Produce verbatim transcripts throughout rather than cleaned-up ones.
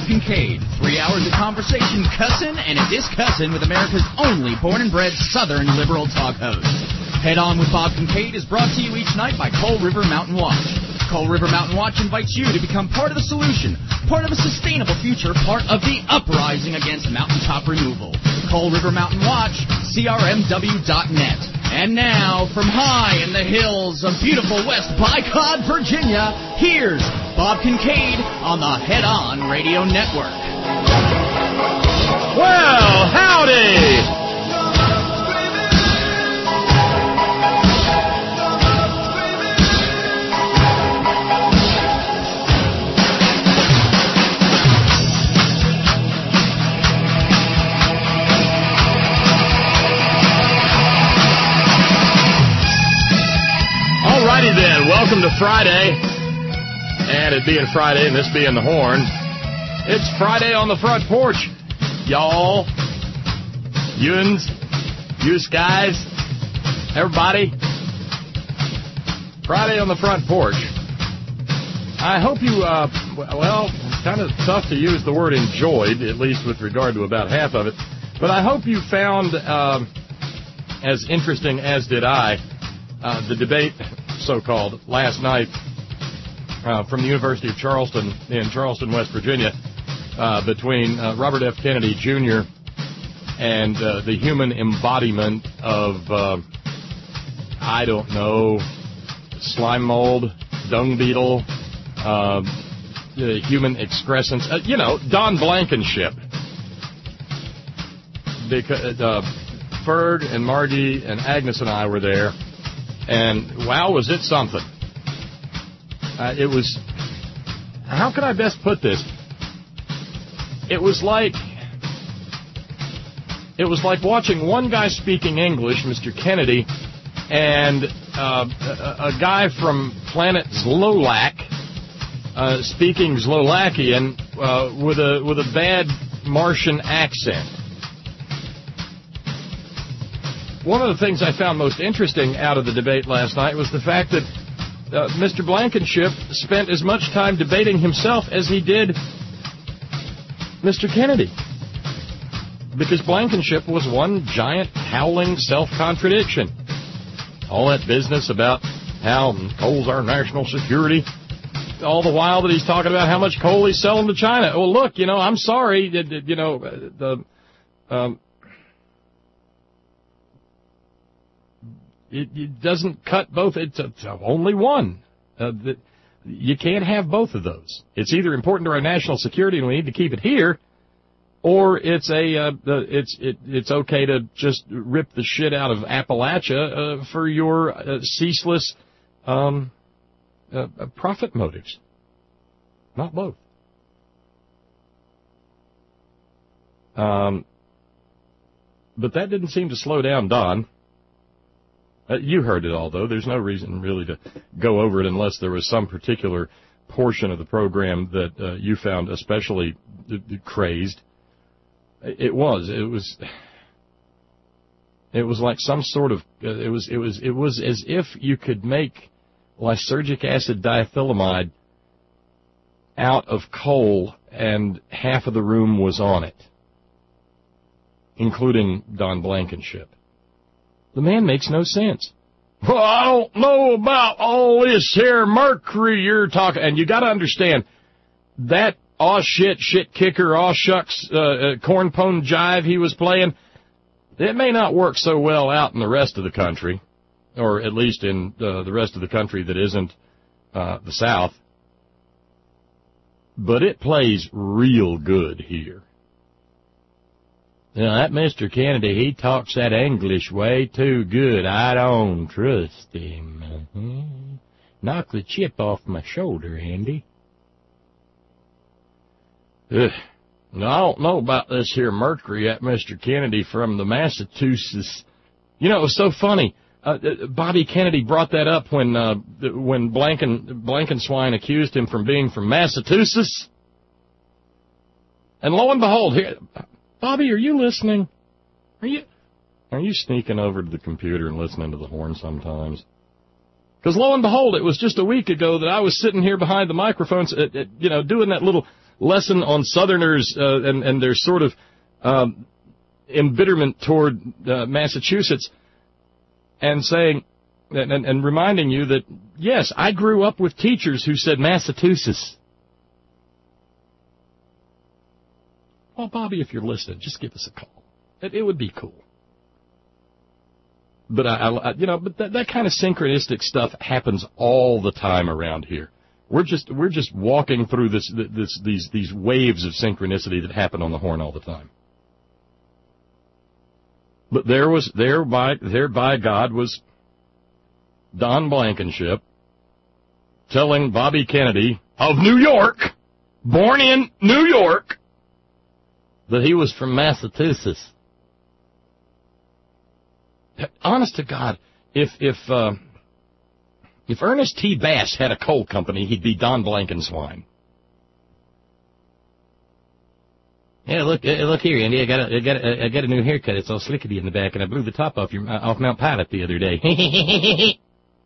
Kincaid. Three hours of conversation, cussing, and a discussin with America's only born and bred Southern liberal talk host. Head On with Bob Kincaid is brought to you each night by Coal River Mountain Watch. Coal River Mountain Watch invites you to become part of the solution, part of a sustainable future, part of the uprising against mountaintop removal. Coal River Mountain Watch, C R M W dot net. And now, from high in the hills of beautiful West Bicod, Virginia, here's Bob Kincaid on the Head On Radio Network. Well, howdy! Alrighty then, welcome to Friday, and it being Friday and this being the Horn, it's Friday on the front porch, y'all, you'ns, you guys, everybody, Friday on the front porch. I hope you, uh, well, kind of tough to use the word enjoyed, at least with regard to about half of it, but I hope you found, uh, as interesting as did I, uh, the debate, so-called, last night uh, from the University of Charleston in Charleston, West Virginia, uh, between uh, Robert F. Kennedy, Junior and uh, the human embodiment of, uh, I don't know, slime mold, dung beetle, uh, uh, human excrescence, uh, you know, Don Blankenship. Because uh, Ferg and Margie and Agnes and I were there. And, wow, was it something. Uh, it was, how can I best put this? It was like, it was like watching one guy speaking English, Mister Kennedy, and uh, a, a guy from planet Zlolak uh, speaking Zlolakian uh, with a with a bad Martian accent. One of the things I found most interesting out of the debate last night was the fact that uh, Mister Blankenship spent as much time debating himself as he did Mister Kennedy. Because Blankenship was one giant howling self-contradiction. All that business about how coal's our national security, all the while that he's talking about how much coal he's selling to China. Well, look, you know, I'm sorry, you know, the... Um, It, it doesn't cut both. It's, a, it's only one. Uh, the, you can't have both of those. It's either important to our national security and we need to keep it here, or it's a uh, it's it, it's okay to just rip the shit out of Appalachia uh, for your uh, ceaseless um, uh, profit motives. Not both. Um, but that didn't seem to slow down Don. Uh, you heard it all, though. There's no reason really to go over it unless there was some particular portion of the program that uh, you found especially uh, crazed. It was. It was. It was like some sort of. Uh, it was. It was. It was as if you could make lysergic acid diethylamide out of coal, and half of the room was on it, including Don Blankenship. The man makes no sense. Well, I don't know about all this here mercury you're talking. And you got to understand, that aw shit, shit kicker, aw shucks, uh, uh, corn pone jive he was playing, it may not work so well out in the rest of the country, or at least in uh, the rest of the country that isn't uh, the South. But it plays real good here. Now, that Mister Kennedy, he talks that English way too good. I don't trust him. Mm-hmm. Knock the chip off my shoulder, Andy. Ugh. Now, I don't know about this here mercury at Mister Kennedy from the Massachusetts. You know, it was so funny. Uh, Bobby Kennedy brought that up when uh, when Blanken, Blankenswine accused him from being from Massachusetts. And lo and behold, here... Bobby, are you listening? Are you are you sneaking over to the computer and listening to the Horn sometimes? Because lo and behold, it was just a week ago that I was sitting here behind the microphones, uh, uh, you know, doing that little lesson on Southerners uh, and, and their sort of um, embitterment toward uh, Massachusetts, and saying and, and, and reminding you that, yes, I grew up with teachers who said Massachusetts. Well, Bobby, if you're listening, just give us a call. It, it would be cool. But, I, I, you know, but that, that kind of synchronistic stuff happens all the time around here. We're just we're just walking through this, this these these waves of synchronicity that happen on the Horn all the time. But there was there by there by God was Don Blankenship telling Bobby Kennedy of New York, born in New York, that he was from Massachusetts. Honest to God, if if uh, if Ernest T. Bass had a coal company, he'd be Don Blankenswine. Yeah, look, uh, look here, Andy. I got a, I got a, I got a new haircut. It's all slickety in the back, and I blew the top off your uh, off Mount Pilot the other day.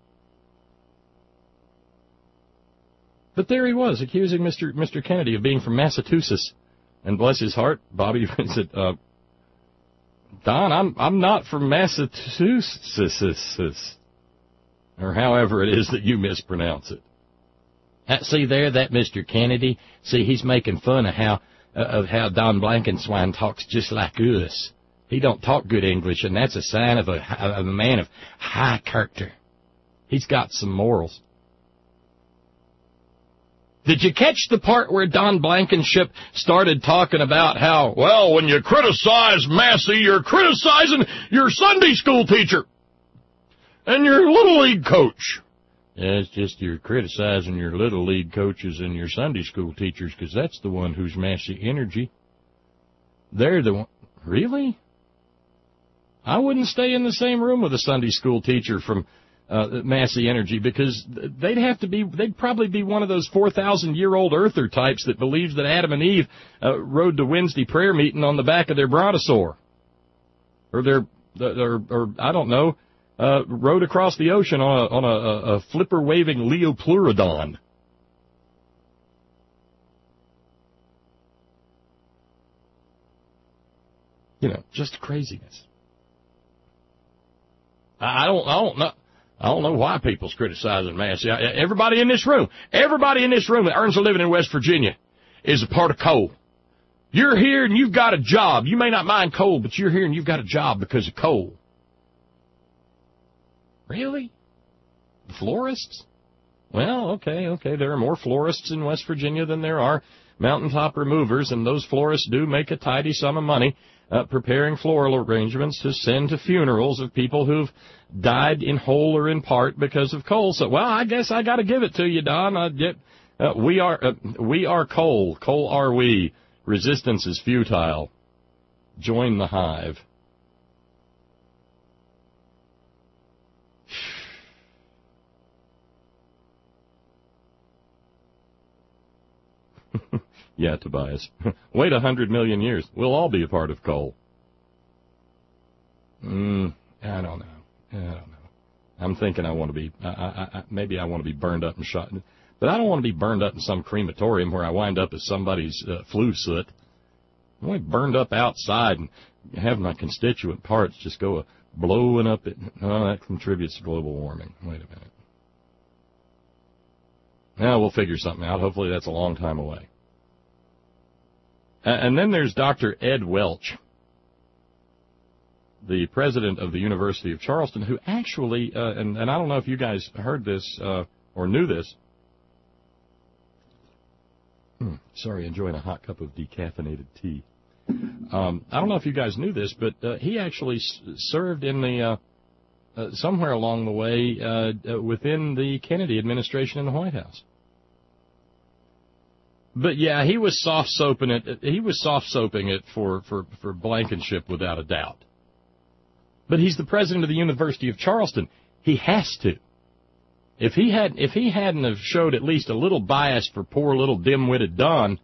But there he was, accusing Mister Mister Kennedy of being from Massachusetts, and bless his heart, Bobby said, uh, "Don, I'm I'm not from Massachusetts, or however it is that you mispronounce it." Uh, see there, that Mister Kennedy. See, he's making fun of how. Uh, of how Don Blankenswine talks just like us. He don't talk good English, and that's a sign of a, of a man of high character. He's got some morals. Did you catch the part where Don Blankenship started talking about how, well, when you criticize Massey, you're criticizing your Sunday school teacher and your Little League coach? Yeah, it's just you're criticizing your Little League coaches and your Sunday school teachers, because that's the one who's Massey Energy. They're the one. Really? I wouldn't stay in the same room with a Sunday school teacher from uh, Massey Energy, because they'd have to be, they'd probably be one of those four thousand year old earther types that believes that Adam and Eve uh, rode to Wednesday prayer meeting on the back of their brontosaur. Or their, or, or I don't know, Uh, rode across the ocean on a, on a, a flipper-waving Leopleurodon. You know, just craziness. I, I don't, I don't know, I don't know why people's criticizing Massey. Everybody in this room, everybody in this room that earns a living in West Virginia is a part of coal. You're here and you've got a job. You may not mind coal, but you're here and you've got a job because of coal. Really? Florists? Well, okay, okay. There are more florists in West Virginia than there are mountaintop removers, and those florists do make a tidy sum of money uh, preparing floral arrangements to send to funerals of people who've died in whole or in part because of coal. So, well, I guess I got to give it to you, Don. I get, uh, we are uh, we are coal. Coal are we. Resistance is futile. Join the hive. Yeah, Tobias. Wait a hundred million years. We'll all be a part of coal. Mm, I don't know. I don't know. I'm thinking I want to be, I, I, I, maybe I want to be burned up and shot. But I don't want to be burned up in some crematorium where I wind up as somebody's uh, flue soot. I want to be burned up outside and have my constituent parts just go uh, blowing up. It. Oh, that contributes to global warming. Wait a minute. Now we'll figure something out. Hopefully that's a long time away. And then there's Doctor Ed Welch, the president of the University of Charleston, who actually, uh, and, and I don't know if you guys heard this uh, or knew this. Hmm, sorry, enjoying a hot cup of decaffeinated tea. Um, I don't know if you guys knew this, but uh, he actually s- served in the uh, uh, somewhere along the way uh, uh, within the Kennedy administration in the White House. But yeah, he was soft soaping it. He was soft soaping it for, for, for Blankenship without a doubt. But he's the president of the University of Charleston. He has to. If he had, if he hadn't have showed at least a little bias for poor little dim-witted Don,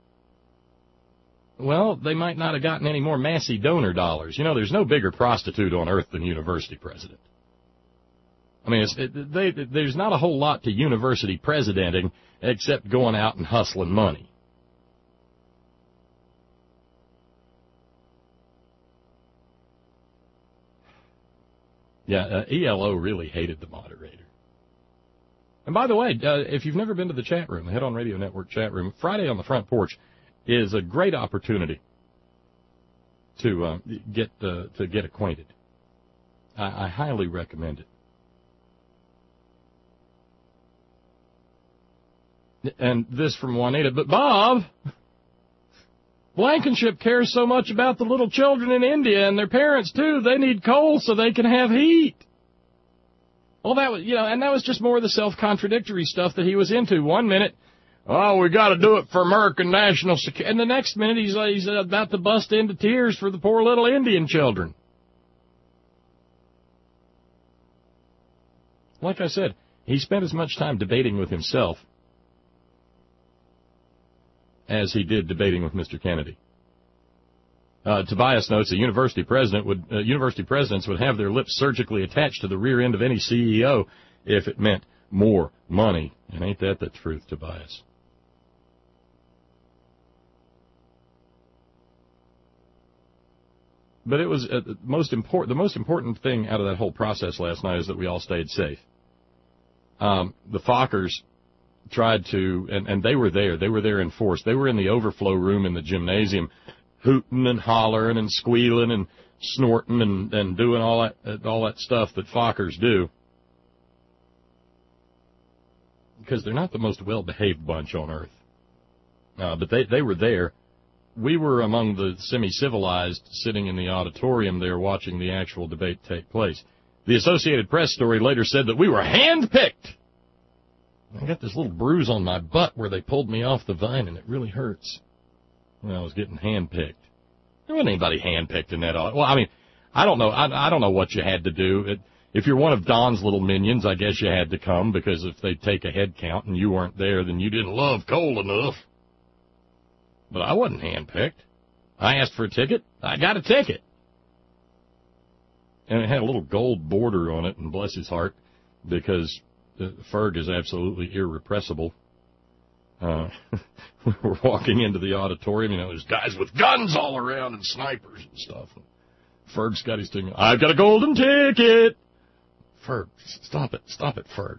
well, they might not have gotten any more Massey donor dollars. You know, there's no bigger prostitute on earth than university president. I mean, it's, it, they, there's not a whole lot to university presidenting except going out and hustling money. Yeah, uh, E L O really hated the moderator. And by the way, uh, if you've never been to the chat room, the Head On Radio Network chat room, Friday on the Front Porch is a great opportunity to uh, get uh, to get acquainted. I, I highly recommend it. And this from Juanita, but Bob, Blankenship cares so much about the little children in India and their parents too. They need coal so they can have heat. Well, that was, you know, and that was just more of the self-contradictory stuff that he was into. One minute, oh, we got to do it for American national security, and the next minute he's he's about to bust into tears for the poor little Indian children. Like I said, he spent as much time debating with himself as he did debating with Mister Kennedy. Uh, Tobias notes a university president would uh, university presidents would have their lips surgically attached to the rear end of any C E O if it meant more money. And ain't that the truth, Tobias? But it was uh, the most important. The most important thing out of that whole process last night is that we all stayed safe. Um, the Fockers tried to, and, and they were there. They were there in force. They were in the overflow room in the gymnasium, hooting and hollering and squealing and snorting and, and doing all that all that stuff that Fockers do. Because they're not the most well-behaved bunch on earth. Uh, but they, they were there. We were among the semi-civilized sitting in the auditorium there watching the actual debate take place. The Associated Press story later said that we were hand-picked. I got this little bruise on my butt where they pulled me off the vine, and it really hurts. When I was getting hand-picked. There wasn't anybody hand-picked in that. Well, I mean, I don't know. I, I don't know what you had to do. It, if you're one of Don's little minions, I guess you had to come, because if they take a head count and you weren't there, then you didn't love coal enough. But I wasn't hand-picked. I asked for a ticket. I got a ticket. And it had a little gold border on it, and bless his heart, because uh, Ferg is absolutely irrepressible. Uh, we were walking into the auditorium, you know, there's guys with guns all around and snipers and stuff. And Ferg's got his thing, I've got a golden ticket. Ferg, stop it, stop it, Ferg.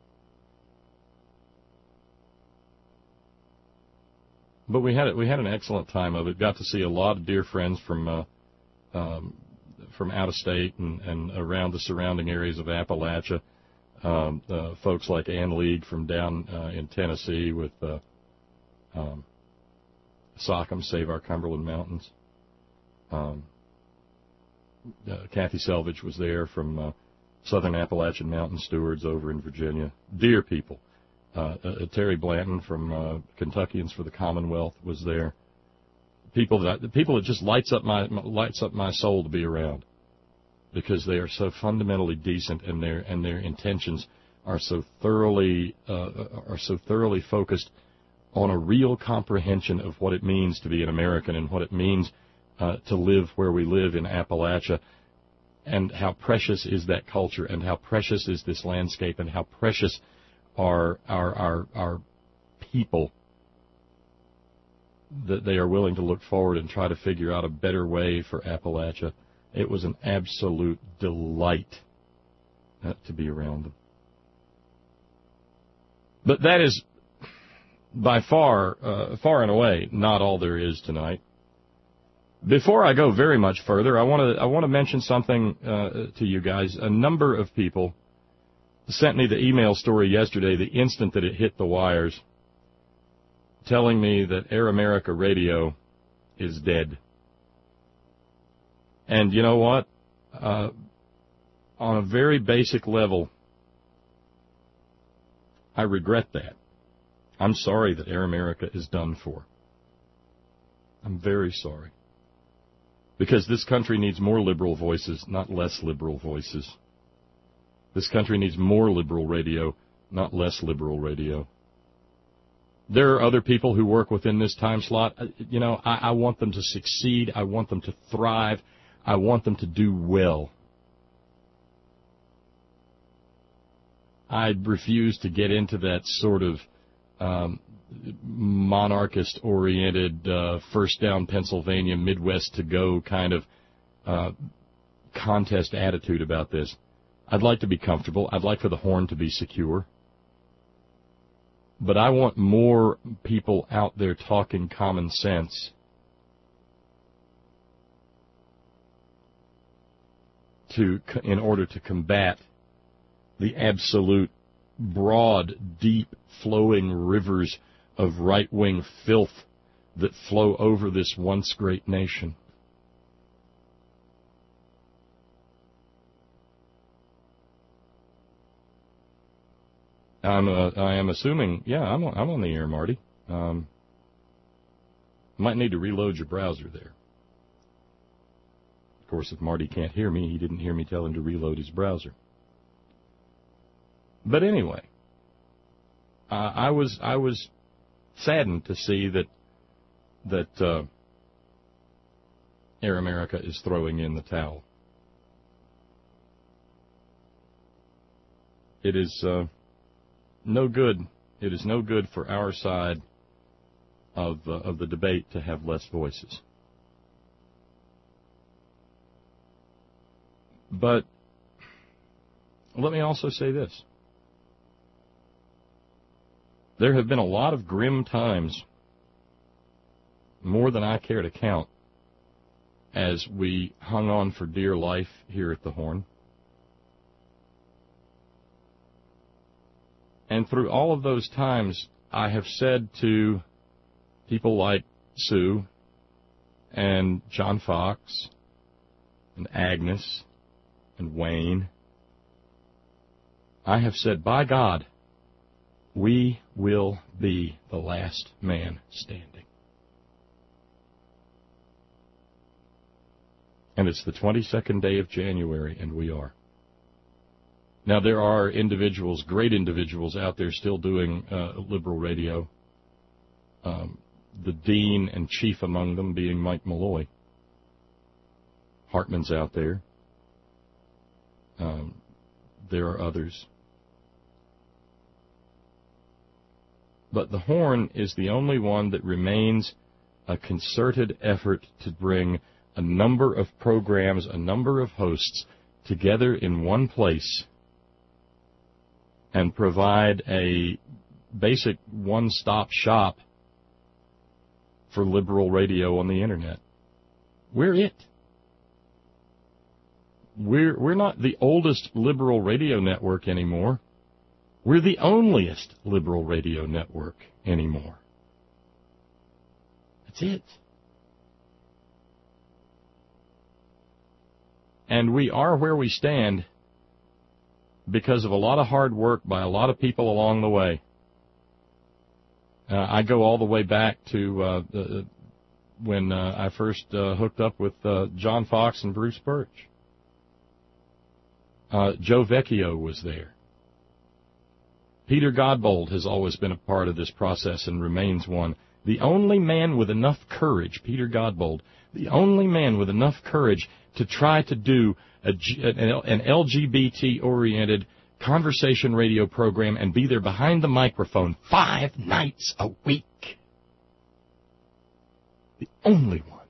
But we had it, we had an excellent time of it. Got to see a lot of dear friends from, uh, um, from out of state and, and around the surrounding areas of Appalachia. Um, uh, folks like Ann League from down uh, in Tennessee with uh, um, Sockham, Save Our Cumberland Mountains. Um, uh, Kathy Selvage was there from uh, Southern Appalachian Mountain Stewards over in Virginia. Dear people. Uh, uh, Terry Blanton from uh, Kentuckians for the Commonwealth was there. People that the people that just lights up my lights up my soul to be around. Because they are so fundamentally decent, and their and their intentions are so thoroughly uh, are so thoroughly focused on a real comprehension of what it means to be an American and what it means uh, to live where we live in Appalachia, and how precious is that culture, and how precious is this landscape, and how precious are our our our people, that they are willing to look forward and try to figure out a better way for Appalachia. It was an absolute delight uh, to be around them. But that is, by far, uh, far and away, not all there is tonight. Before I go very much further, I want to I want to mention something uh, to you guys. A number of people sent me the email story yesterday, the instant that it hit the wires, telling me that Air America Radio is dead. And you know what? Uh, on a very basic level, I regret that. I'm sorry that Air America is done for. I'm very sorry. Because this country needs more liberal voices, not less liberal voices. This country needs more liberal radio, not less liberal radio. There are other people who work within this time slot. You know, I, I want them to succeed. I want them to thrive. I want them to do well. I refuse to get into that sort of um, monarchist-oriented, uh, first down Pennsylvania, Midwest to go kind of uh, contest attitude about this. I'd like to be comfortable. I'd like for the horn to be secure. But I want more people out there talking common sense to, in order to combat the absolute broad, deep, flowing rivers of right-wing filth that flow over this once great nation. I'm, uh, I am assuming, yeah, I'm on, I'm on the air, Marty. Um, might need to reload your browser there. Of course, if Marty can't hear me, he didn't hear me tell him to reload his browser. But anyway, uh, I was I was saddened to see that that uh, Air America is throwing in the towel. It is uh, no good. It is no good for our side of uh, of the debate to have less voices. But let me also say this. There have been a lot of grim times, more than I care to count, as we hung on for dear life here at the Horn. And through all of those times, I have said to people like Sue and John Fox and Agnes and Wayne, I have said, by God, we will be the last man standing. And it's the twenty-second day of January, and we are. Now, there are individuals, great individuals out there still doing uh, liberal radio, um, the dean and chief among them being Mike Malloy. Hartman's out there. Um, there are others. But the Horn is the only one that remains a concerted effort to bring a number of programs, a number of hosts together in one place and provide a basic one-stop shop for liberal radio on the Internet. We're it. We're, we're not the oldest liberal radio network anymore. We're the onlyest liberal radio network anymore. That's it. And we are where we stand because of a lot of hard work by a lot of people along the way. Uh, I go all the way back to uh, the, when uh, I first uh, hooked up with uh, John Fox and Bruce Birch. Uh, Joe Vecchio was there. Peter Godbold has always been a part of this process and remains one. The only man with enough courage, Peter Godbold, the only man with enough courage to try to do a, an L G B T-oriented conversation radio program and be there behind the microphone five nights a week. The only one.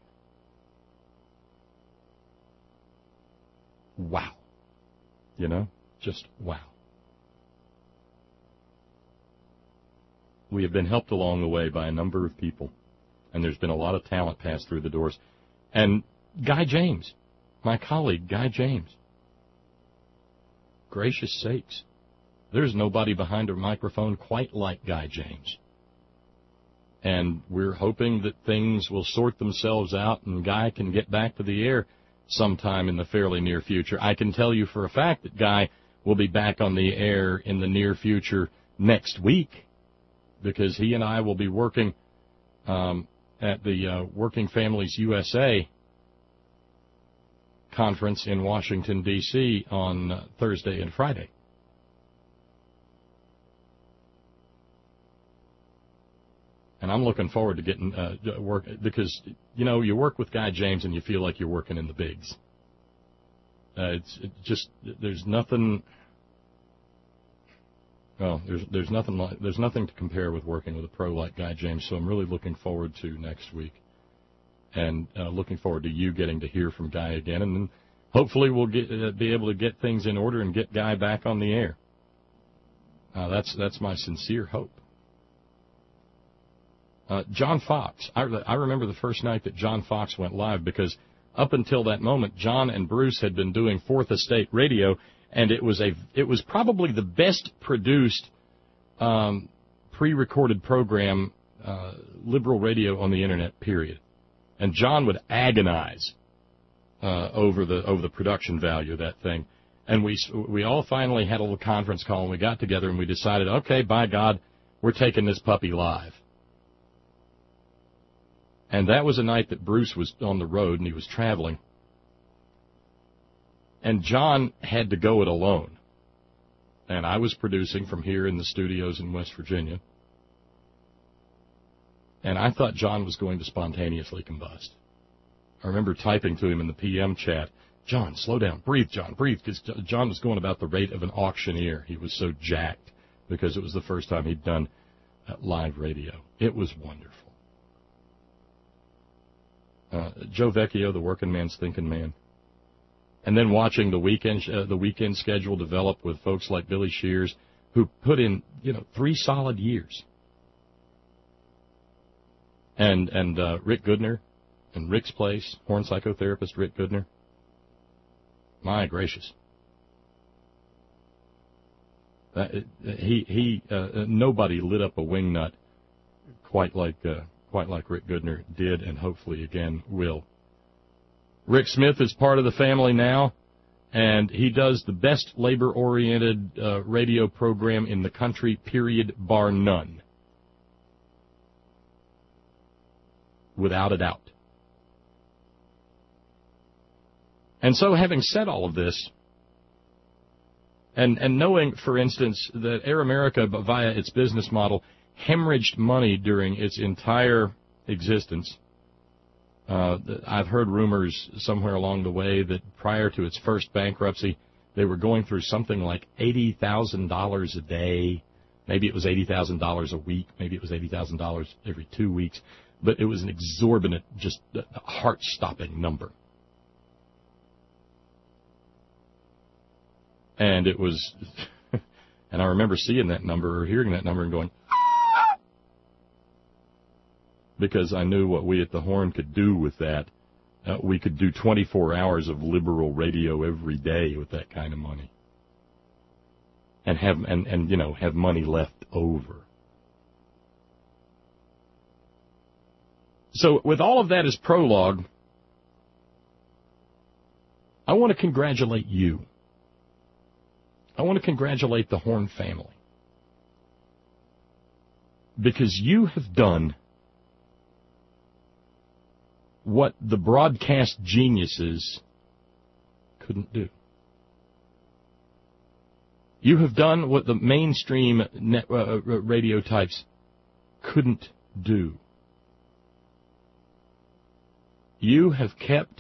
Wow. You know, just wow. We have been helped along the way by a number of people, and there's been a lot of talent passed through the doors. And Guy James, my colleague, Guy James, gracious sakes, there's nobody behind a microphone quite like Guy James. And we're hoping that things will sort themselves out and Guy can get back to the air sometime in the fairly near future. I can tell you for a fact that Guy will be back on the air in the near future next week, because he and I will be working um, at the uh, Working Families U S A conference in Washington, D C on uh, Thursday and Friday. And I'm looking forward to getting uh, work, because, you know, you work with Guy James and you feel like you're working in the bigs. Uh, it's it just, there's nothing... Well, there's there's nothing like, there's nothing to compare with working with a pro like Guy James. So I'm really looking forward to next week, and uh, looking forward to you getting to hear from Guy again. And then hopefully we'll get, uh, be able to get things in order and get Guy back on the air. Uh, that's that's my sincere hope. Uh, John Fox. I, I remember the first night that John Fox went live because up until that moment, John and Bruce had been doing Fourth Estate Radio, and it was a it was probably the best produced um, pre-recorded program, uh, liberal radio on the internet. Period. And John would agonize uh, over the over the production value of that thing. And we we all finally had a little conference call, and we got together and we decided, okay, by God, we're taking this puppy live. And that was a night that Bruce was on the road and he was traveling. And John had to go it alone. And I was producing from here in the studios in West Virginia. And I thought John was going to spontaneously combust. I remember typing to him in the P M chat, John, slow down, breathe, John, breathe, because John was going about the rate of an auctioneer. He was so jacked because it was the first time he'd done live radio. It was wonderful. Uh, Joe Vecchio, the working man's thinking man. And then watching the weekend uh, the weekend schedule develop with folks like Billy Shears, who put in, you know, three solid years. And and uh, Rick Goodner, and Rick's Place, horn psychotherapist Rick Goodner. My gracious. Uh, he he uh, nobody lit up a wingnut quite like uh, quite like Rick Goodner did, and hopefully again will. Rick Smith is part of the family now, and he does the best labor-oriented uh, radio program in the country, period, bar none. Without a doubt. And so having said all of this, and, and knowing, for instance, that Air America, via its business model, hemorrhaged money during its entire existence, uh, I've heard rumors somewhere along the way that prior to its first bankruptcy, they were going through something like eighty thousand dollars a day. Maybe it was eighty thousand dollars a week. Maybe it was eighty thousand dollars every two weeks. But it was an exorbitant, just heart-stopping number. And it was, and I remember seeing that number or hearing that number and going, because I knew what we at the Horn could do with that. Uh, we could do twenty-four hours of liberal radio every day with that kind of money. And have, and, and you know, have money left over. So with all of that as prologue, I want to congratulate you. I want to congratulate the Horn family. Because you have done what the broadcast geniuses couldn't do. You have done what the mainstream net, uh, radio types couldn't do. You have kept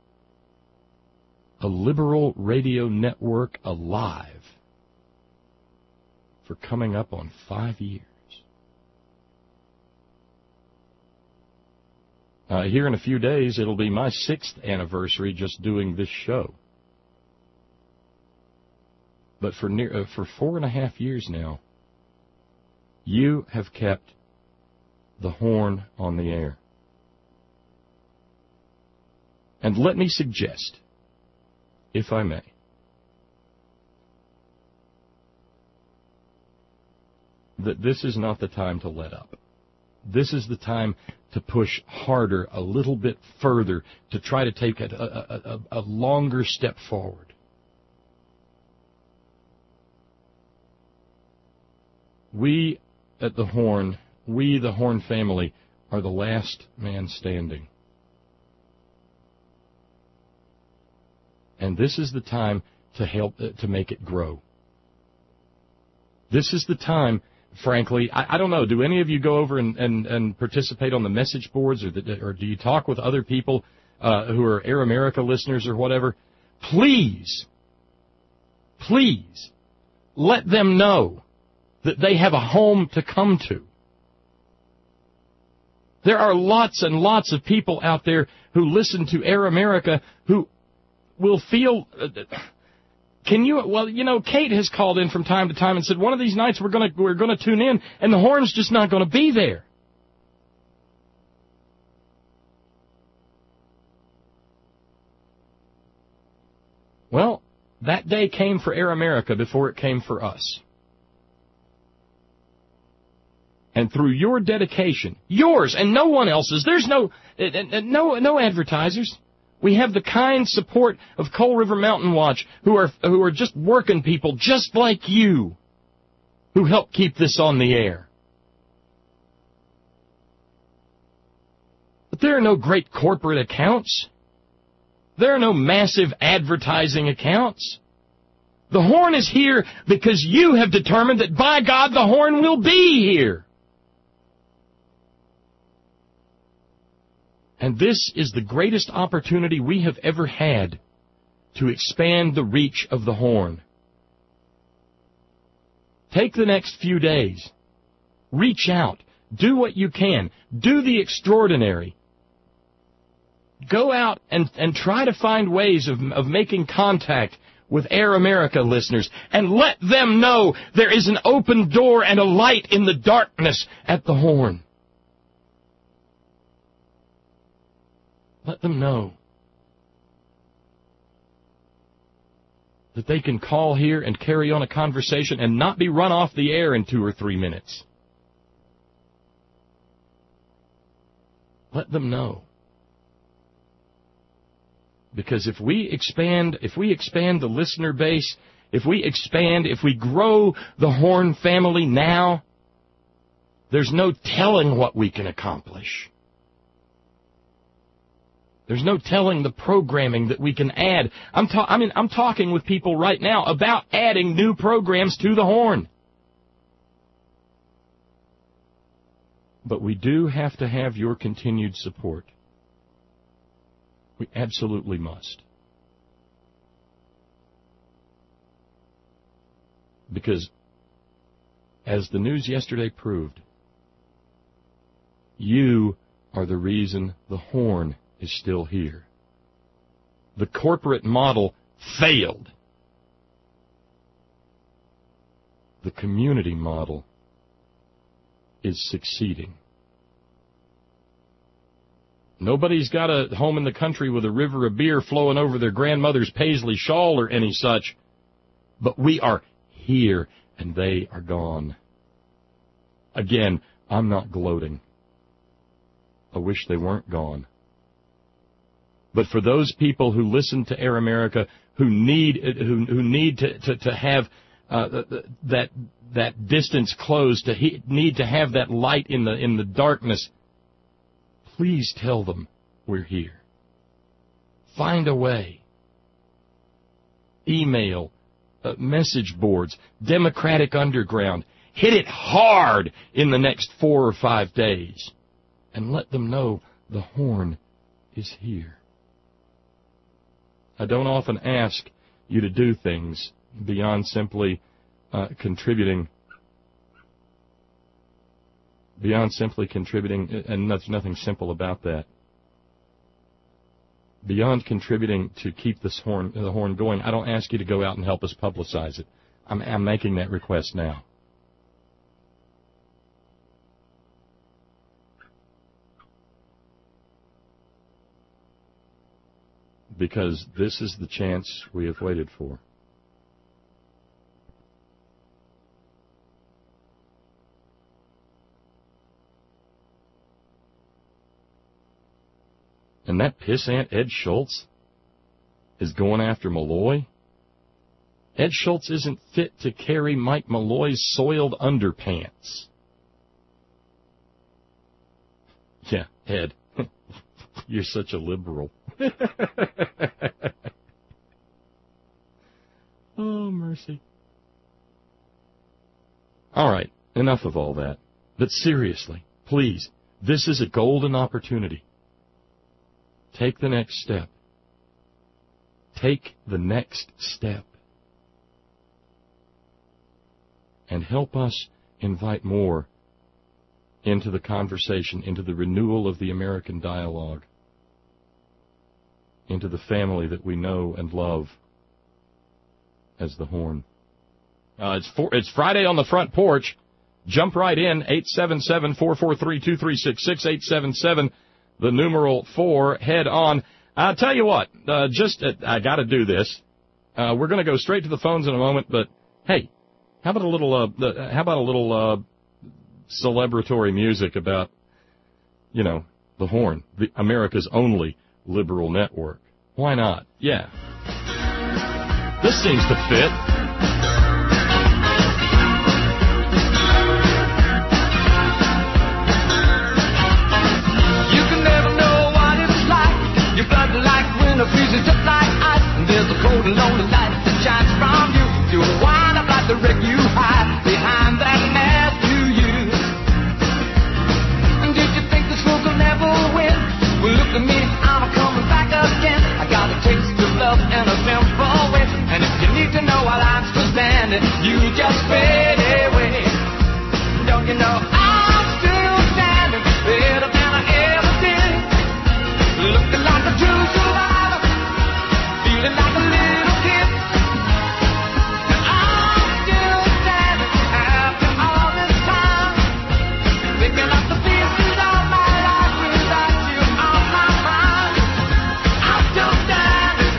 a liberal radio network alive for coming up on five years. Uh, here in a few days, it'll be my sixth anniversary just doing this show. But for near, uh, for four and a half years now, you have kept the Horn on the air. And let me suggest, if I may, that this is not the time to let up. This is the time to push harder, a little bit further, to try to take a, a, a, a longer step forward. We at the Horn, we, the Horn family, are the last man standing. And this is the time to help, uh, to make it grow. This is the time, frankly, I, I don't know, do any of you go over and, and, and participate on the message boards, or, the, or do you talk with other people uh, who are Air America listeners or whatever? Please, please, let them know that they have a home to come to. There are lots and lots of people out there who listen to Air America who will feel... Uh, can you... Well, you know, Kate has called in from time to time and said, one of these nights we're going to we're going to tune in, and the horn's just not going to be there. Well, that day came for Air America before it came for us. And through your dedication, yours and no one else's, there's no no no advertisers. We have the kind support of Coal River Mountain Watch, who are who are just working people just like you, who help keep this on the air. But there are no great corporate accounts. There are no massive advertising accounts. The horn is here because you have determined that, by God, the horn will be here. And this is the greatest opportunity we have ever had to expand the reach of the horn. Take the next few days. Reach out. Do what you can. Do the extraordinary. Go out and, and try to find ways of, of making contact with Air America listeners, and let them know there is an open door and a light in the darkness at the horn. Let them know that they can call here and carry on a conversation and not be run off the air in two or three minutes. Let them know. Because if we expand, if we expand the listener base, if we expand, if we grow the Horn family now, there's no telling what we can accomplish. There's no telling the programming that we can add. I'm ta- I mean, I'm talking with people right now about adding new programs to the Horn. But we do have to have your continued support. We absolutely must. Because, as the news yesterday proved, you are the reason the Horn is still here. The corporate model failed. The community model is succeeding. Nobody's got a home in the country with a river of beer flowing over their grandmother's paisley shawl or any such, but we are here and they are gone. Again, I'm not gloating. I wish they weren't gone. But for those people who listen to Air America, who need who who need to to, to have uh, that that distance closed, to he, need to have that light in the in the darkness, please tell them we're here. Find a way. Email, uh, message boards, Democratic Underground. Hit it hard in the next four or five days, and let them know the Horn is here. I don't often ask you to do things beyond simply uh, contributing, beyond simply contributing, and there's nothing simple about that. Beyond contributing to keep this horn, the horn going, I don't ask you to go out and help us publicize it. I'm, I'm making that request now. Because this is the chance we have waited for. And that pissant Ed Schultz is going after Malloy? Ed Schultz isn't fit to carry Mike Malloy's soiled underpants. Yeah, Ed, you're such a liberal. Oh, mercy. All right, enough of all that. But seriously, please, this is a golden opportunity. Take the next step. Take the next step. And help us invite more into the conversation, into the renewal of the American dialogue. into the family that we know and love as the Horn. Uh, it's for, it's Friday on the Front Porch. Jump right in, eight seven seven, four four three, two three six six, eight seven seven, the numeral four, head on. I'll tell you what, uh, just, uh, I got to do this. Uh, we're going to go straight to the phones in a moment, but hey, how about a little, uh, the, how about a little, uh, celebratory music about, you know, the Horn, the America's only liberal network. Why not? Yeah. This seems to fit. You can never know what it's like. Your blood like winter freezes just like ice. And there's a cold and lonely light that shines from you. You'll wind up like the wreck you hide behind that mask you use. And did you think this fool could never win? Well, look at me, I'm coming back again. I got a taste of love and a simple way. And if you need to know while I'm still standing, you just fade away. Don't you know I'm still standing better than I ever did? Looking like a true survivor, feeling like a little kid. And I'm still standing after all this time, picking up the pieces of my life without you on my mind. I'm still standing.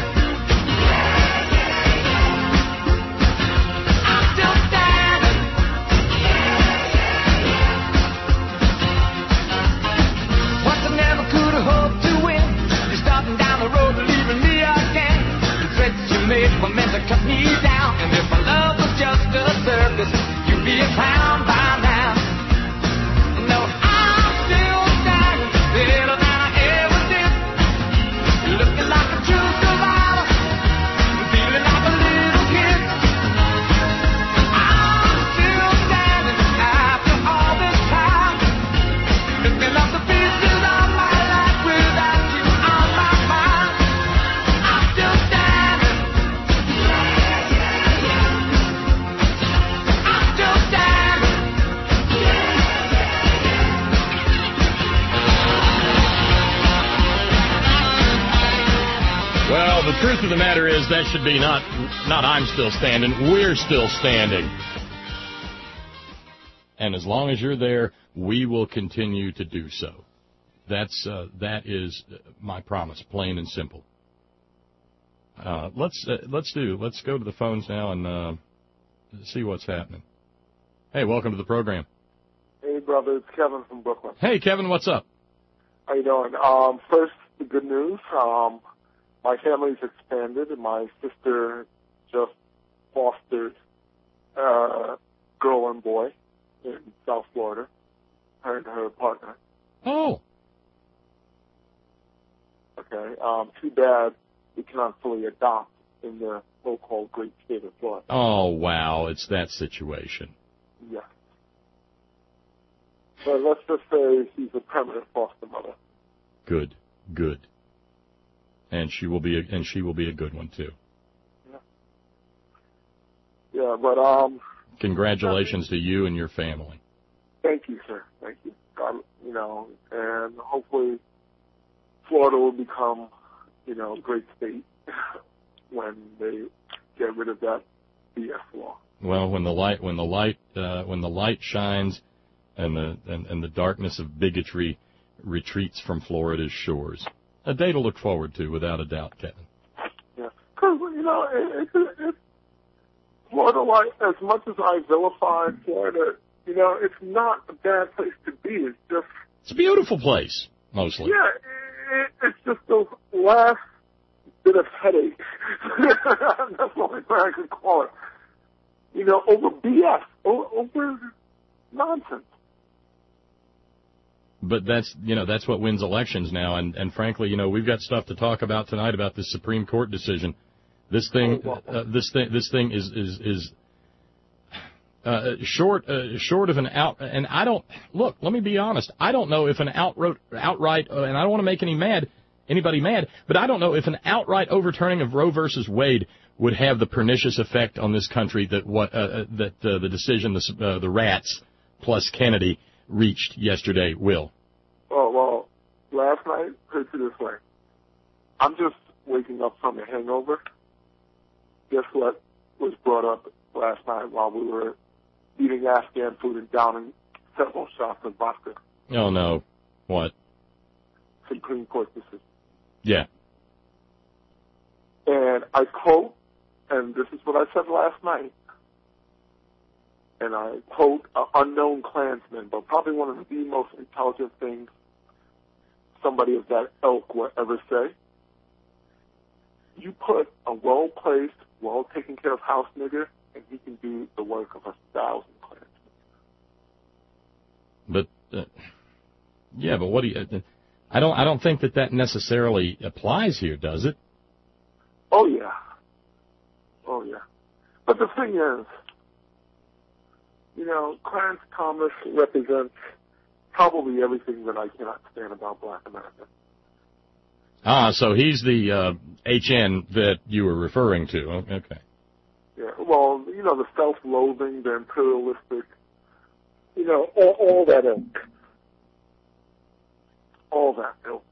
I'm still standing. What I never could have hoped to win. You're starting down the road, leaving me again. The threats you made were meant to cut me down. And if my love was just a circus, you'd be a clown by now. No, I'm still standing better than I ever did. Looking like a true survivor, feeling like a little kid. I'm still standing after all this time, picking up the pieces of my life without you on my mind. I'm still standing. I'm still standing. Well, the truth of the matter is that should be not, not I'm still standing, we're still standing. And as long as you're there, we will continue to do so. That's, uh, that is my promise, plain and simple. Uh, let's, uh, let's do, let's go to the phones now and, uh, see what's happening. Hey, welcome to the program. Hey, brother, it's Kevin from Brooklyn. Hey, Kevin, what's up? How you doing? Um, first, the good news. Um, my family's expanded, and my sister just fostered a uh, girl and boy in South Florida, her and her partner. Oh. Okay. Um, too bad we cannot fully adopt in the so-called great state of Florida. Oh, wow, it's that situation. Yes. But let's just say she's a permanent foster mother. Good, good. And she will be, a, and she will be a good one too. Yeah. Yeah, but um. Congratulations to you and your family. Thank you, sir. Thank you. God, you know, and hopefully Florida will become, you know, a great state when they get rid of that B S law. Well, when the light, when the light, uh, when the light shines, and the and, and the darkness of bigotry retreats from Florida's shores. A day to look forward to, without a doubt, Kevin. Yeah, because, you know, it, it, it, Florida, like, as much as I vilify Florida, you know, it's not a bad place to be. It's just... It's a beautiful place, mostly. Yeah, it, it's just the last bit of headache. That's the only way I could call it. You know, over B S, over, over nonsense. But that's, you know, that's what wins elections now. And, and frankly, you know, we've got stuff to talk about tonight about this Supreme Court decision. This thing, uh, this thing, this thing is, is, is, uh, short, uh, short of an out, and I don't, look, let me be honest. I don't know if an outright, outright, uh, and I don't want to make any mad, anybody mad, but I don't know if an outright overturning of Roe versus Wade would have the pernicious effect on this country that what, uh, that, uh, the decision, the, uh, the rats plus Kennedy reached yesterday will. Oh, well, last night, put it this way. I'm just waking up from a hangover, guess what was brought up last night while we were eating Afghan food and downing several shots of vodka? Oh, no. What? Supreme Court decision. Yeah. And I quote, and this is what I said last night, and I quote an unknown Klansman, but probably one of the most intelligent things somebody of that ilk will ever say. You put a well-placed, well-taken care of house nigger, and he can do the work of a thousand Klansmen. But, uh, yeah, but what do you... Uh, I don't I don't think that that necessarily applies here, does it? Oh, yeah. Oh, yeah. But the thing is, you know, Clarence Thomas represents probably everything that I cannot stand about Black America. Ah, so he's the uh, H N that you were referring to. Okay. Yeah, well, you know, the self-loathing, the imperialistic, you know, all, all that ilk. All that ilk.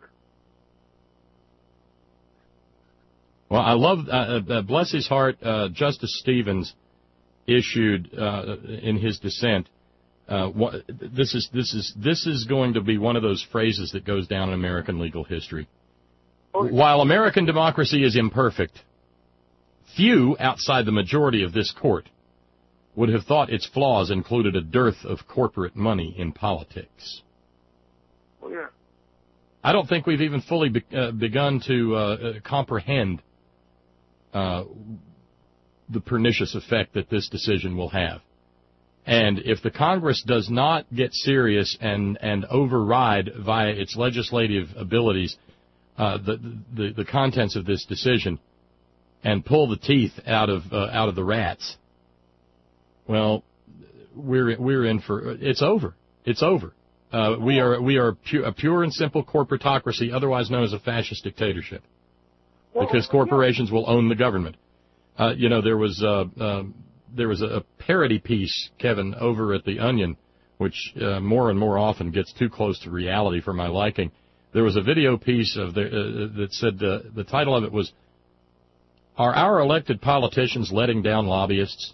Well, I love, uh, uh, bless his heart, uh, Justice Stevens issued uh, in his dissent. Uh, what, this is this is this is going to be one of those phrases that goes down in American legal history. Oh, yeah. While American democracy is imperfect, few outside the majority of this court would have thought its flaws included a dearth of corporate money in politics. Oh, yeah. I don't think we've even fully be, uh, begun to uh, uh, comprehend uh, the pernicious effect that this decision will have. And if the Congress does not get serious and, and override via its legislative abilities uh, the, the the contents of this decision and pull the teeth out of uh, out of the rats, well, we're we're in for it's over. It's over. Uh, we are we are pu- a pure and simple corporatocracy, otherwise known as a fascist dictatorship, because corporations will own the government. Uh, you know, there was uh, uh, there was a parody piece, Kevin, over at the Onion, which uh, more and more often gets too close to reality for my liking. There was a video piece of the, uh, that said uh, the title of it was, "Are our elected politicians letting down lobbyists?"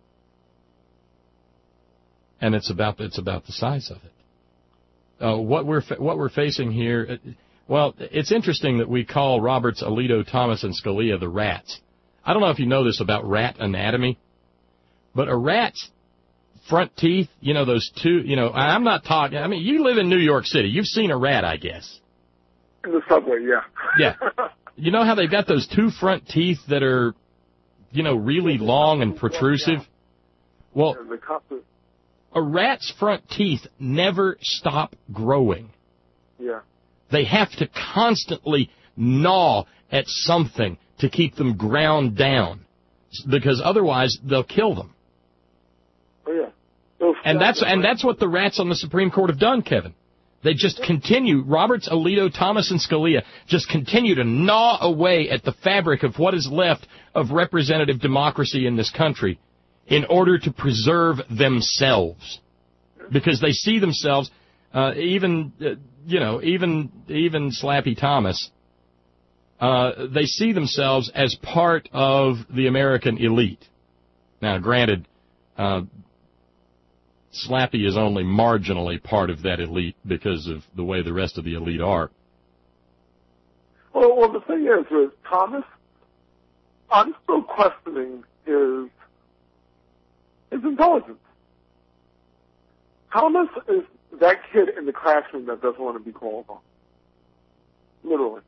And it's about it's about the size of it. Uh, what we're fa- what we're facing here, well, it's interesting that we call Roberts, Alito, Thomas, and Scalia the rats. I don't know if you know this about rat anatomy, but a rat's front teeth, you know, those two, you know, I'm not talking, I mean, you live in New York City. You've seen a rat, I guess. In the subway, yeah. Yeah. You know how they've got those two front teeth that are, you know, really long and protrusive? Well, a rat's front teeth never stop growing. Yeah. They have to constantly gnaw at something to keep them ground down, because otherwise they'll kill them. Oh, yeah. And that's and that's what the rats on the Supreme Court have done, Kevin. They just continue, Roberts, Alito, Thomas, and Scalia just continue to gnaw away at the fabric of what is left of representative democracy in this country in order to preserve themselves. Because they see themselves, uh, even, uh, you know, even even Slappy Thomas, uh, they see themselves as part of the American elite. Now, granted, uh, Slappy is only marginally part of that elite because of the way the rest of the elite are. Well, well, the thing is with Thomas, I'm still questioning his his intelligence. Thomas is that kid in the classroom that doesn't want to be called on. Literally.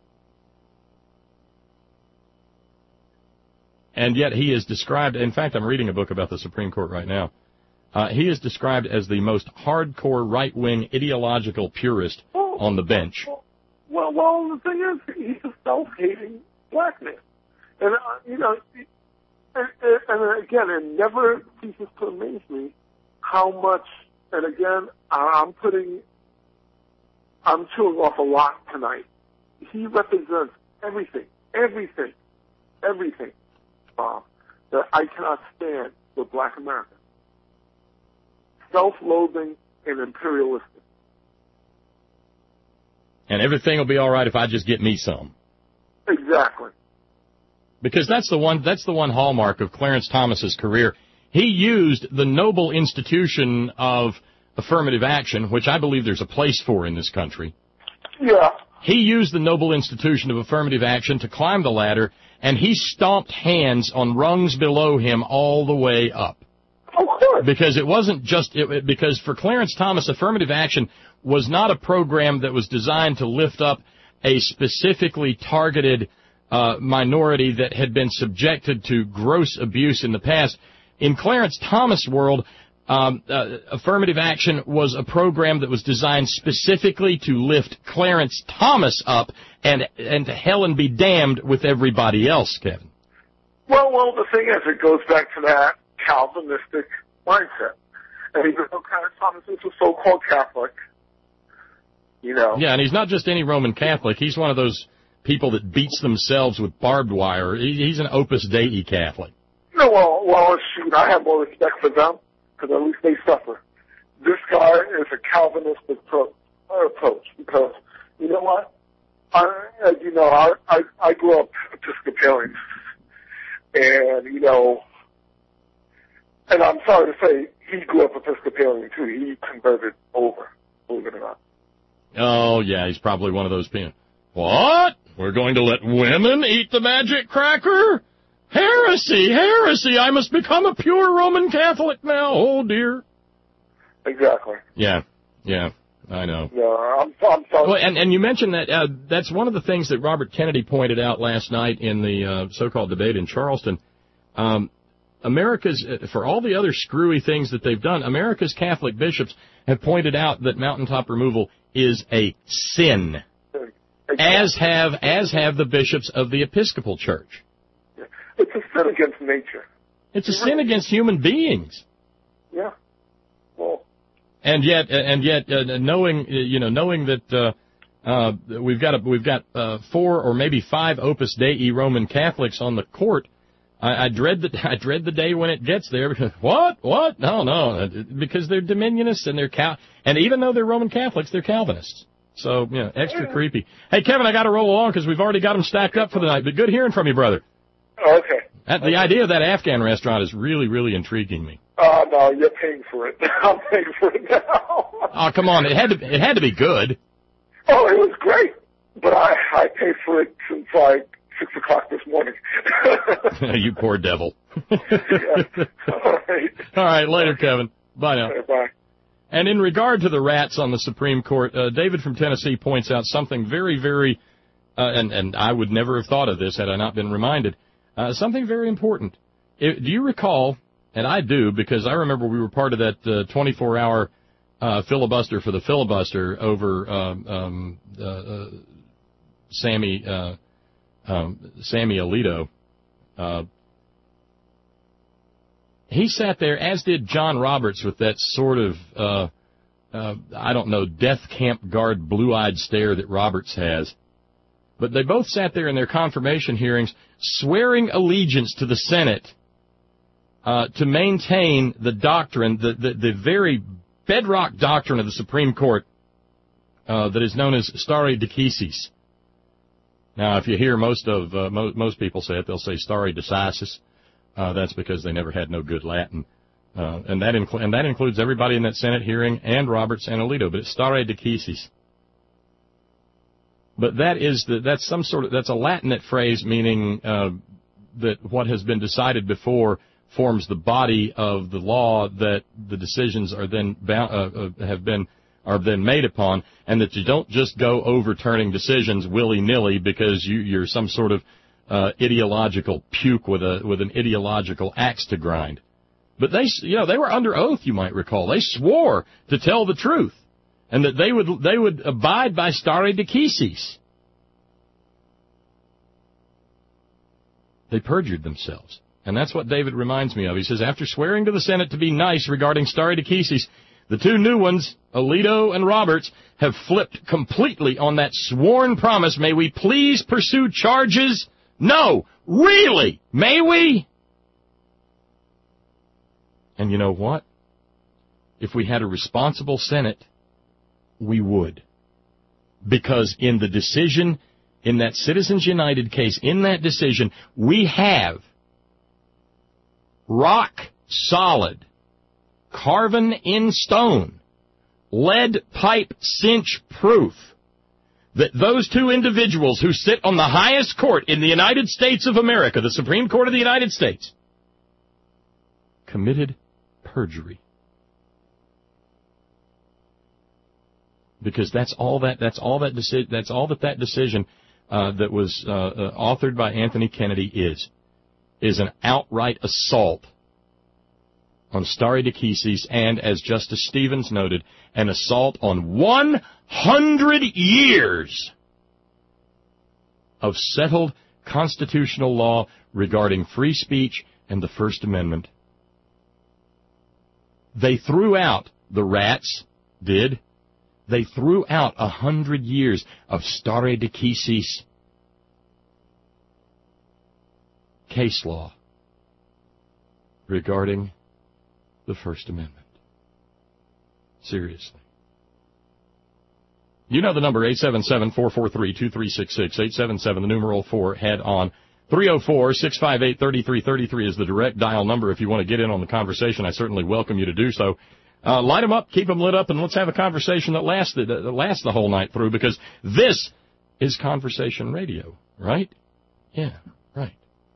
And yet he is described, in fact, I'm reading a book about the Supreme Court right now. Uh, he is described as the most hardcore right-wing ideological purist well, on the bench. Well, well, the thing is, he's a self-hating black man. And, uh, you know, and, and, and again, it never ceases to amaze me how much, and again, I'm putting, I'm chewing off a lot tonight. He represents everything, everything, everything, Bob, that I cannot stand with black America. Self-loathing and imperialistic. And everything will be all right if I just get me some. Exactly. Because that's the one, that's the one hallmark of Clarence Thomas's career. He used the noble institution of affirmative action, which I believe there's a place for in this country. Yeah. He used the noble institution of affirmative action to climb the ladder, and he stomped hands on rungs below him all the way up. Of course. Because it wasn't just, it, because for Clarence Thomas, affirmative action was not a program that was designed to lift up a specifically targeted uh, minority that had been subjected to gross abuse in the past. In Clarence Thomas' world, um, uh, affirmative action was a program that was designed specifically to lift Clarence Thomas up and and to hell and be damned with everybody else, Kevin. Well, well, the thing is, it goes back to that Calvinistic mindset. And even though Clarence Thomas is a so-called Catholic, you know. Yeah, and he's not just any Roman Catholic. He's one of those people that beats themselves with barbed wire. He, he's an Opus Dei Catholic. No, well, well, shoot, I have more respect for them, because at least they suffer. This guy is a Calvinistic pro- approach, because, you know what? I, as you know, I, I, I grew up Episcopalian, and, you know, and I'm sorry to say, he grew up Episcopalian, too. He converted over, believe it or not. Oh, yeah, he's probably one of those people. What? We're going to let women eat the magic cracker? Heresy, heresy, I must become a pure Roman Catholic now. Oh, dear. Exactly. Yeah, yeah, I know. Yeah, I'm, I'm sorry. Well, and, and you mentioned that uh, that's one of the things that Robert Kennedy pointed out last night in the uh, so-called debate in Charleston. Um, America's, for all the other screwy things that they've done, America's Catholic bishops have pointed out that mountaintop removal is a sin, Exactly. as have as have the bishops of the Episcopal Church. It's a sin against nature. It's a sin against human beings. Yeah. Well. And yet, and yet, uh, knowing you know, knowing that uh, uh, we've got a, we've got uh, four or maybe five Opus Dei Roman Catholics on the court, I, I dread the I dread the day when it gets there. Because what? What? No, no, because they're Dominionists and they're Cal, and even though they're Roman Catholics, they're Calvinists. So you know, extra yeah. creepy. Hey, Kevin, I got to roll along because we've already got them stacked up for the night. But good hearing from you, brother. Okay. That, the idea of that Afghan restaurant is really, really intriguing me. Oh, uh, no, you're paying for it. I'm paying for it now. Oh, come on. It had to it had to be good. Oh, it was great. But I, I paid for it since like six o'clock this morning. You poor devil. Yeah. All right. All right, later, Kevin. Bye now. Okay, bye. And in regard to the rats on the Supreme Court, uh, David from Tennessee points out something very, very, uh, and, and I would never have thought of this had I not been reminded, uh, something very important. It, do you recall, and I do because I remember we were part of that uh, twenty-four hour uh, filibuster for the filibuster over um, um, uh, uh, Sammy uh, um, Sammy Alito. Uh, he sat there, as did John Roberts, with that sort of, uh, uh, I don't know, death camp guard blue-eyed stare that Roberts has. But they both sat there in their confirmation hearings swearing allegiance to the Senate uh, to maintain the doctrine, the, the, the very bedrock doctrine of the Supreme Court uh, that is known as stare decisis. Now, if you hear most of uh, mo- most people say it, they'll say stare decisis. Uh, that's because they never had no good Latin. Uh, and, that incl- and that includes everybody in that Senate hearing and Roberts and Alito, but it's stare decisis. But that is the, that's some sort of, that's a Latinate phrase meaning, uh, that what has been decided before forms the body of the law that the decisions are then bound, uh, uh, have been, are then made upon, and that you don't just go overturning decisions willy-nilly because you, you're some sort of, uh, ideological puke with a, with an ideological axe to grind. But they, you know, they were under oath, you might recall. They swore to tell the truth. And that they would they would abide by stare decisis. They perjured themselves. And that's what David reminds me of. He says, after swearing to the Senate to be nice regarding stare decisis, the two new ones, Alito and Roberts, have flipped completely on that sworn promise. May we please pursue charges? No! Really? May we? And you know what? If we had a responsible Senate, we would. Because in the decision in that Citizens United case, in that decision, we have rock solid, carven in stone, lead pipe cinch proof that those two individuals who sit on the highest court in the United States of America, the Supreme Court of the United States, committed perjury. Because that's all that that's all that deci- that's all that that decision uh, that was uh, uh, authored by Anthony Kennedy is is an outright assault on stare decisis, and, as Justice Stevens noted, an assault on one hundred years of settled constitutional law regarding free speech and the First Amendment. They threw out, the rats did, they threw out a hundred years of stare decisis case law regarding the First Amendment. Seriously. You know the number, eight seven seven, four four three, two three six six, eight seven seven, the numeral four, head on. three oh four, six five eight, three three three three is the direct dial number. If you want to get in on the conversation, I certainly welcome you to do so. Uh, light them up, keep them lit up, and let's have a conversation that lasts the, that lasts the whole night through, because this is Conversation Radio, right? Yeah, right.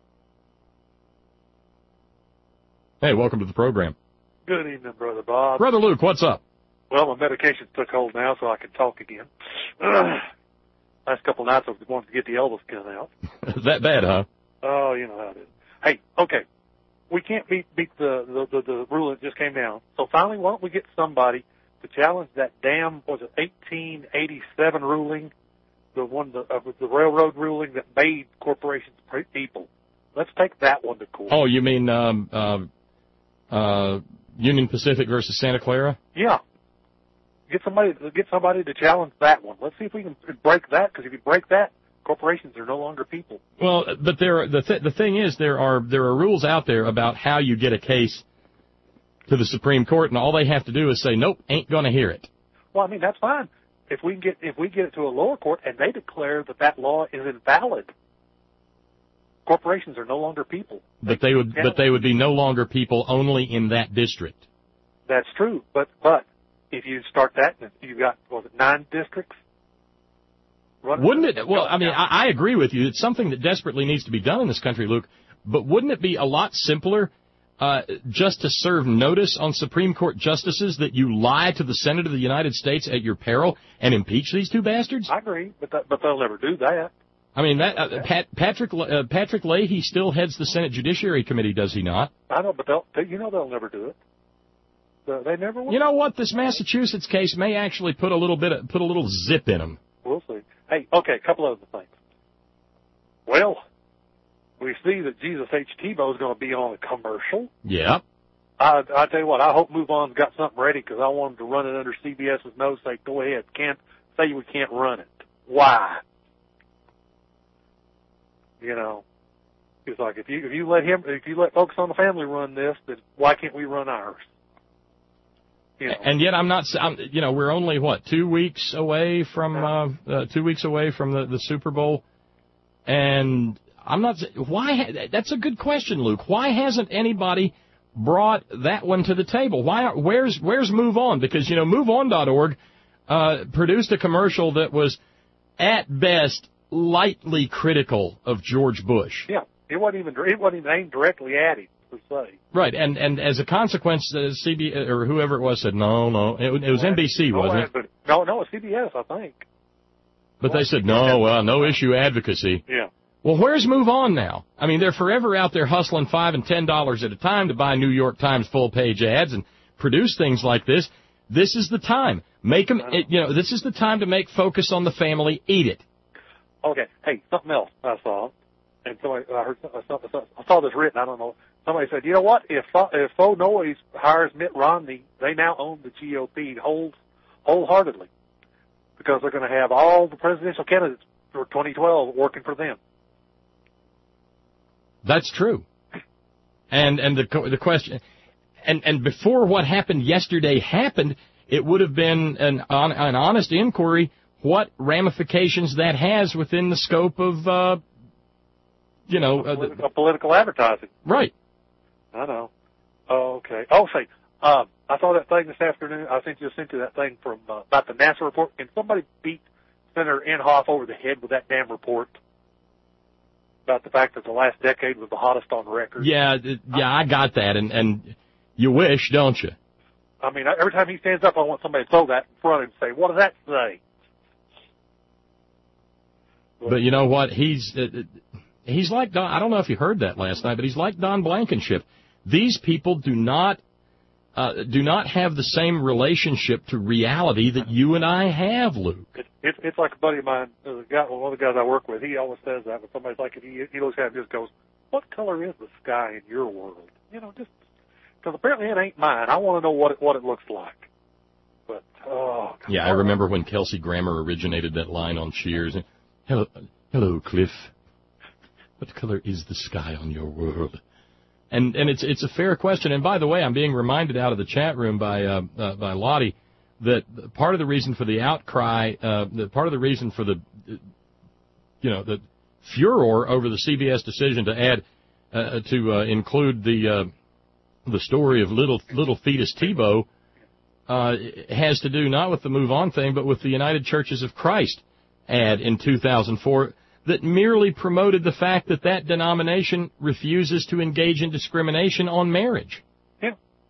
Hey, welcome to the program. Good evening, Brother Bob. Brother Luke, what's up? Well, my medication took hold now, so I can talk again. Uh, last couple of nights I wanted to get the Elvis gun out. That bad, huh? Oh, you know how it is. Hey, okay. We can't beat, beat the, the, the, the rule that just came down. So finally, why don't we get somebody to challenge that damn, was it eighteen eighty-seven ruling, the one, the, uh, the railroad ruling that made corporations people. Let's take that one to court. Oh, you mean um, uh, uh, Union Pacific versus Santa Clara? Yeah. Get somebody, get somebody to challenge that one. Let's see if we can break that, because if you break that, corporations are no longer people. Well, but there, the th- the thing is, there are there are rules out there about how you get a case to the Supreme Court, and all they have to do is say, nope, ain't going to hear it. Well, I mean, that's fine. If we get if we get it to a lower court and they declare that that law is invalid, corporations are no longer people. But they would but they would be no longer people only in that district. That's true, but but if you start that, you've got what was it nine districts. Wouldn't it? Well, I mean, I, I agree with you. It's something that desperately needs to be done in this country, Luke. But wouldn't it be a lot simpler uh, just to serve notice on Supreme Court justices that you lie to the Senate of the United States at your peril and impeach these two bastards? I agree, but that, but they'll never do that. I mean, that uh, Pat, Patrick uh, Patrick Leahy still heads the Senate Judiciary Committee, does he not? I know, but they'll, they, you know they'll never do it. They never will. You know what? This Massachusetts case may actually put a little bit of, put a little zip in them. We'll see. Hey, okay, a couple other things. Well, we see that Jesus H. Tebow is going to be on a commercial. Yeah. I, I tell you what, I hope Move On's got something ready, because I want them to run it under C B S's nose. Say, go ahead, can't say we can't run it. Why? You know, it's like if you if you let him if you let Focus on the Family run this, then why can't we run ours? You know. And yet I'm not, I'm, you know, we're only, what, two weeks away from, uh, uh, two weeks away from the, the Super Bowl. And I'm not, why, that's a good question, Luke. Why hasn't anybody brought that one to the table? Why, where's, where's Move On? Because, you know, move on dot org, uh, produced a commercial that was, at best, lightly critical of George Bush. Yeah, it wasn't even, it wasn't even aimed directly at him. Say. Right, and and as a consequence, uh, C B S or whoever it was said no, no. It, it was N B C, wasn't it? No, no, it's C B S, I think. But they said no, well, no issue advocacy. Yeah. Well, where's Move On now? I mean, they're forever out there hustling five and ten dollars at a time to buy New York Times full page ads and produce things like this. This is the time. Make them. It, you know, this is the time to make Focus on the Family eat it. Okay. Hey, something else I saw, and somebody I heard I saw, I saw this written. I don't know. Somebody said, you know what? If if Faux Noise hires Mitt Romney, they now own the G O P whole, wholeheartedly, because they're going to have all the presidential candidates for twenty twelve working for them. That's true. And and the the question, and and before what happened yesterday happened, it would have been an an honest inquiry. what ramifications that has within the scope of, uh, you know, uh, political, political advertising. Right. I know. Oh, okay. Oh, say, um, I saw that thing this afternoon. I sent you sent you that thing from uh, about the NASA report. Can somebody beat Senator Inhofe over the head with that damn report about the fact that the last decade was the hottest on record? Yeah, yeah, I got that, and and you wish, don't you? I mean, every time he stands up, I want somebody to throw that in front and say, "What does that say?" But you know what? He's uh, he's like Don. I don't know if you heard that last night, but he's like Don Blankenship. These people do not uh, do not have the same relationship to reality that you and I have, Luke. It, it, it's like a buddy of mine, the guy, one of the guys I work with. He always says that when somebody's like, he, he looks at him and just goes, "What color is the sky in your world?" You know, just because apparently it ain't mine. I want to know what it, what it looks like. But oh, God. Yeah, I remember when Kelsey Grammer originated that line on Cheers. Hello, hello, Cliff. What color is the sky on your world? And and it's it's a fair question. And by the way, I'm being reminded out of the chat room by uh, uh, by Lottie that part of the reason for the outcry, uh, that part of the reason for the, you know, the furor over the C B S decision to add uh, to uh, include the uh, the story of little little fetus Tebow uh, has to do not with the Move On thing, but with the United Churches of Christ ad in two thousand four. That merely promoted the fact that that denomination refuses to engage in discrimination on marriage. Yeah.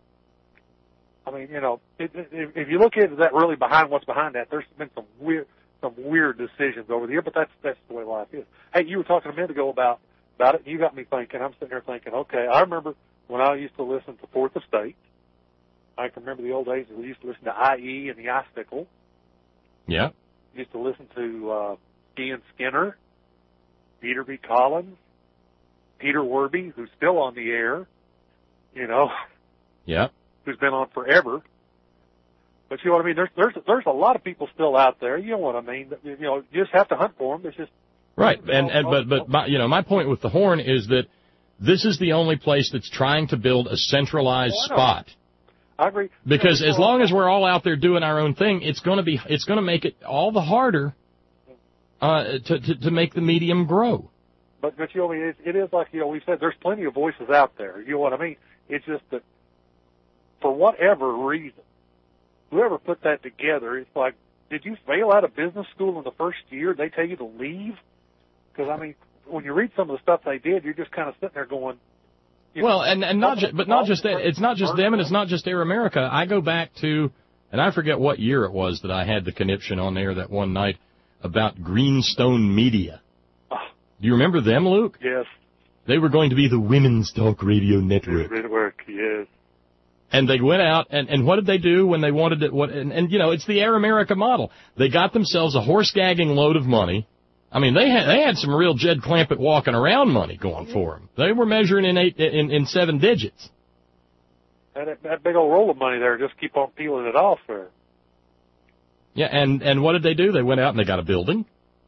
I mean, you know, it, it, if you look into that really behind what's behind that, there's been some weird, some weird decisions over the year, but that's that's the way life is. Hey, you were talking a minute ago about about it, and you got me thinking. I'm sitting here thinking, okay, I remember when I used to listen to Fourth Estate. I can remember the old days when we used to listen to I E and the Icicle. Yeah. Used to listen to uh, Ian Skinner. Peter B. Collins, Peter Werby, who's still on the air, you know, yeah, who's been on forever. But you know what I mean? There's there's there's a lot of people still out there. You know what I mean? You know, you just have to hunt for them. It's just right. And and but but my, you know, my point with the Horn is that this is the only place that's trying to build a centralized oh, I spot. I agree. Because you know, as long as we're all out there doing our own thing, it's going to be it's going to make it all the harder. Uh, to, to to make the medium grow. But, but you know, I mean, it, it is like, you know, we said there's plenty of voices out there. You know what I mean? It's just that for whatever reason, whoever put that together, it's like, did you fail out of business school in the first year? They tell you to leave? Because, I mean, when you read some of the stuff they did, you're just kind of sitting there going, you well, know, and, and not just, but not just that. It's not just them and it's not just Air America. I go back to, and I forget what year it was that I had the conniption on there that one night about Greenstone Media. Do you remember them, Luke? Yes. They were going to be the Women's Talk Radio Network. Network, yes. And they went out, and, and what did they do when they wanted it? What, and, and, you know, it's the Air America model. They got themselves a horse-gagging load of money. I mean, they had, they had some real Jed Clampett walking around money going for them. They were measuring in eight, in, in seven digits. And that, that big old roll of money there, just keep on peeling it off there. Yeah, and, and what did they do? They went out and they got a building,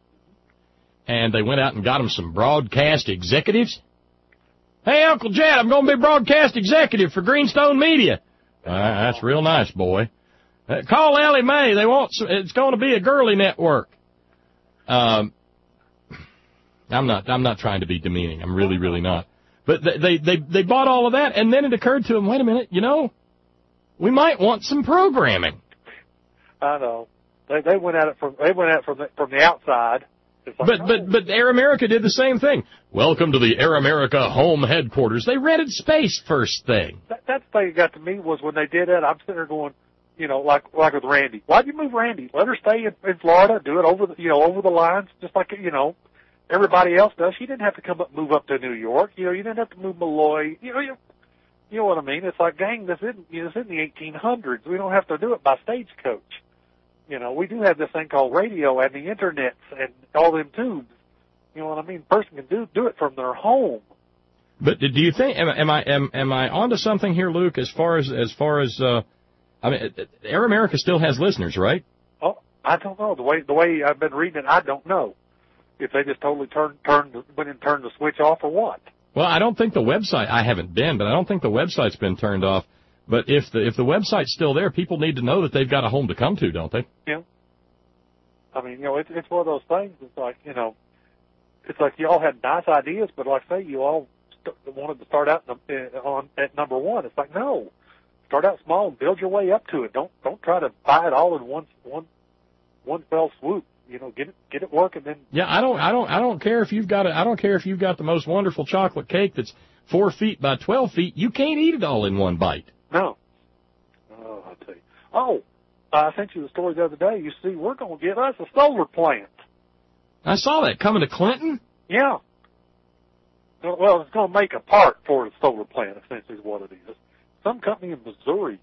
and they went out and got them some broadcast executives. Hey, Uncle Jed, I'm going to be broadcast executive for Greenstone Media. Uh, that's real nice, boy. Uh, call Ellie Mae. They want some, it's going to be a girly network. Um, I'm not I'm not trying to be demeaning. I'm really really not. But they they they, they bought all of that, and then it occurred to them, wait a minute, you know, we might want some programming. I know. They they went at it from they went at it from the, from the outside. Like, but oh. but but Air America did the same thing. Welcome to the Air America home headquarters. They rented space first thing. That, that thing that got to me was when they did that. I'm sitting there going, you know, like like with Randy. Why'd you move Randy? Let her stay in, in Florida, do it over the you know over the lines, just like you know everybody else does. She didn't have to come up move up to New York. You know, you didn't have to move Malloy. You know, you you know what I mean? It's like, gang, this isn't you know, this in the eighteen hundreds. We don't have to do it by stagecoach. You know, we do have this thing called radio and the internet and all them tubes. You know what I mean? A person can do do it from their home. But do you think am, am I am am I onto something here, Luke? As far as as far as uh, I mean, Air America still has listeners, right? Oh, I don't know the way the way I've been reading it. I don't know if they just totally turned turned went and turned the switch off or what. Well, I don't think the website. I haven't been, but I don't think the website's been turned off. But if the if the website's still there, people need to know that they've got a home to come to, don't they? Yeah. I mean, you know, it's it's one of those things. It's like, you know, it's like you all had nice ideas, but like I say, you all st- wanted to start out in, uh, on at number one. It's like, no, start out small and build your way up to it. Don't don't try to buy it all in one one one fell swoop. You know, get it get it working. Then yeah, I don't I don't I don't care if you've got a, I don't care if you've got the most wonderful chocolate cake that's four feet by twelve feet. You can't eat it all in one bite. No. Oh, I tell you. Oh, I sent you the story the other day. You see, we're going to get us a solar plant. I saw that coming to Clinton. Yeah. Well, it's going to make a part for the solar plant, essentially, is what it is. Some company in Missouri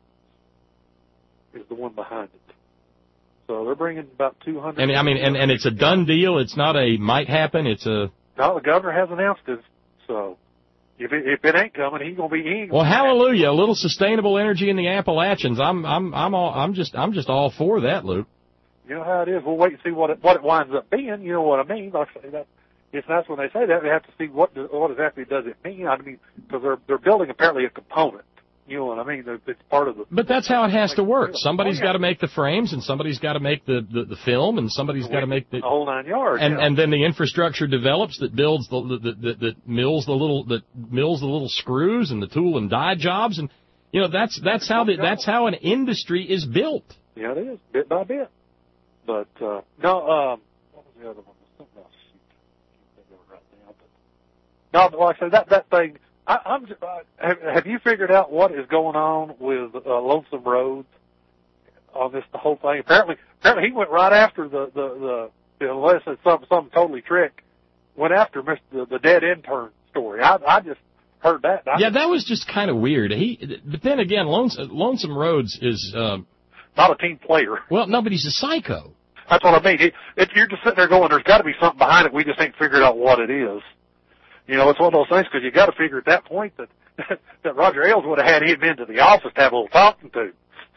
is the one behind it. So they're bringing about two hundred. And I mean, and, and it's a done deal. It's not a might happen. It's a. No, the governor has announced it. So if it, if it ain't coming, he's going to be. He ain't gonna well, be hallelujah! A little sustainable energy in the Appalachians. I'm, I'm, I'm all, I'm just, I'm just all for that, Luke. You know how it is. We'll wait and see what it, what it winds up being. You know what I mean? Like I say that. It's nice when they say that. They have to see what what exactly does it mean. I mean, because they're they're building apparently a component. You know what I mean? It's part of the. But that's how it has to work. Somebody's got to make the frames, and somebody's got to make the, the, the film, and somebody's got to make the, the whole nine yards. And yeah. and then the infrastructure develops that builds the the, the that mills the little that mills the little screws and the tool and die jobs, and you know that's that's how the, that's how an industry is built. Yeah, it is bit by bit. But uh, no, um, what was the other one? Something else. Can't think of it right now. But no, like I said, that that thing. I, I'm. Uh, have, have you figured out what is going on with uh, Lonesome Rhodes on this the whole thing? Apparently, apparently he went right after the the, the unless it's some some totally trick, went after Mister the, the dead intern story. I I just heard that. I yeah, that was just kind of weird. He, but then again, Lonesome, Lonesome Rhodes is um, not a team player. Well, no, but he's a psycho. That's what I mean. It, it, you're just sitting there going, "There's got to be something behind it. We just ain't figured out what it is." You know, it's one of those things because you got to figure at that point that that Roger Ailes would have had him into the office to have a little talking to.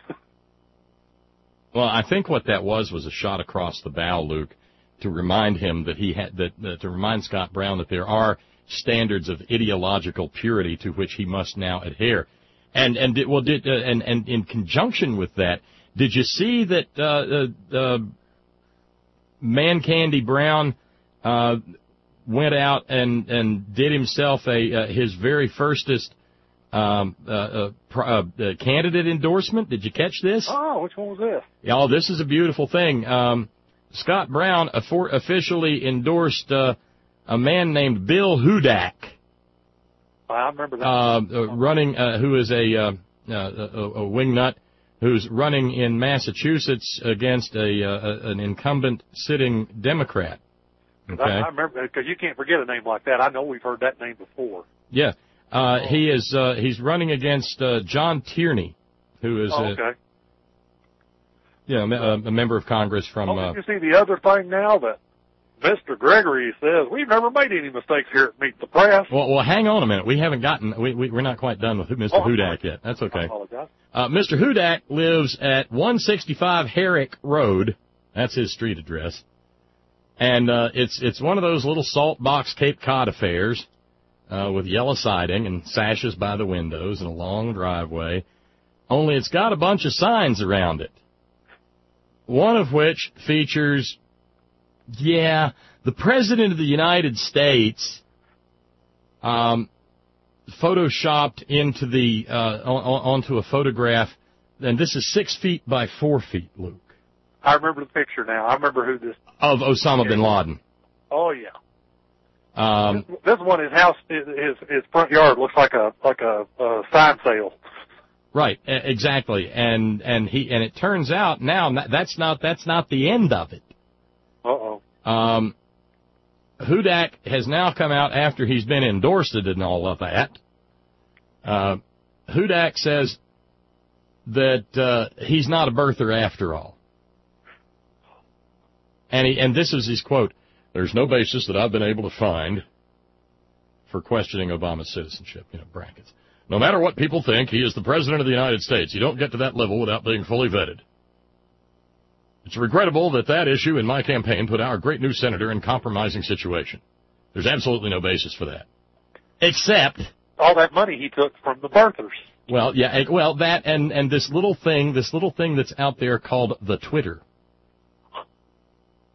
Well, I think what that was was a shot across the bow, Luke, to remind him that he had that uh, to remind Scott Brown that there are standards of ideological purity to which he must now adhere. And and did, well, did uh, and and in conjunction with that, did you see that uh, uh, uh, Man Candy Brown uh, went out and, and did himself a uh, his very firstest um, uh, uh, pr- uh, uh, candidate endorsement? Did you catch this? Oh, which one was this? Oh, this is a beautiful thing. Um, Scott Brown affor- officially endorsed uh, a man named Bill Hudak. I remember that. Uh, uh, running, uh, who is a, uh, uh, a, a wingnut, who's running in Massachusetts against a, uh, an incumbent sitting Democrat. Okay. I, I remember because you can't forget a name like that. I know we've heard that name before. Yeah, uh, oh. he is. Uh, he's running against uh, John Tierney, who is oh, okay. a, yeah, a, a member of Congress from. Oh, uh, you see the other thing now that Mister Gregory says we've never made any mistakes here at Meet the Press. Well, well, hang on a minute. We haven't gotten. We, we we're not quite done with Mister Oh, Hudak yet. That's okay. I apologize. Uh, Mister Hudak lives at one sixty-five Herrick Road. That's his street address. And uh, it's it's one of those little salt box Cape Cod affairs uh, with yellow siding and sashes by the windows and a long driveway. Only it's got a bunch of signs around it. One of which features, yeah, the President of the United States um, photoshopped into the uh, on, onto a photograph, and this is six feet by four feet, Luke. I remember the picture now. I remember who this of Osama bin Laden. Oh yeah. Um, this, this one, his house, his his front yard looks like a like a, a sign sale. Right, exactly, and and he and it turns out now that's not that's not the end of it. Uh oh. Um, Hudak has now come out after he's been endorsed and all of that. Uh, Hudak says that uh, he's not a birther after all. And he, and this is his quote, "There's no basis that I've been able to find for questioning Obama's citizenship," you know, brackets. "No matter what people think, he is the President of the United States. You don't get to that level without being fully vetted. It's regrettable that that issue in my campaign put our great new senator in a compromising situation. There's absolutely no basis for that. Except all that money he took from the birthers." Well, yeah, well, that and, and this little thing, this little thing that's out there called the Twitter.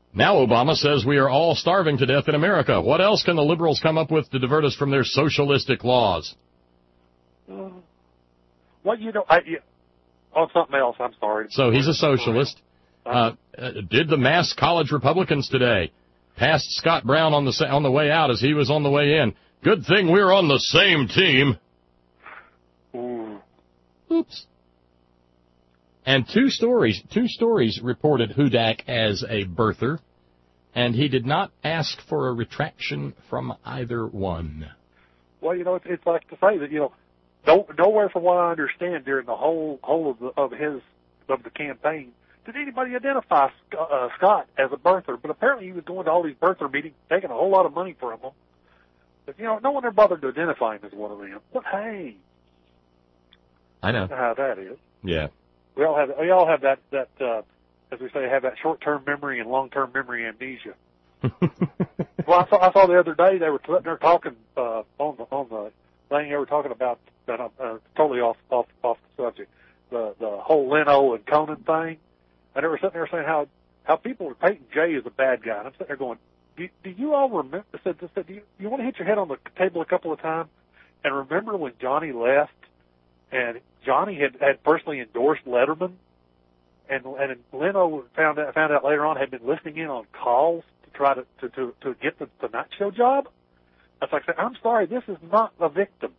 Now Obama says we are all starving to death in America. What else can the liberals come up with to divert us from their socialistic laws? Uh, well, you know, I, you, on something else, I'm sorry. So he's a socialist. Uh, uh, did the mass college Republicans today. Passed Scott Brown on the on the way out as he was on the way in. Good thing we're on the same team. Ooh. Oops. And two stories, two stories reported Hudak as a birther, and he did not ask for a retraction from either one. Well, you know, it's, it's like to say that, you know, no, nowhere from what I understand during the whole whole of, the, of his of the campaign did anybody identify uh, Scott as a birther. But apparently he was going to all these birther meetings, taking a whole lot of money from them. But, you know, no one ever bothered to identify him as one of them. But, hey. I know. You know how that is. Yeah. We all have, we all have that, that uh, as we say, have that short-term memory and long-term memory amnesia. Well, I saw, I saw the other day they were they were talking uh, on the on the thing they were talking about, uh, uh, totally off off off the subject, the the whole Leno and Conan thing, and they were sitting there saying how how people were painting Jay as a bad guy, and I'm sitting there going, do, do you all remember? I said, I said, do you, you want to hit your head on the table a couple of times and remember when Johnny left? And Johnny had, had personally endorsed Letterman, and and Leno found out found out later on had been listening in on calls to try to to to, to get the Tonight Show job. That's like saying, I'm sorry, this is not a victim.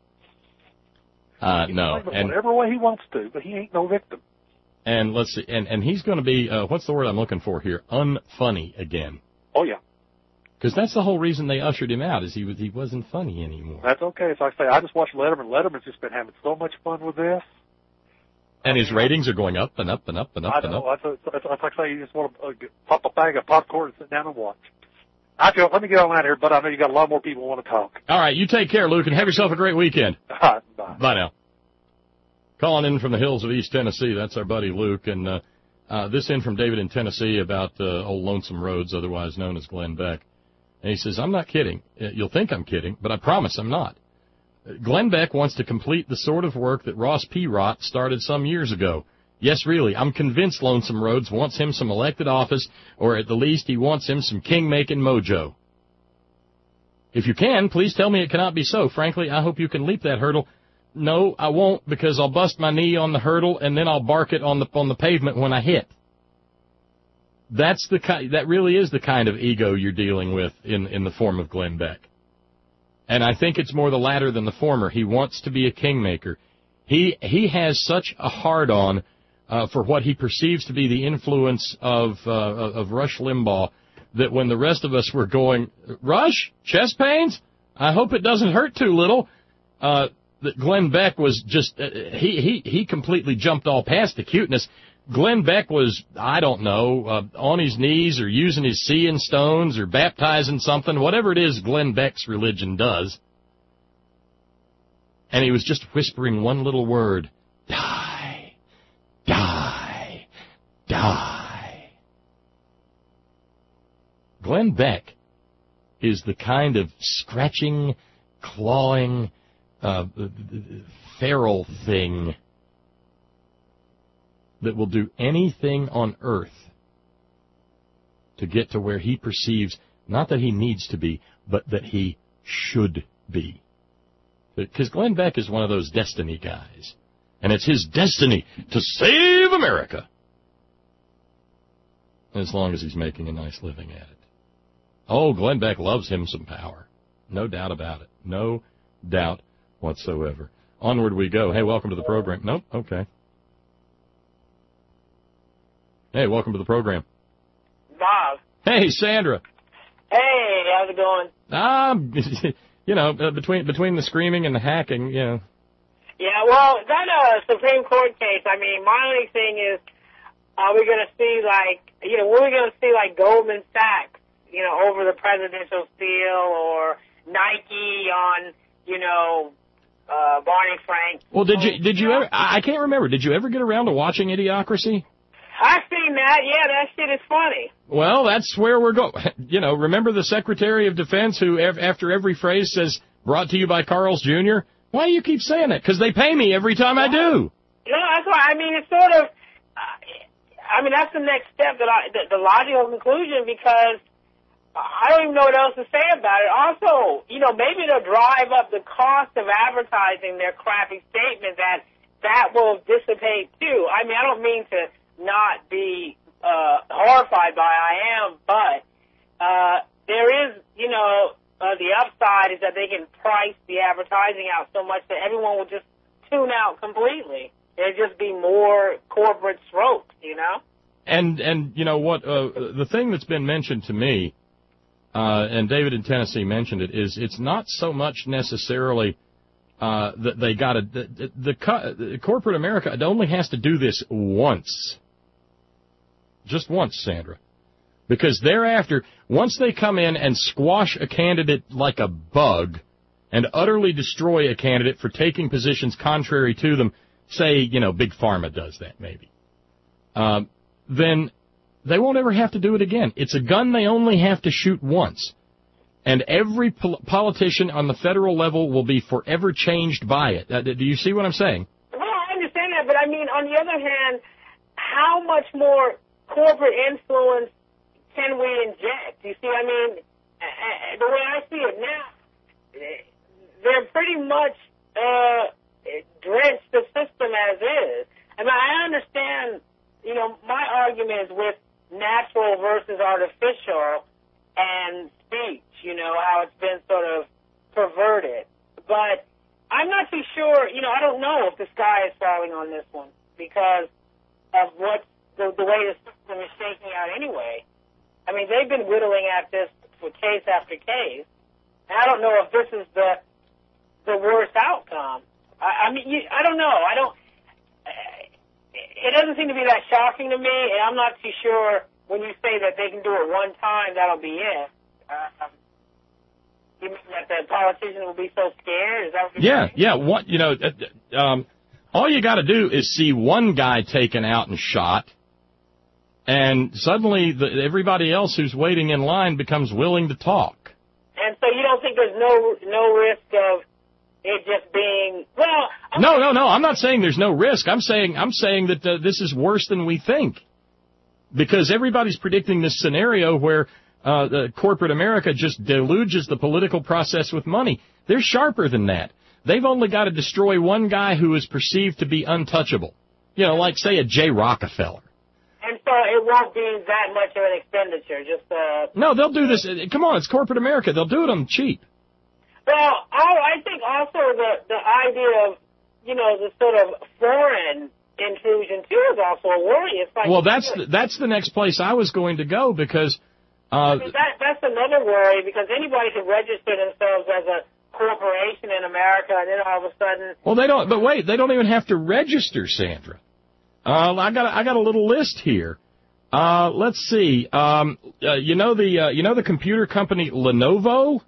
Uh, he no, can blame it and whatever way he wants to, but he ain't no victim. and let's see, and and he's going to be uh, what's the word I'm looking for here? Unfunny again. Oh yeah. Because that's the whole reason they ushered him out, is he was he wasn't funny anymore. That's okay. It's like I say, I just watched Letterman. Letterman's just been having so much fun with this. And his ratings are going up and up and up and up I and know. up. That's, that's, that's like I say, you just want to uh, get, pop a bag of popcorn and sit down and watch. I feel, let me get on out here, but I know you got a lot more people who want to talk. All right, you take care, Luke, and have yourself a great weekend. All right, bye. Bye now. Calling in from the hills of East Tennessee, that's our buddy Luke, and uh, uh, this in from David in Tennessee about uh, old Lonesome Roads, otherwise known as Glenn Beck. And he says, I'm not kidding. You'll think I'm kidding, but I promise I'm not. Glenn Beck wants to complete the sort of work that Ross Perot started some years ago. Yes, really, I'm convinced Lonesome Roads wants him some elected office, or at the least he wants him some king-making mojo. If you can, please tell me it cannot be so. Frankly, I hope you can leap that hurdle. No, I won't, because I'll bust my knee on the hurdle, and then I'll bark it on the on the pavement when I hit. That's the ki- that really is the kind of ego you're dealing with in, in the form of Glenn Beck. And I think it's more the latter than the former. He wants to be a kingmaker. He he has such a hard-on uh, for what he perceives to be the influence of uh, of Rush Limbaugh that when the rest of us were going, Rush, chest pains? I hope it doesn't hurt too little. Uh, that Glenn Beck was just, uh, he, he, he completely jumped all past the cuteness. Glenn Beck was, I don't know, uh, on his knees or using his seeing stones or baptizing something, whatever it is Glenn Beck's religion does. And he was just whispering one little word, die, die, die. Glenn Beck is the kind of scratching, clawing, uh, feral thing that will do anything on earth to get to where he perceives, not that he needs to be, but that he should be. Because Glenn Beck is one of those destiny guys. And it's his destiny to save America. As long as he's making a nice living at it. Oh, Glenn Beck loves him some power. No doubt about it. No doubt whatsoever. Onward we go. Hey, welcome to the program. Nope, okay. Hey, welcome to the program. Bob. Hey, Sandra. Hey, how's it going? Um, you know, uh, between between the screaming and the hacking, you know. Yeah, well, that uh, Supreme Court case, I mean, my only thing is, are we going to see, like, you know, what are we going to see, like, Goldman Sachs, you know, over the presidential seal, or Nike on, you know, uh, Barney Frank? Well, did you, did you ever, I can't remember, did you ever get around to watching Idiocracy? I've seen that. Yeah, that shit is funny. Well, that's where we're going. You know, remember the Secretary of Defense who, after every phrase, says, brought to you by Carl's Junior? Why do you keep saying that? Because they pay me every time I do. No, that's why. I mean, it's sort of, uh, I mean, that's the next step, that I, the, the logical conclusion, because I don't even know what else to say about it. Also, you know, maybe they'll drive up the cost of advertising their crappy statement, that that will dissipate too. I mean, I don't mean to not be uh, horrified by I am, but uh, there is, you know, uh, the upside is that they can price the advertising out so much that everyone will just tune out completely. There'd just be more corporate strokes, you know? And, and you know what, uh, the thing that's been mentioned to me, uh, and David in Tennessee mentioned it, is it's not so much necessarily uh, that they got to, the, the, the corporate America only has to do this once. Just once, Sandra. Because thereafter, once they come in and squash a candidate like a bug and utterly destroy a candidate for taking positions contrary to them, say, you know, Big Pharma does that maybe, um, then they won't ever have to do it again. It's a gun they only have to shoot once. And every pol- politician on the federal level will be forever changed by it. Uh, do you see what I'm saying? Well, I understand that, but I mean, on the other hand, how much more corporate influence can we inject? You see, I mean, uh, the way I see it now, they're pretty much uh, drenched the system as is. I mean, I understand, you know, my argument is with natural versus artificial and speech, you know, how it's been sort of perverted. But I'm not too sure, you know, I don't know if the sky is falling on this one because of what the, the way the system is shaking out anyway. I mean, they've been whittling at this for case after case, and I don't know if this is the the worst outcome. I, I mean, you, I don't know. I don't. It doesn't seem to be that shocking to me, and I'm not too sure when you say that they can do it one time, that'll be it. Uh, you mean that the politicians will be so scared? Is that what you're Yeah, saying? yeah. What you know, um, all you got to do is see one guy taken out and shot, and suddenly the, everybody else who's waiting in line becomes willing to talk. And so you don't think there's no no risk of it just being, well... I'm No, no, no. I'm not saying there's no risk. I'm saying I'm saying that uh, this is worse than we think, because everybody's predicting this scenario where uh, the corporate America just deluges the political process with money. They're sharper than that. They've only got to destroy one guy who is perceived to be untouchable. You know, like, say, a Jay Rockefeller. And so it won't be that much of an expenditure, just... Uh, No, they'll do this. Come on, it's corporate America. They'll do it on the cheap. Well, I think also the the idea of, you know, the sort of foreign intrusion, too, is also a worry. It's like, well, that's the, that's the next place I was going to go, because... Uh, I mean, that, that's another worry, because anybody can register themselves as a corporation in America, and then all of a sudden... Well, they don't, but wait, they don't even have to register, Sandra. Uh, I got a, I got a little list here. Uh, let's see. Um, uh, you know the uh, you know the computer company Lenovo?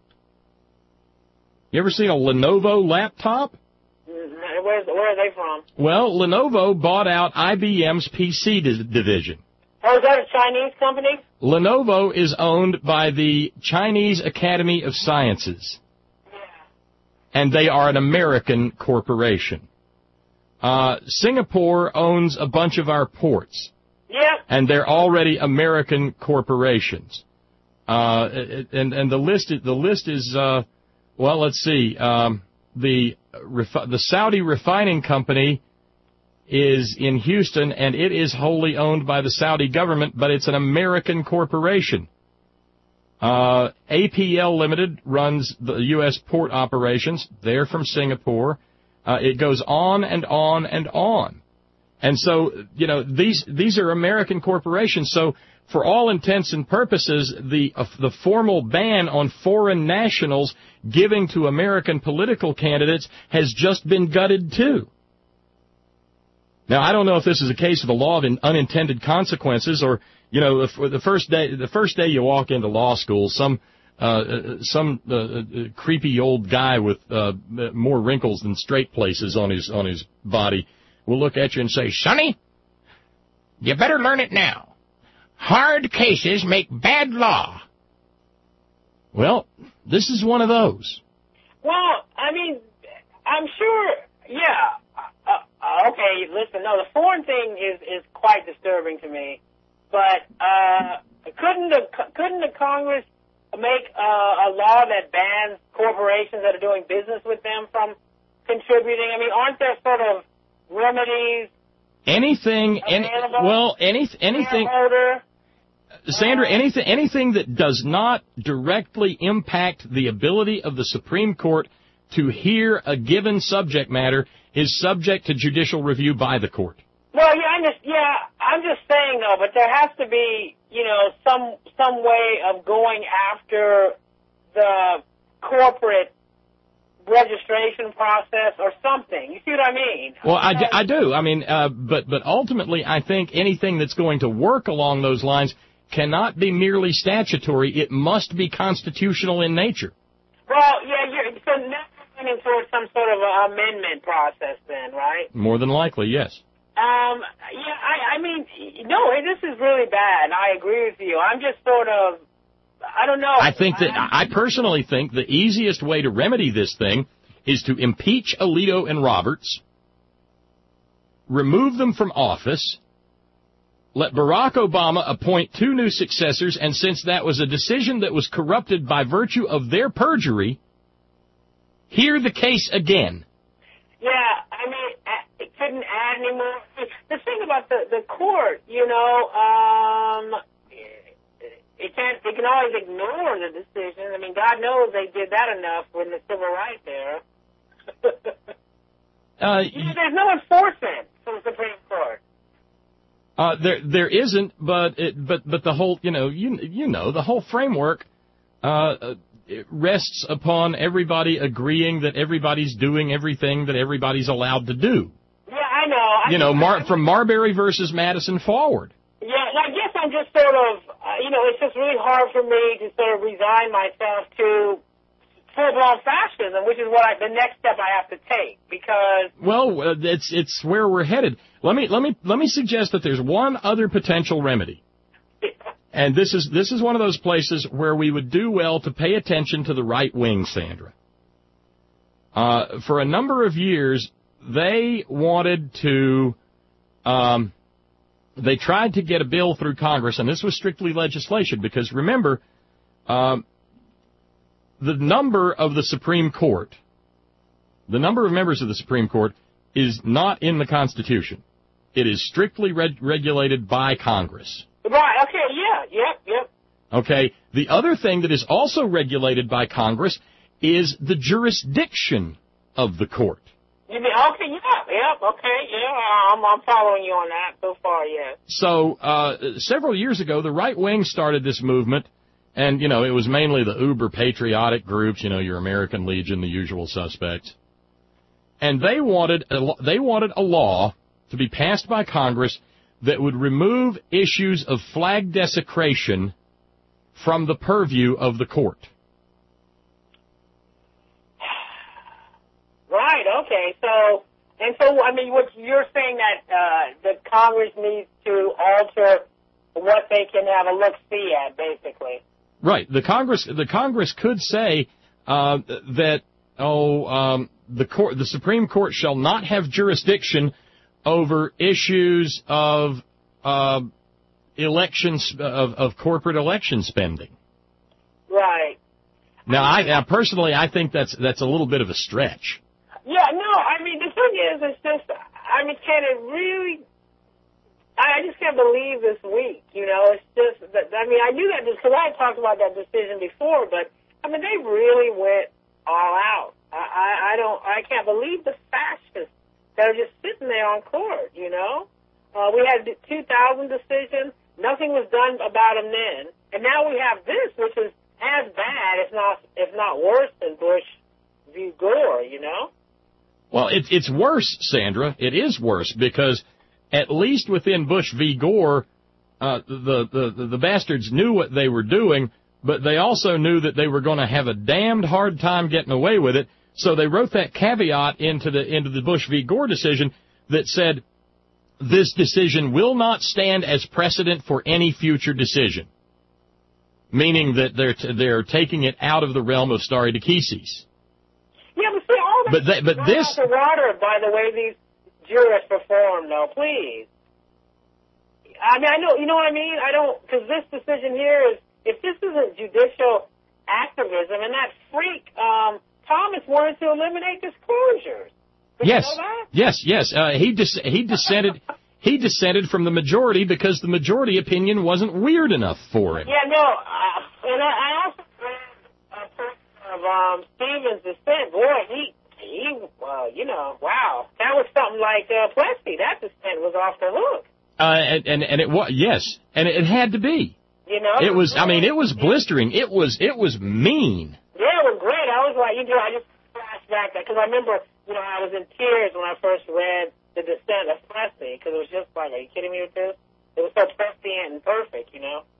You ever seen a Lenovo laptop? Where's, where are they from? Well, Lenovo bought out I B M's P C di- division. Oh, is that a Chinese company? Lenovo is owned by the Chinese Academy of Sciences. Yeah. And they are an American corporation. Uh, Singapore owns a bunch of our ports. Yep. And they're already American corporations. Uh, and, and the list, is, the list is, uh, well, let's see, um, the, refi- the Saudi refining company is in Houston, and it is wholly owned by the Saudi government, but it's an American corporation. Uh, A P L Limited runs the U S port operations. They're from Singapore. Uh, it goes on and on and on. And so, you know, these these are American corporations. So, for all intents and purposes, the uh, the formal ban on foreign nationals giving to American political candidates has just been gutted too. Now, I don't know if this is a case of the law of unintended consequences, or, you know, the, the first day the first day you walk into law school, some uh, some uh, uh, creepy old guy with uh, more wrinkles than straight places on his on his body will look at you and say, "Sonny, you better learn it now. Hard cases make bad law." Well, this is one of those. Well, I mean, I'm sure, yeah, uh, Uh, okay, listen, no, the foreign thing is, is quite disturbing to me. But uh, couldn't the couldn't the Congress make uh, a law that bans corporations that are doing business with them from contributing? I mean, aren't there sort of remedies? Anything, any, well, any, anything, Sandra, anything, anything that does not directly impact the ability of the Supreme Court to hear a given subject matter is subject to judicial review by the court. Well, yeah, I'm just, yeah, I'm just saying though, but there has to be, you know, some some way of going after the corporate registration process or something. You see what I mean? Well, I, d- I do. I mean, uh, but but ultimately, I think anything that's going to work along those lines cannot be merely statutory. It must be constitutional in nature. Well, yeah, you're, so now you're heading towards some sort of a amendment process then, right? More than likely, yes. Um, yeah, I, I mean, no, this is really bad. I agree with you. I'm just sort of, I don't know. I think that, I personally think the easiest way to remedy this thing is to impeach Alito and Roberts, remove them from office, let Barack Obama appoint two new successors, and since that was a decision that was corrupted by virtue of their perjury, hear the case again. Yeah, I mean, it couldn't add any more. The thing about the, the court, you know, um, it can't, it can always ignore the decision. I mean, God knows they did that enough with the civil rights era. uh, you know, there's no enforcement from the Supreme Court. Uh, there, there isn't, but it, but, but the whole, you know, you, you know, the whole framework, uh, it rests upon everybody agreeing that everybody's doing everything that everybody's allowed to do. Yeah, I know. I you know, mean, Mar- from Marbury versus Madison forward. Yeah, I guess I'm just sort of, uh, you know, it's just really hard for me to sort of resign myself to full-blown fascism, which is what I, the next step I have to take, because... Well, uh, it's it's where we're headed. Let me let me let me suggest that there's one other potential remedy. And this is this is one of those places where we would do well to pay attention to the right wing, Sandra. Uh, for a number of years, they wanted to, um, they tried to get a bill through Congress, and this was strictly legislation, because remember, um, the number of the Supreme Court, the number of members of the Supreme Court is not in the Constitution. It is strictly reg- regulated by Congress. Right, okay, yeah, yep, yep. Okay, the other thing that is also regulated by Congress is the jurisdiction of the court. You mean, okay, yeah, yep, okay, yeah, I'm, I'm following you on that so far, yeah. So, uh, several years ago, the right wing started this movement, and, you know, it was mainly the uber-patriotic groups, you know, your American Legion, the usual suspects. And they wanted a, they wanted a law to be passed by Congress that would remove issues of flag desecration from the purview of the court. Right, okay, so, and so, I mean, what you're saying that, uh, that Congress needs to alter what they can have a look-see at, basically. Right, the Congress, the Congress could say, uh, that, oh, um, the court, the Supreme Court shall not have jurisdiction over issues of uh, elections of, of corporate election spending. Right. Now, I now personally, I think that's that's a little bit of a stretch. Yeah, no, I mean the thing is, it's just, I mean, can it really? I just can't believe this week. You know, it's just that. I mean, I knew that because I had talked about that decision before, but I mean, they really went all out. I, I, I don't, I can't believe the fascists that are just sitting there on court, you know? Uh, we had the two thousand decision. Nothing was done about them then. And now we have this, which is as bad, if not, if not worse than Bush v. Gore, you know? Well, it, it's worse, Sandra. It is worse because at least within Bush v. Gore, uh, the, the, the bastards knew what they were doing, but they also knew that they were going to have a damned hard time getting away with it. So they wrote that caveat into the into the Bush v. Gore decision that said, this decision will not stand as precedent for any future decision, meaning that they're t- they're taking it out of the realm of stare decisis. Yeah, but see, all that but they, but this out the water by the way these jurist reform, though, please. I mean, I know, you know what I mean? I don't, because this decision here is, if this isn't judicial activism, and that freak, um, Thomas wanted to eliminate disclosures. Did yes, you know that? yes, yes. Uh, he dis- he dissented. He dissented from the majority because the majority opinion wasn't weird enough for him. Yeah, no, uh, and I, I also read a portion of um, Stevens' dissent. Boy, he, he, uh, you know, wow, that was something like uh, Plessy. That dissent was off the hook. Uh, and, and and it was yes, and it had to be. You know, it was. I mean, it was blistering. It was. It was mean. Yeah, it was great. I was like, you know, I just flashed back that because I remember, you know, I was in tears when I first read the dissent of Plessy because it was just like, are you kidding me with this? It was so prescient and perfect, you know.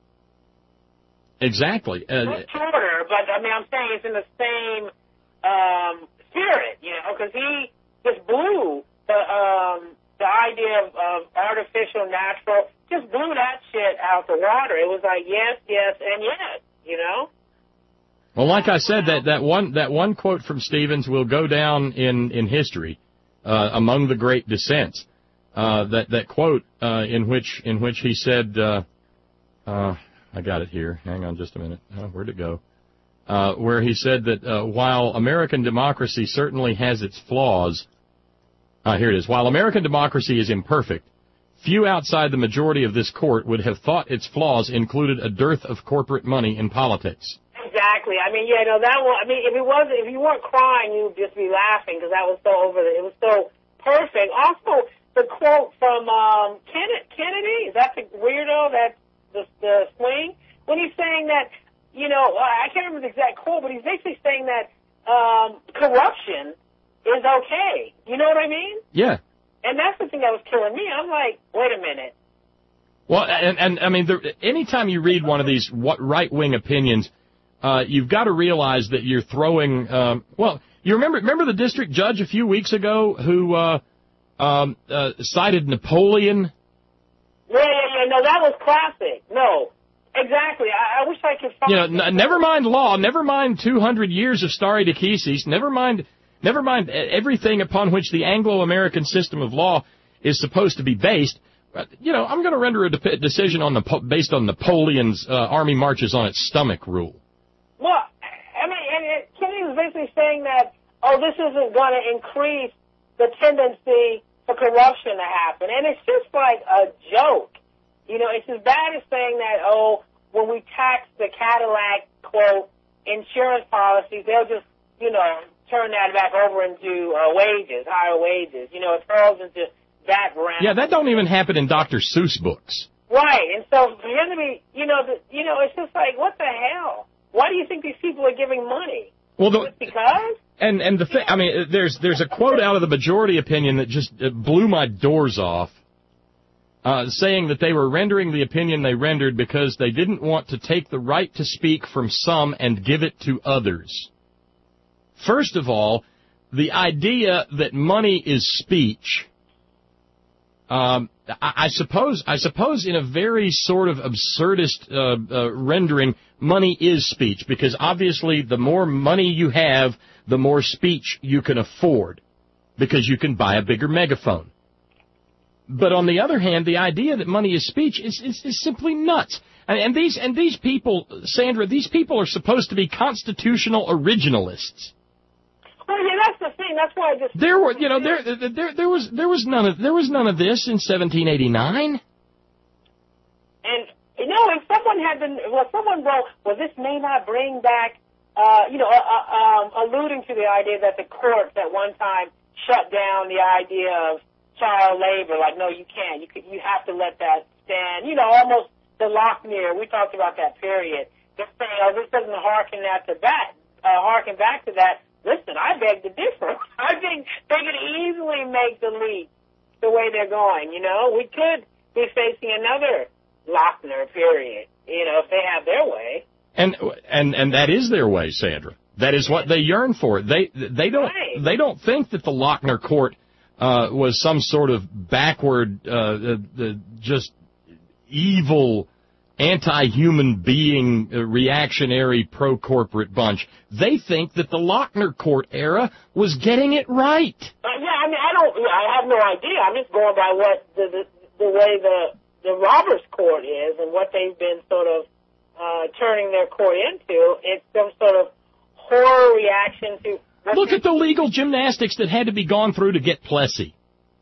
Exactly. Uh, it's shorter, but I mean, I'm saying it's in the same um, spirit, you know, because he just blew the um, the idea of, of artificial, natural, just blew that shit out the water. It was like yes, yes, and yes, you know. Well, like I said, that, that one that one quote from Stevens will go down in in history uh, among the great dissents. Uh, that that quote uh, in which in which he said, uh, uh, I got it here. Hang on just a minute. Oh, where'd it go? Uh, where he said that uh, while American democracy certainly has its flaws, uh, here it is. While American democracy is imperfect, few outside the majority of this court would have thought its flaws included a dearth of corporate money in politics. Exactly. I mean, yeah, no, that was, I mean, if it wasn't, if you weren't crying, you'd just be laughing because that was so over the, it was so perfect. Also, the quote from, um, Kennedy, Kennedy, is that the weirdo, that, the, the swing? When he's saying that, you know, I can't remember the exact quote, but he's basically saying that, um, corruption is okay. You know what I mean? Yeah. And that's the thing that was killing me. I'm like, wait a minute. Well, and, and I mean, there, anytime you read one of these what right-wing opinions, Uh, you've got to realize that you're throwing, um, well, you remember remember the district judge a few weeks ago who uh, um, uh, cited Napoleon? Yeah, yeah, yeah, no, that was classic. No, exactly. I, I wish I could find You know, n- never mind law, never mind two hundred years of stare decisis, never mind, never mind everything upon which the Anglo-American system of law is supposed to be based. You know, I'm going to render a de- decision on the based on Napoleon's uh, army marches on its stomach rule. Well, I mean, and it, Kenny was basically saying that, oh, this isn't going to increase the tendency for corruption to happen. And it's just like a joke. You know, it's as bad as saying that, oh, when we tax the Cadillac, quote, insurance policies, they'll just, you know, turn that back over into uh, wages, higher wages. You know, it falls into that realm. Yeah, that don't even happen in Doctor Seuss books. Right. And so for him to be, you know, the, you know, it's just like, what the hell? Why do you think these people are giving money? Well, the, because? And and the thing, I mean, there's there's a quote out of the majority opinion that just blew my doors off, uh, saying that they were rendering the opinion they rendered because they didn't want to take the right to speak from some and give it to others. First of all, the idea that money is speech. Um, I, I suppose, I suppose, in a very sort of absurdist uh, uh, rendering, money is speech because obviously the more money you have, the more speech you can afford because you can buy a bigger megaphone. But on the other hand, the idea that money is speech is, is, is simply nuts. And, and these and these people, Sandra, these people are supposed to be constitutional originalists. Well, yeah, that's the thing. That's why I just there were, you know, there, there, there was, there was none of, there was none of this in seventeen eighty-nine. And you know, if someone had been, well, someone wrote, well, this may not bring back, uh, you know, uh, uh, um, alluding to the idea that the courts at one time shut down the idea of child labor. Like, no, you can't. You could, you have to let that stand. You know, almost the Lochner. We talked about that period. They're saying, oh, this doesn't harken that to that, uh, harken back to that. Listen, I beg to differ. I think they could easily make the leap the way they're going, you know. We could be facing another Lochner period, you know, if they have their way. And and and that is their way, Sandra. That is what they yearn for. They they don't Right. they don't think that the Lochner court uh, was some sort of backward, uh, uh, uh, just evil, anti-human being, uh, reactionary, pro-corporate bunch. They think that the Lochner court era was getting it right. Uh, yeah, I mean, I don't, I have no idea. I'm just going by what the the, the way the the Roberts court is and what they've been sort of uh, turning their court into. It's some sort of horror reaction to. Look at the legal gymnastics that had to be gone through to get Plessy.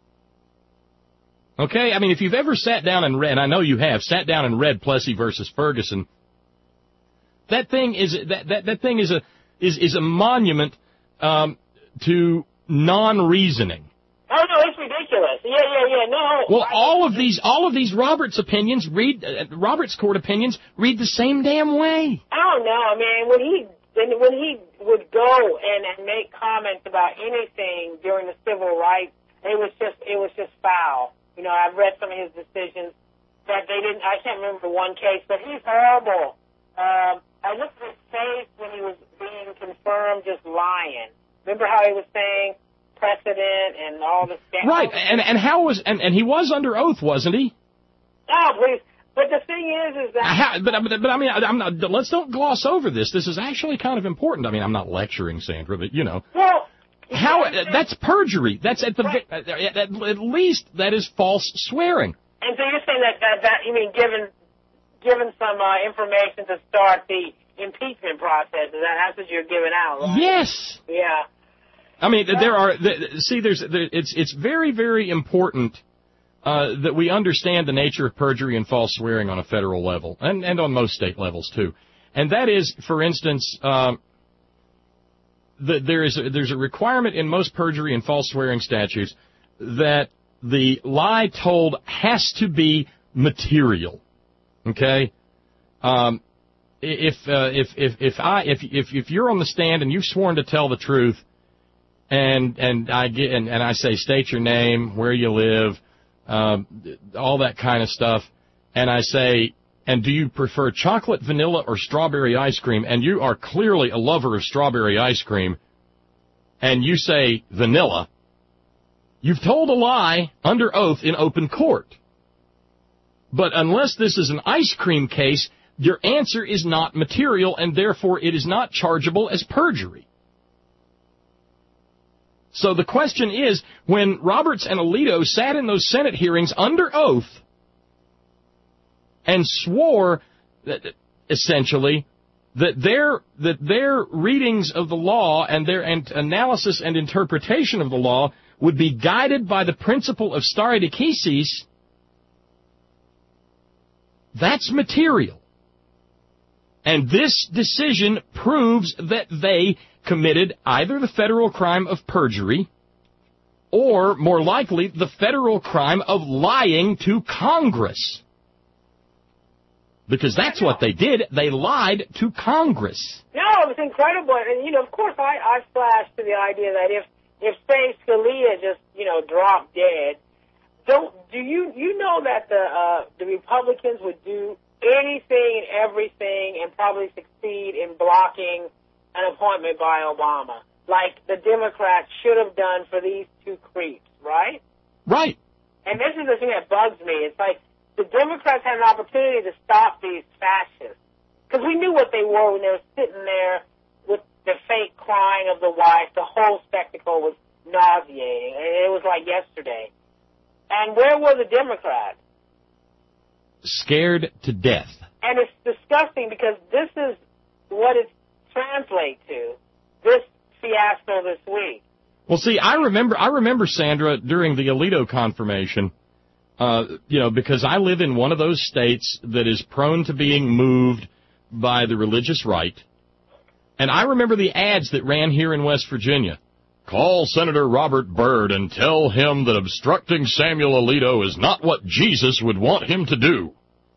Okay, I mean, if you've ever sat down and read, and I know you have, sat down and read Plessy versus Ferguson, that thing is that that, that thing is a is is a monument um, to non-reasoning. Oh no, it's ridiculous. Yeah, yeah, yeah. No. Well, all of these all of these Roberts opinions read uh, Roberts court opinions read the same damn way. I don't know. I mean, when he when he would go and, and make comments about anything during the civil rights, it was just it was just foul. You know, I've read some of his decisions that they didn't. I can't remember the one case, but he's horrible. Um, I looked at his face when he was being confirmed just lying. Remember how he was saying precedent and all this stuff? Right, and and how was and, and he was under oath, wasn't he? Oh, please. But the thing is, is that. How, but but I mean, I'm not. Let's don't gloss over this. This is actually kind of important. I mean, I'm not lecturing Sandra, but you know. Well. How that's perjury. That's at the right. at, at, at least that is false swearing. And so you're saying that that, that you mean given given some uh, information to start the impeachment process? That that's what you're giving out, right? Yes. Yeah. I mean, there are see, there's there, it's it's very very important uh, that we understand the nature of perjury and false swearing on a federal level and and on most state levels too. And that is, for instance. Um, That there is a, there's a requirement in most perjury and false swearing statutes that the lie told has to be material. Okay, um, if uh, if if if I if if if you're on the stand and you've sworn to tell the truth, and and I get and, and I say state your name, where you live, um, all that kind of stuff, and I say. And do you prefer chocolate, vanilla, or strawberry ice cream? And you are clearly a lover of strawberry ice cream, and you say vanilla. You've told a lie under oath in open court. But unless this is an ice cream case, your answer is not material, and therefore it is not chargeable as perjury. So the question is, when Roberts and Alito sat in those Senate hearings under oath, and swore that, essentially that their that their readings of the law and their and analysis and interpretation of the law would be guided by the principle of stare decisis, that's material. And this decision proves that they committed either the federal crime of perjury or, more likely, the federal crime of lying to Congress. Because that's what they did. They lied to Congress. No, it was incredible. And, you know, of course, I, I flashed to the idea that if, if say, Scalia just, you know, dropped dead, don't, do you, you know that the, uh, the Republicans would do anything and everything and probably succeed in blocking an appointment by Obama, like the Democrats should have done for these two creeps, right? Right. And this is the thing that bugs me. It's like, the Democrats had an opportunity to stop these fascists. Because we knew what they were when they were sitting there with the fake crying of the wife. The whole spectacle was nauseating. It was like yesterday. And where were the Democrats? Scared to death. And it's disgusting because this is what it translates to, this fiasco this week. Well, see, I remember, I remember, Sandra, during the Alito confirmation, Uh, you know, because I live in one of those states that is prone to being moved by the religious right. And I remember the ads that ran here in West Virginia. Call Senator Robert Byrd and tell him that obstructing Samuel Alito is not what Jesus would want him to do.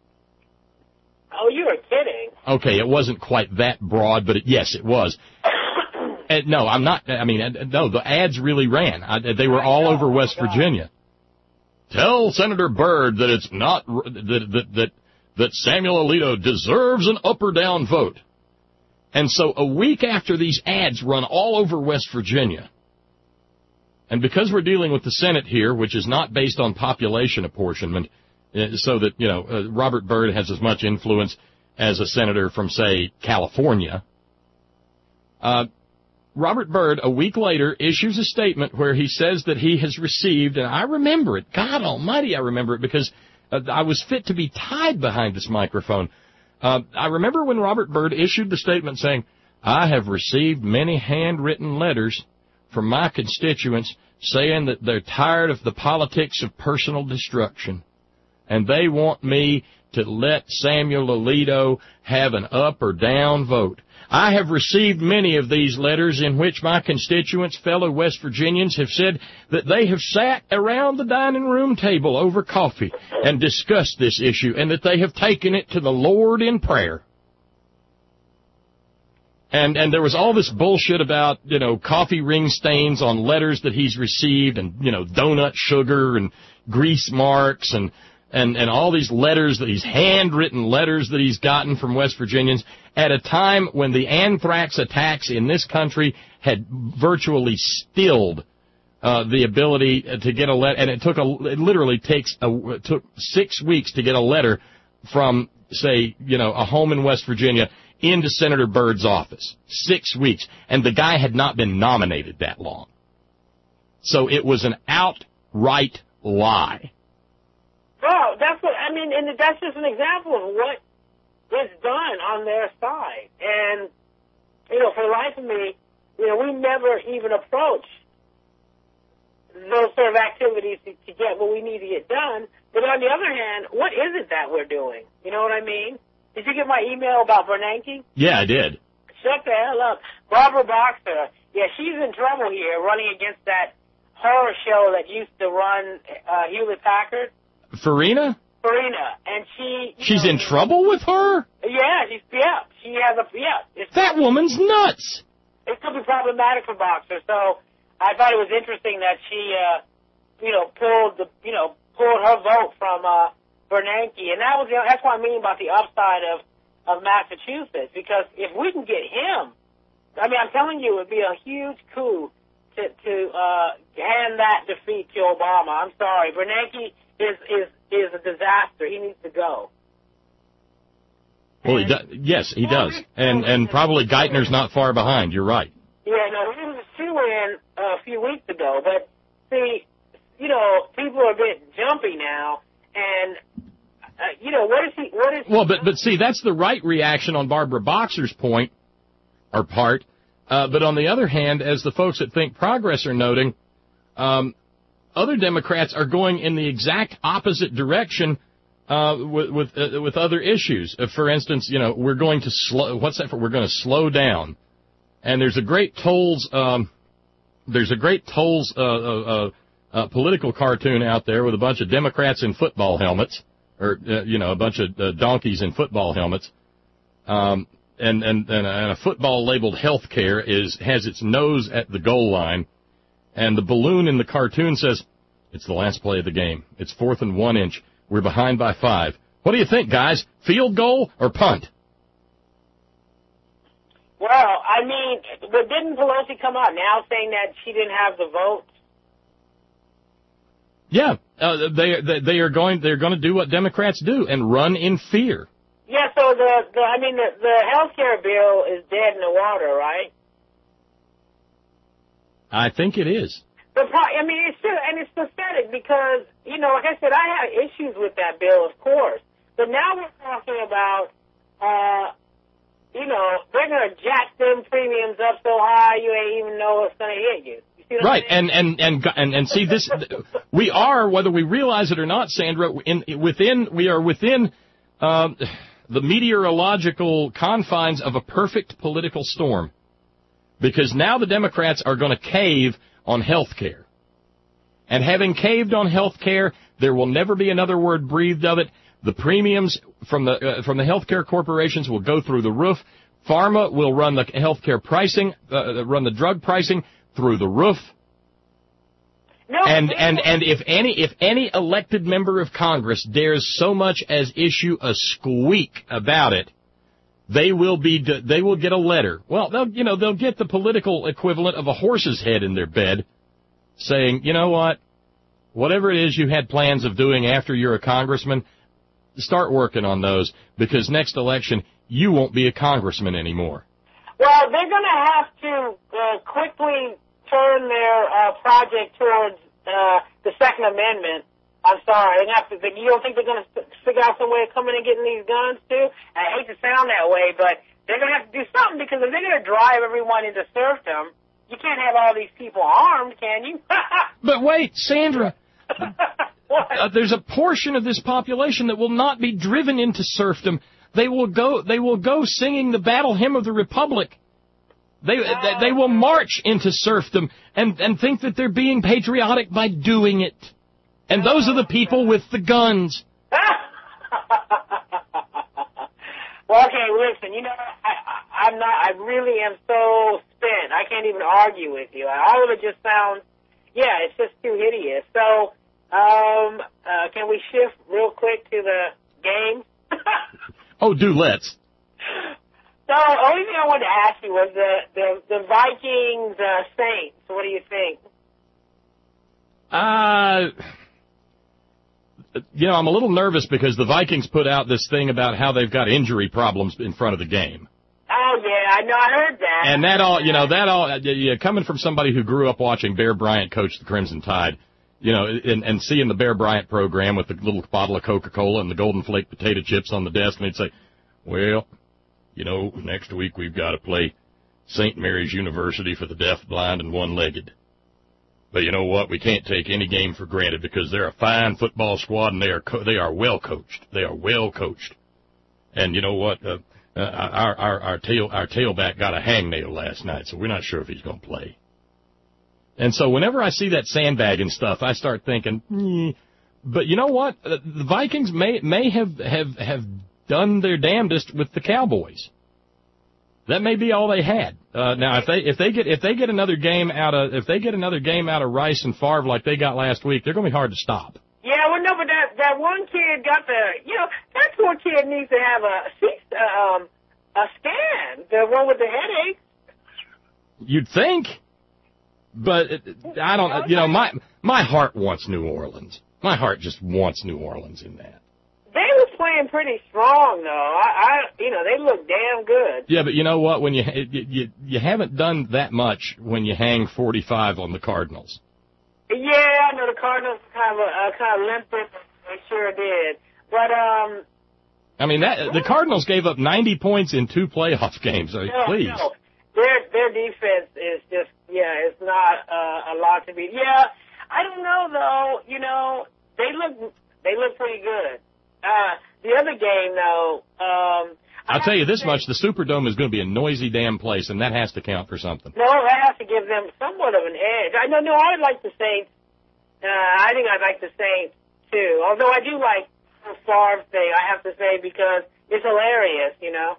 Oh, you were kidding. Okay, it wasn't quite that broad, but it, yes, it was. And no, I'm not, I mean, no, the ads really ran. I, they were all over West Virginia. Tell Senator Byrd that it's not that that that, that Samuel Alito deserves an up or down vote. And so a week after these ads run all over West Virginia, and because we're dealing with the Senate here, which is not based on population apportionment, so that, you know, uh, Robert Byrd has as much influence as a senator from, say, California, uh, Robert Byrd, a week later, issues a statement where he says that he has received, and I remember it, God almighty, I remember it, because uh, I was fit to be tied behind this microphone. Uh, I remember when Robert Byrd issued the statement saying, I have received many handwritten letters from my constituents saying that they're tired of the politics of personal destruction, and they want me to let Samuel Alito have an up or down vote. I have received many of these letters in which my constituents, fellow West Virginians, have said that they have sat around the dining room table over coffee and discussed this issue, and that they have taken it to the Lord in prayer. And and there was all this bullshit about, you know, coffee ring stains on letters that he's received, and, you know, donut sugar and grease marks and and and all these letters, that these handwritten letters that he's gotten from West Virginians at a time when the anthrax attacks in this country had virtually stilled uh, the ability to get a letter. And it took a it literally takes a it took six weeks to get a letter from, say, you know, a home in West Virginia into Senator Byrd's office. Six weeks. And the guy had not been nominated that long. So it was an outright lie. Well, that's what, I mean, and that's just an example of what is done on their side. And, you know, for the life of me, you know, we never even approach those sort of activities to, to get what we need to get done. But on the other hand, what is it that we're doing? You know what I mean? Did you get my email about Bernanke? Yeah, I did. Shut the hell up. Barbara Boxer, yeah, she's in trouble here running against that horror show that used to run uh, Hewlett-Packard. Farina? Farina. And she... She's know, in trouble with her? Yeah, she's, yeah, she has a, yeah. It's, that woman's nuts. It could be problematic for Boxer, so I thought it was interesting that she, uh, you know, pulled the, you know, pulled her vote from, uh, Bernanke, and that was, you know, that's what I mean about the upside of, of Massachusetts, because if we can get him, I mean, I'm telling you, it would be a huge coup to, to, uh, hand that defeat to Obama. I'm sorry. Bernanke is, is, is a disaster. He needs to go. Well, he does. Yes, he does. And, and probably Geithner's not far behind. You're right. Yeah, no, he was a two-in a few weeks ago, but see, you know, people are a bit jumpy now, and, uh, you know, what is he, what is he... Well, but, but see, that's the right reaction on Barbara Boxer's point, or part, uh, but on the other hand, as the folks that Think Progress are noting, um, other Democrats are going in the exact opposite direction, uh, with, with, uh, with other issues. Uh, for instance, you know, we're going to slow, what's that for? We're going to slow down. And there's a great Tolles, um, there's a great Tolles, uh, uh, uh, political cartoon out there with a bunch of Democrats in football helmets, or, uh, you know, a bunch of uh, donkeys in football helmets. Um, and, and, and a football labeled health care is, has its nose at the goal line. And the balloon in the cartoon says, it's the last play of the game. It's fourth and one inch. We're behind by five. What do you think, guys? Field goal or punt? Well, I mean, but didn't Pelosi come out now saying that she didn't have the votes? Yeah, uh, they, they they are going they're going to do what Democrats do and run in fear. Yeah, so the, the I mean the the health care bill is dead in the water, right? I think it is. The pro- I mean, it's still, and it's pathetic because, you know, like I said, I have issues with that bill, of course. But now we're talking about, uh, you know, they're going to jack them premiums up so high you ain't even know it's going to hit you. You see what right, I'm and, and, and, and, and see this, we are, whether we realize it or not, Sandra, in, within, we are within, um, the meteorological confines of a perfect political storm. Because now the Democrats are going to cave on health care. And having caved on health care, there will never be another word breathed of it. The premiums from the uh, from the health care corporations will go through the roof. Pharma will run the health care pricing, uh, run the drug pricing through the roof. No, and and and if any if any elected member of Congress dares so much as issue a squeak about it, they will be they will get a letter. Well, they'll you know they'll get the political equivalent of a horse's head in their bed, saying, you know what, whatever it is you had plans of doing after you're a congressman, start working on those, because next election you won't be a congressman anymore. Well, they're going to have to uh, quickly turn their uh, project towards uh, the Second Amendment. I'm sorry. They're gonna have to, you don't think they're going to figure out some way of coming and getting these guns, too? I hate to sound that way, but they're going to have to do something, because if they're going to drive everyone into serfdom, you can't have all these people armed, can you? But wait, Sandra, uh, there's a portion of this population that will not be driven into serfdom. They will go. They will go singing the battle hymn of the Republic. They uh, they will march into serfdom and and think that they're being patriotic by doing it. And those are the people with the guns. Well, okay, listen. You know, I, I I'm not. I really am so spent. I can't even argue with you. All of it just sounds. Yeah, it's just too hideous. So, um, uh, can we shift real quick to the game? Oh, do let's. So, the only thing I wanted to ask you was the, the, the Vikings uh, Saints. What do you think? Uh, you know, I'm a little nervous because the Vikings put out this thing about how they've got injury problems in front of the game. Oh, yeah, I know, I heard that. And that all, you know, that all, yeah, coming from somebody who grew up watching Bear Bryant coach the Crimson Tide, you know, and, and seeing the Bear Bryant program with the little bottle of Coca-Cola and the Golden Flake potato chips on the desk, and they'd say, well, you know, next week we've got to play Saint Mary's University for the deaf, blind, and one-legged. But you know what? We can't take any game for granted because they're a fine football squad, and they are co- they are well coached. They are well coached. And you know what? Uh, uh, our our our tail our tailback got a hangnail last night, so we're not sure if he's going to play. And so whenever I see that sandbagging stuff, I start thinking, mm. But you know what? Uh, the Vikings may may have, have, have done their damnedest with the Cowboys. That may be all they had. Uh, now, if they if they get if they get another game out of if they get another game out of Rice and Favre like they got last week, they're going to be hard to stop. Yeah, well, no, but that that one kid got the you know that poor kid needs to have a um a scan, the one with the headache. You'd think. But it, I don't, you know, my my heart wants New Orleans. My heart just wants New Orleans in that. They was playing pretty strong, though. I, I, you know, they look damn good. Yeah, but you know what? When you you you haven't done that much when you hang forty-five on the Cardinals. Yeah, I know the Cardinals kind of uh, kind of limped it. They sure did. But um. I mean, that the Cardinals gave up ninety points in two playoff games. I mean, no, please. No. Their their defense is just yeah, it's not uh, a lot to beat. Yeah, I don't know though. You know, they look they look pretty good. Uh, the other game though, um, I'll tell you this say, much: the Superdome is going to be a noisy damn place, and that has to count for something. No, that has to give them somewhat of an edge. I know, no, I'd like the Saints. Uh, I think I'd like the Saints too. Although I do like the Favre thing, I have to say, because it's hilarious, you know.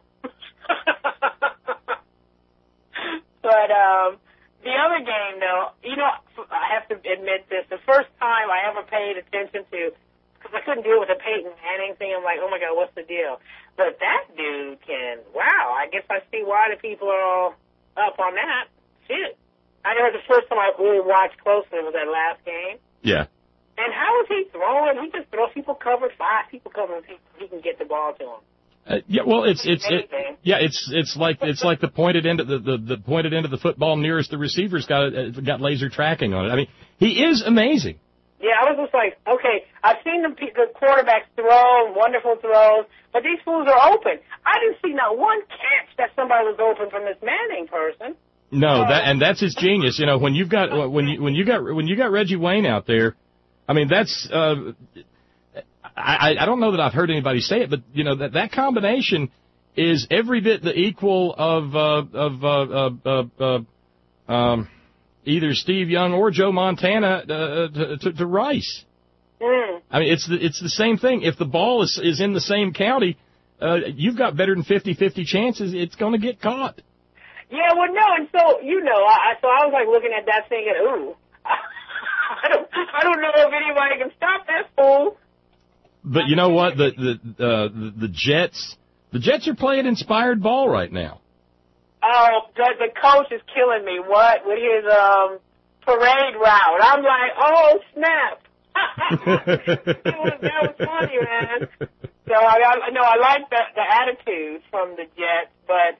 But um, the other game, though, you know, I have to admit this. The first time I ever paid attention to, because I couldn't deal with the Peyton Manning thing, I'm like, oh, my God, what's the deal? But that dude can, wow, I guess I see why the people are all up on that. Shit. I heard the first time I really watched closely was that last game. Yeah. And how is he throwing? He just throws people covered, five people covered, he can get the ball to him. Uh, yeah, well, it's it's it, yeah, it's it's like it's like the pointed end of the, the the pointed end of the football nearest the receiver's got uh, got laser tracking on it. I mean, he is amazing. Yeah, I was just like, okay, I've seen the, the quarterbacks throw wonderful throws, but these fools are open. I didn't see not one catch that somebody was open from this Manning person. No, uh, that and that's his genius. You know, when you've got when you when you got when you got Reggie Wayne out there, I mean, that's. Uh, I, I don't know that I've heard anybody say it, but you know that that combination is every bit the equal of uh, of uh, uh, uh, uh, um, either Steve Young or Joe Montana uh, to, to, to Rice. Mm. I mean, it's the, it's the same thing. If the ball is is in the same county, uh, you've got better than fifty-fifty chances it's going to get caught. Yeah, well, no, and so you know, I so I was like looking at that thinking, ooh, I don't I don't know if anybody can stop that fool. But you know what? The the uh, the, the Jets, the Jets are playing inspired ball right now. Oh, the, the coach is killing me. What with his um parade route? I'm like, oh snap! that, was, that was funny, man. So I, I no, I like the the attitude from the Jets, but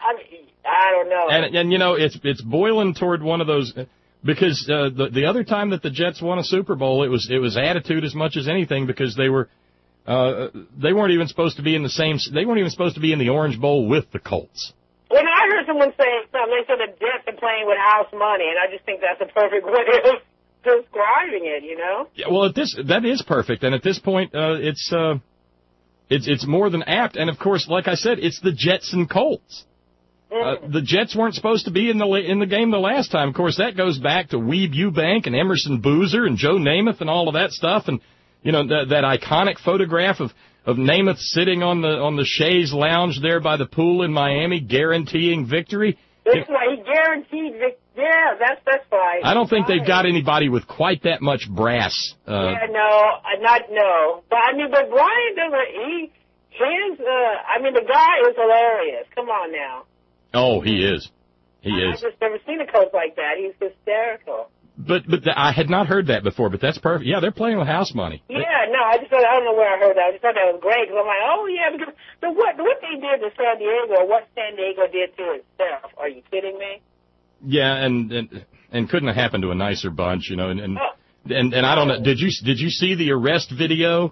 I mean, I don't know. And, and you know, it's it's boiling toward one of those, because uh, the the other time that the Jets won a Super Bowl, it was it was attitude as much as anything, because they were uh, they weren't even supposed to be in the same they weren't even supposed to be in the Orange Bowl with the Colts. When I heard someone say something, they said the Jets are playing with house money, and I just think that's a perfect way of describing it, you know? Yeah, well, at this that is perfect, and at this point, uh, it's uh, it's it's more than apt. And of course, like I said, it's the Jets and Colts. Uh, the Jets weren't supposed to be in the in the game the last time. Of course, that goes back to Weeb Ewbank and Emerson Boozer and Joe Namath and all of that stuff, and you know that that iconic photograph of. Of Namath sitting on the on the chaise lounge there by the pool in Miami, guaranteeing victory. That's why he guaranteed victory. Yeah, that's that's fine. I don't think they've got anybody with quite that much brass. Uh, yeah, no, uh, not no. But I mean, but Brian doesn't. He his. Uh, I mean, the guy is hilarious. Come on now. Oh, he is. He I, is. I've just never seen a coach like that. He's hysterical. But but the, I had not heard that before. But that's perfect. Yeah, they're playing with house money. Yeah, no, I just thought, I don't know where I heard that. I just thought that was great, because I'm like, oh yeah, because the what what they did to San Diego, or what San Diego did to itself. Are you kidding me? Yeah, and and and couldn't have happened to a nicer bunch, you know. And and oh. and, and I don't know. Did you did you see the arrest video?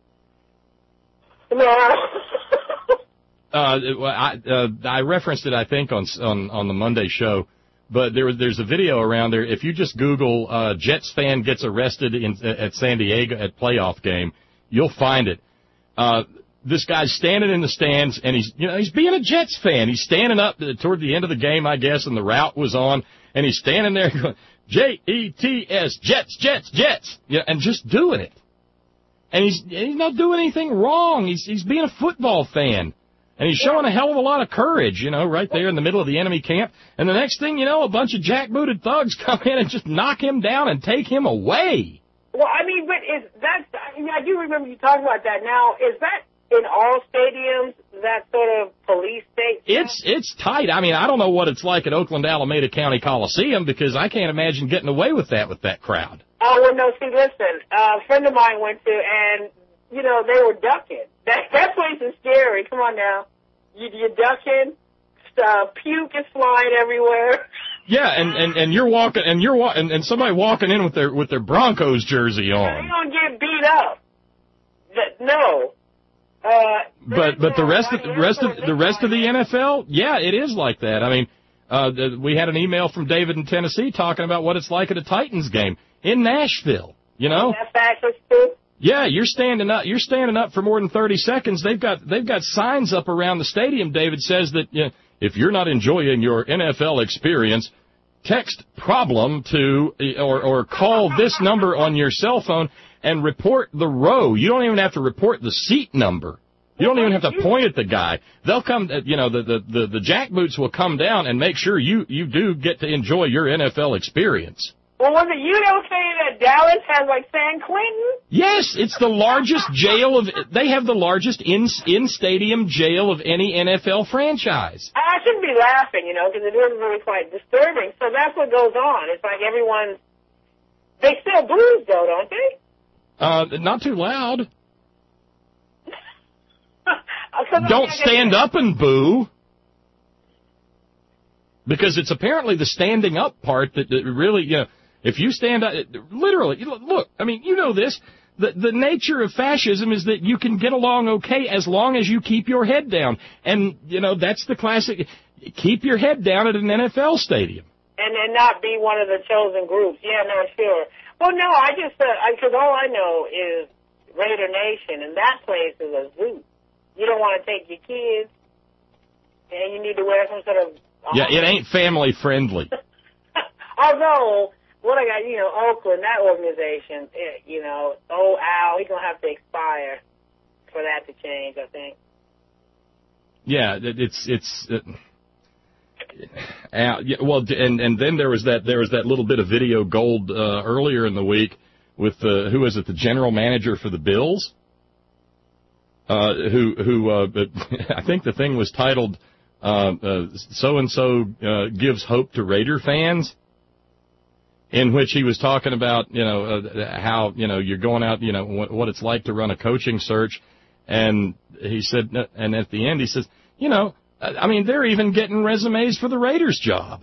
No. uh, I uh, I referenced it, I think, on on on the Monday show. But there, there's a video around there. If you just Google uh, Jets fan gets arrested in, at San Diego at playoff game, you'll find it. Uh, this guy's standing in the stands, and he's, you know, he's being a Jets fan. He's standing up toward the end of the game, I guess, and the route was on, and he's standing there going, J E T S, Jets, Jets, Jets, yeah, and just doing it. And he's he's not doing anything wrong. He's he's being a football fan. And he's showing a hell of a lot of courage, you know, right there in the middle of the enemy camp. And the next thing you know, a bunch of jackbooted thugs come in and just knock him down and take him away. Well, I mean, but is that, I mean, I do remember you talking about that. Now, is that in all stadiums, that sort of police state? It's it's tight. I mean, I don't know what it's like at Oakland Alameda County Coliseum, because I can't imagine getting away with that with that crowd. Oh, well, no, see, listen, uh, a friend of mine went to, and, you know, they were ducking. That, that place is scary. Come on now. You, you're ducking. Uh, puke is flying everywhere. Yeah, and, and, and you're walking, and you're wa- and, and somebody walking in with their with their Broncos jersey on. They're gonna get beat up. That, no. Uh, but but the rest of the rest of the rest of the N F L, yeah, it is like that. I mean, uh, the, we had an email from David in Tennessee talking about what it's like at a Titans game in Nashville. You know. That's fascist too. Yeah, you're standing up. You're standing up for more than thirty seconds. They've got they've got signs up around the stadium. David says that, you know, if you're not enjoying your N F L experience, text problem to or or call this number on your cell phone and report the row. You don't even have to report the seat number. You don't even have to point at the guy. They'll come. You know, the the the, the jackboots will come down and make sure you you do get to enjoy your N F L experience. Well, was it you that was saying that Dallas has like San Quentin? Yes, it's the largest jail of. They have the largest in in stadium jail of any N F L franchise. I shouldn't be laughing, you know, because it is really quite disturbing. So that's what goes on. It's like everyone's. They still booze though, don't they? Uh, not too loud. Don't stand up and boo. Because it's apparently the standing up part that, that really, you know. If you stand up, literally, look, I mean, you know this, the, the nature of fascism is that you can get along okay as long as you keep your head down. And, you know, that's the classic, keep your head down at an N F L stadium. And and not be one of the chosen groups. Yeah, no, sure. Well, no, I just, because uh, all I know is Raider Nation, and that place is a zoo. You don't want to take your kids, and you need to wear some sort of... Yeah, it ain't family friendly. Although... What I got, you know, Oakland, that organization, it, you know, oh, Al, he's going to have to expire for that to change, I think. Yeah, it's, it's, uh, Al, yeah, well, and, and then there was that, there was that little bit of video gold, uh, earlier in the week with, uh, who was it, the general manager for the Bills? Uh, who, who, uh, I think the thing was titled, uh, uh, so-and-so, uh, gives hope to Raider fans. In which he was talking about, you know, uh, how, you know, you're going out, you know, what, what it's like to run a coaching search. And he said, and at the end he says, you know, I mean, they're even getting resumes for the Raiders job.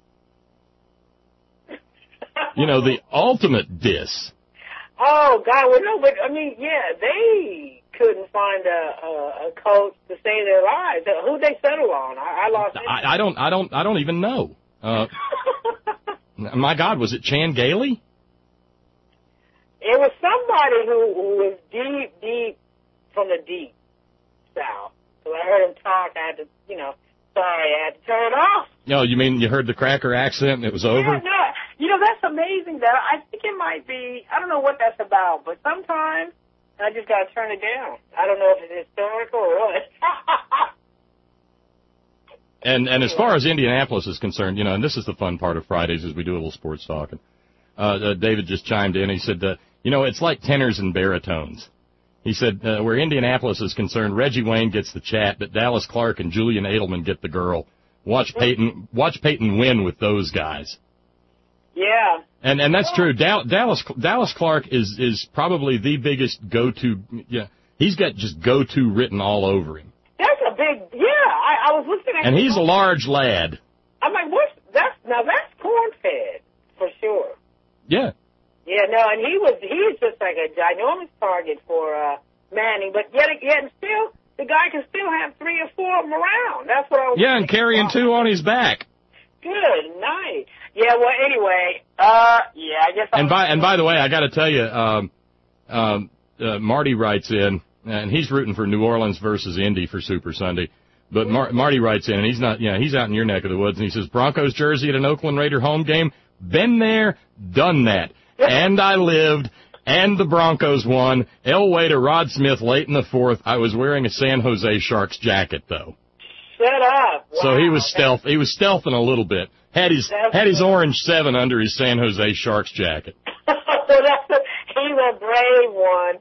You know, the ultimate diss. Oh, God, well, no, but, I mean, yeah, they couldn't find a, a, a coach to save their lives. Who'd they settle on? I, I lost I, I don't, I don't, I don't even know. Uh, my God, was it Chan Gailey? It was somebody who, who was deep, deep from the deep south. So I heard him talk. I had to, you know, sorry, I had to turn it off. No, you mean you heard the cracker accent and it was over? Yeah, no, you know, that's amazing. That I think it might be, I don't know what that's about, but sometimes I just got to turn it down. I don't know if it's historical or what. and and as far as Indianapolis is concerned, you know, and this is the fun part of Fridays as we do a little sports talking. Uh, uh, David just chimed in. He said, uh, you know, it's like tenors and baritones. He said, uh, where Indianapolis is concerned, Reggie Wayne gets the chat, but Dallas Clark and Julian Edelman get the girl. Watch Peyton, watch Peyton win with those guys. Yeah. And and that's true. Da- Dallas Dallas Clark is is probably the biggest go-to. Yeah, he's got just go-to written all over him. That's a big. Yeah, I, I was listening. And he's a large lad. I'm like, what's that's now? That's corn-fed for sure. Yeah. Yeah, no, and he was he's just like a ginormous target for uh, Manning, but yet yet still the guy can still have three or four of them around. That's what I was. Yeah, and carrying about. two on his back. Good night. Yeah, well, anyway, uh, yeah, I guess. And by and by the way, I got to tell you, um, um, uh, Marty writes in, and he's rooting for New Orleans versus Indy for Super Sunday. But Mar- Marty writes in, and he's not, you know, he's out in your neck of the woods, and he says Broncos jersey at an Oakland Raider home game. Been there, done that, and I lived. And the Broncos won. Elway to Rod Smith late in the fourth. I was wearing a San Jose Sharks jacket though. Shut up. Wow. So he was stealth. He was stealthing a little bit. Had his That's had his orange seven under his San Jose Sharks jacket. That's a, he's a brave one.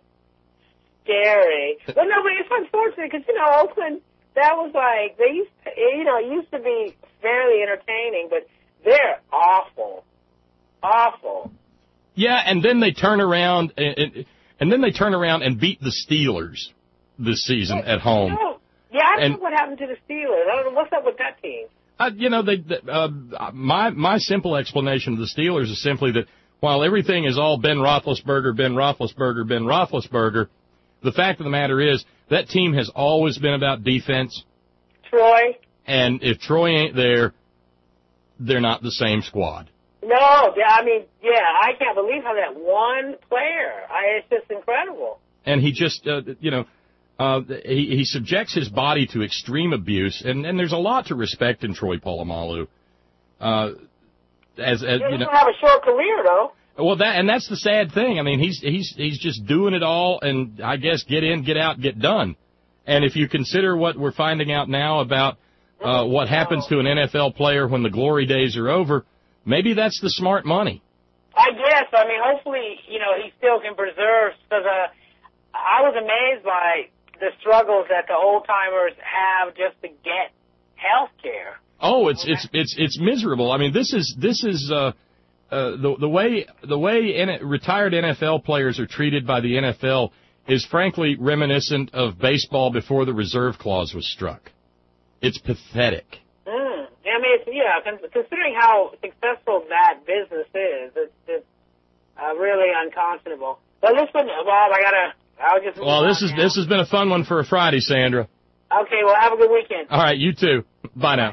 Scary. But no, but it's unfortunate because you know Oakland. That was like they used. To, you know, it used to be fairly entertaining, but they're awful, awful. Yeah, and then they turn around and, and, and then they turn around and beat the Steelers this season at home. No. Yeah, I don't and, know what happened to the Steelers. I don't know what's up with that team. Uh, you know, they, uh, my my simple explanation of the Steelers is simply that while everything is all Ben Roethlisberger, Ben Roethlisberger, Ben Roethlisberger, the fact of the matter is that team has always been about defense. Troy. And if Troy ain't there, they're not the same squad. No, yeah, I mean, yeah, I can't believe how that one player, I, it's just incredible. And he just, uh, you know, uh, he, he subjects his body to extreme abuse, and, and there's a lot to respect in Troy Polamalu. Uh, as, as, yeah, you know, he'll have a short career, though. Well, that, and that's the sad thing. I mean, he's, he's, he's just doing it all, and I guess get in, get out, get done. And if you consider what we're finding out now about, uh, what happens to an N F L player when the glory days are over, maybe that's the smart money. I guess. I mean, hopefully, you know, he still can preserve, because uh, I was amazed by the struggles that the old-timers have just to get health care. Oh, it's, it's, it's, it's miserable. I mean, this is, this is, uh, uh, the, the way, the way N- retired N F L players are treated by the N F L is frankly reminiscent of baseball before the reserve clause was struck. It's pathetic. Mm. I mean, it's, yeah, considering how successful that business is, it's, it's uh, really unconscionable. But listen, Bob, I gotta, I'll just... Well, this is, this has been a fun one for a Friday, Sandra. Okay, well, have a good weekend. All right, you too. Bye now.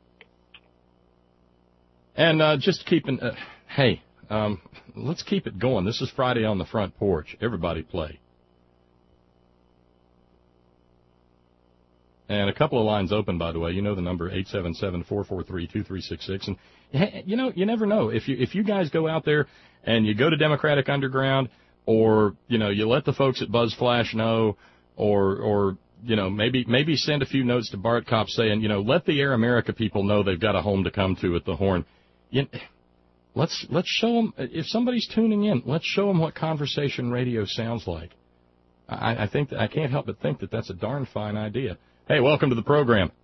And, uh, just keeping, uh, hey, um, let's keep it going. This is Friday on the Front Porch. Everybody play. And a couple of lines open, by the way. You know the number, eight seven seven, four four three, two three six six. And, you know, you never know. If you if you guys go out there and you go to Democratic Underground, or, you know, you let the folks at BuzzFlash know, or, or you know, maybe maybe send a few notes to Bart Kopp saying, you know, let the Air America people know they've got a home to come to at the Horn. You, let's, let's show them, if somebody's tuning in, let's show them what conversation radio sounds like. I, I think that, I can't help but think that that's a darn fine idea. Hey, welcome to the program.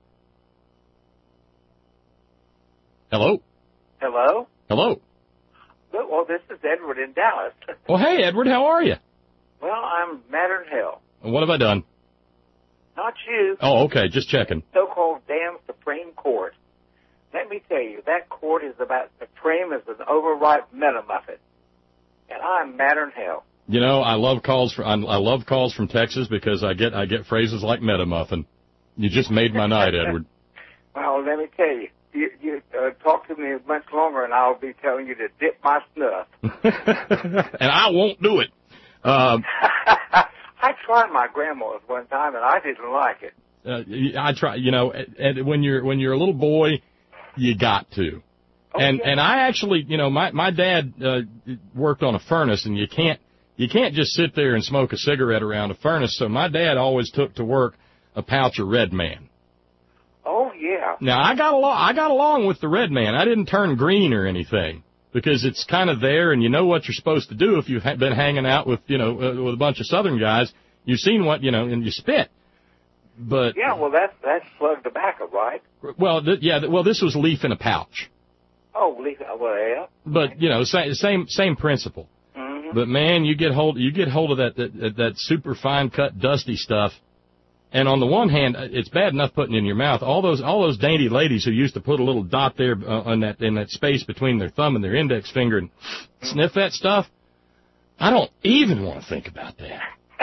Hello? Hello? Hello? Well, this is Edward in Dallas. Well, hey, Edward, how are you? Well, I'm madder than hell. What have I done? Not you. Oh, okay, just checking. So-called damn Supreme Court. Let me tell you, that court is about supreme as an overripe metamuffin. And I'm madder than hell. You know, I love calls from I love calls from Texas because I get I get phrases like metamuffin. You just made my night, Edward. Well, let me tell you, you, you uh, talk to me much longer, and I'll be telling you to dip my snuff. And I won't do it. Uh, I tried my grandma's one time, and I didn't like it. Uh, I try, you know, and, and when you're when you're a little boy, you got to. Oh, and yeah. and I actually, you know, my my dad uh, worked on a furnace, and you can't you can't just sit there and smoke a cigarette around a furnace. So my dad always took to work a pouch of Red Man. Oh yeah. Now I got along I got along with the Red Man. I didn't turn green or anything because it's kind of there, and you know what you're supposed to do if you've ha- been hanging out with you know uh, with a bunch of Southern guys. You've seen what you know, and you spit. But yeah, well that's that's plug tobacco, right? Well, th- yeah, th- well this was leaf in a pouch. Oh, leaf. Well, yeah. But you know, same same same principle. Mm-hmm. But man, you get hold you get hold of that that, that super fine cut dusty stuff. And on the one hand, it's bad enough putting it in your mouth. All those all those dainty ladies who used to put a little dot there uh, in that in that space between their thumb and their index finger and sniff that stuff. I don't even want to think about that.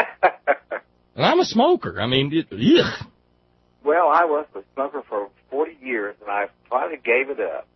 And I'm a smoker. I mean, it, ugh. Well, I was a smoker for forty years, and I finally gave it up.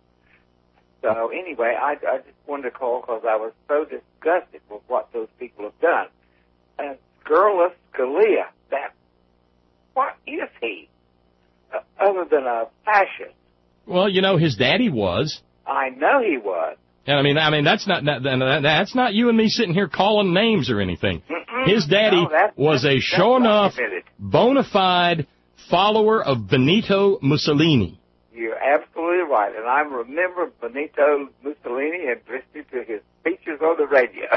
So anyway, I, I just wanted to call because I was so disgusted with what those people have done. And Scurrilous Scalia, that, what is he? Uh, other than a fascist. Well, you know, his daddy was. I know he was. And I mean, I mean, that's not that, that's not you and me sitting here calling names or anything. Mm-mm. His daddy no, that's, was a that's sure enough, bona fide follower of Benito Mussolini. You're absolutely right. And I remember Benito Mussolini and listening to his speeches on the radio.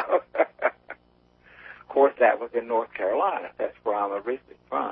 Of course, that was in North Carolina. That's where I'm originally from.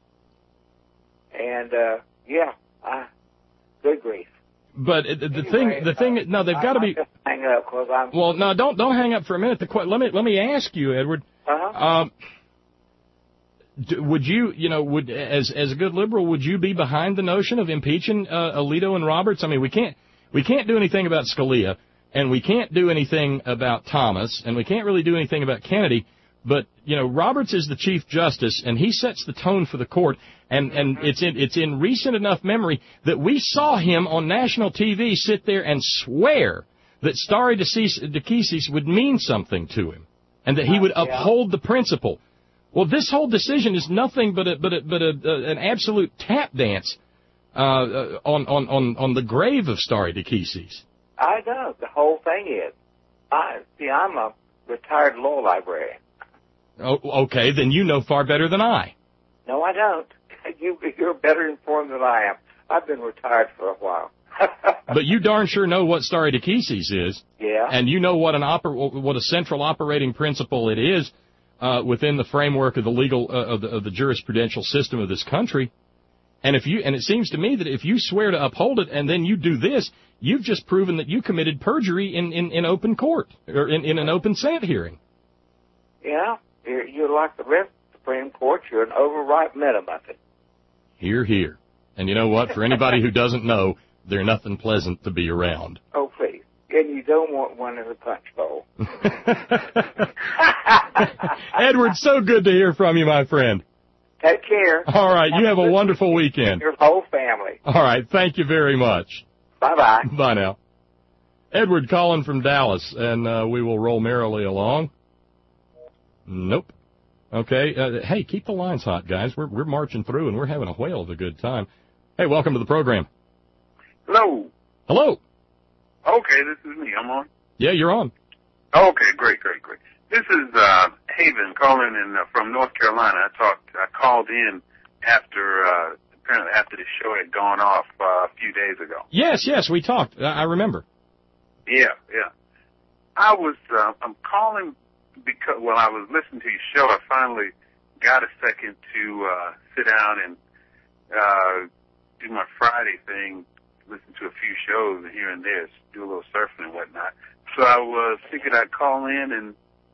And, uh, yeah, I, good grief. But the anyway, thing, the thing, uh, no, they've got to be. Just hang up because I'm. Well, no, don't don't hang up for a minute. The let me let me ask you, Edward. Uh-huh. Um, would you, you know, would as as a good liberal, would you be behind the notion of impeaching uh, Alito and Roberts? I mean, we can't we can't do anything about Scalia, and we can't do anything about Thomas, and we can't really do anything about Kennedy. But you know, Roberts is the Chief Justice, and he sets the tone for the court. And and it's in it's in recent enough memory that we saw him on national T V sit there and swear that stare decisis would mean something to him, and that he would uphold the principle. Well, this whole decision is nothing but a but a, but a, a, an absolute tap dance uh, on on on on the grave of stare decisis. I know the whole thing is. I see. I'm a retired law librarian. Oh, okay, then you know far better than I. No, I don't. You, you're better informed than I am. I've been retired for a while. But you darn sure know what stare decisis is. Yeah. And you know what an oper- what a central operating principle it is uh, within the framework of the legal uh, of, the, of the jurisprudential system of this country. And if you and it seems to me that if you swear to uphold it and then you do this, you've just proven that you committed perjury in, in, in open court or in, in an open Senate hearing. Yeah. You're, you're like the rest of the Supreme Court. You're an overripe metamuffin. Hear, hear. And you know what? For anybody who doesn't know, they're nothing pleasant to be around. Oh, please. And you don't want one in the punch bowl. Edward, so good to hear from you, my friend. Take care. All right. You have a wonderful weekend. Your whole family. All right. Thank you very much. Bye-bye. Bye now. Edward calling from Dallas, and uh, we will roll merrily along. Nope. Okay. Uh, hey, keep the lines hot, guys. We're we're marching through, and we're having a whale of a good time. Hey, welcome to the program. Hello. Hello. Okay, this is me. I'm on. Yeah, you're on. Okay, great, great, great. This is uh, Haven calling in uh, from North Carolina. I talked. I called in after uh, apparently after the show had gone off uh, a few days ago. Yes, yes, we talked. I, I remember. Yeah, yeah. I was. Uh, I'm calling because well, I was listening to your show. I finally got a second to uh, sit down and uh, do my Friday thing. Listen to a few shows here and there, do a little surfing and whatnot. So I was figured I'd call in and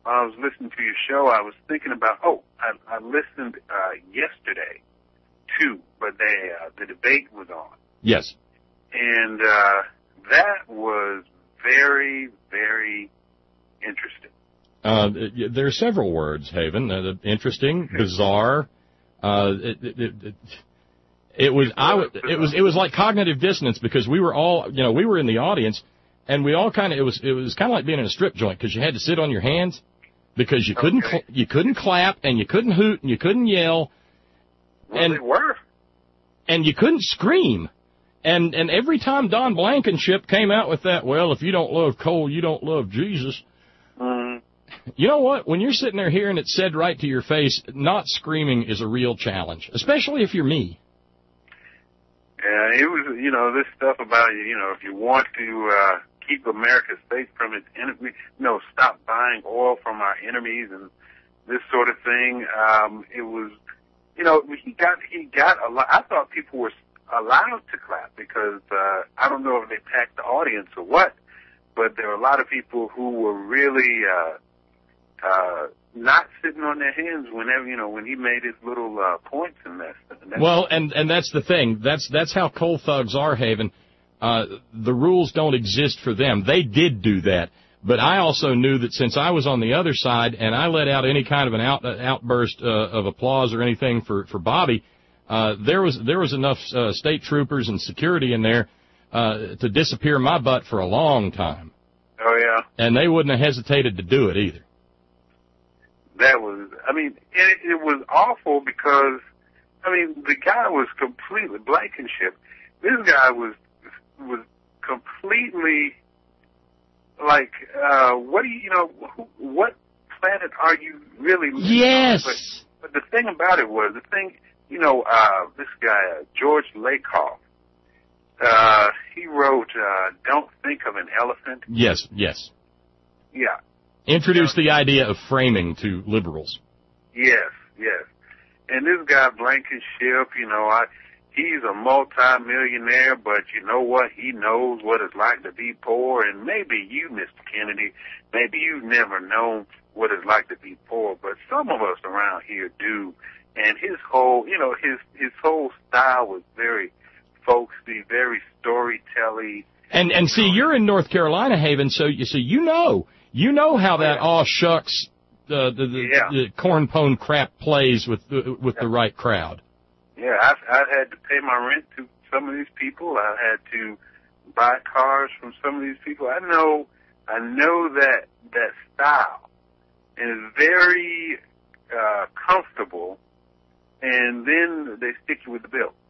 while I was listening to your show, I was thinking about, oh, I, I listened uh, yesterday, too, but they, uh, the debate was on. Yes. And uh, that was very, very interesting. Uh, there are several words, Haven. Uh, interesting, bizarre. Uh, it, it, it, it was I. It was it was like cognitive dissonance because we were all, you know, we were in the audience, and we all kind of it was it was kind of like being in a strip joint because you had to sit on your hands because you couldn't okay. cl- you couldn't clap and you couldn't hoot and you couldn't yell. Well, and, they were. And you couldn't scream. And and every time Don Blankenship came out with that, well, if you don't love coal, you don't love Jesus. Mm-hmm. You know what? When you're sitting there hearing it said right to your face, not screaming is a real challenge, especially if you're me. Yeah, it was, you know, this stuff about, you know, if you want to uh, keep America safe from its enemies, you know, stop buying oil from our enemies and this sort of thing. Um, it was, you know, he got he got a lot. I thought people were allowed to clap because uh, I don't know if they packed the audience or what, but there were a lot of people who were really uh, uh, not sitting on their hands whenever, you know, when he made his little uh, points in that. Well, and and that's the thing. That's that's how coal thugs are, Haven. Uh, the rules don't exist for them. They did do that. But I also knew that since I was on the other side and I let out any kind of an out, outburst uh, of applause or anything for, for Bobby, uh, there was there was enough uh, state troopers and security in there uh, to disappear my butt for a long time. Oh, yeah. And they wouldn't have hesitated to do it either. That was, I mean, it, it was awful because, I mean, the guy was completely, Blankenship, this guy was was completely, like, uh, what do you, you know, who, what planet are you really living yes. on? But, but the thing about it was, the thing, you know, uh, this guy, uh, George Lakoff, uh, he wrote, uh, Don't Think of an Elephant. Yes, yes. Yeah. Introduced the idea of framing to liberals. Yes, yes. And this guy, Blankenship, you know, I, he's a multi-millionaire, but you know what? He knows what it's like to be poor. And maybe you, Mister Kennedy, maybe you've never known what it's like to be poor, but some of us around here do. And his whole, you know, his his whole style was very folksy, very storytelling. And and see, you're in North Carolina, Haven, so you see, you know, you know how that yeah. aw shucks, uh, the the, yeah. the corn pone crap plays with the, with yeah. the right crowd. Yeah, I've, I've had to pay my rent to some of these people. I've had to buy cars from some of these people. I know, I know that that style is very uh, comfortable, and then they stick you with the bill.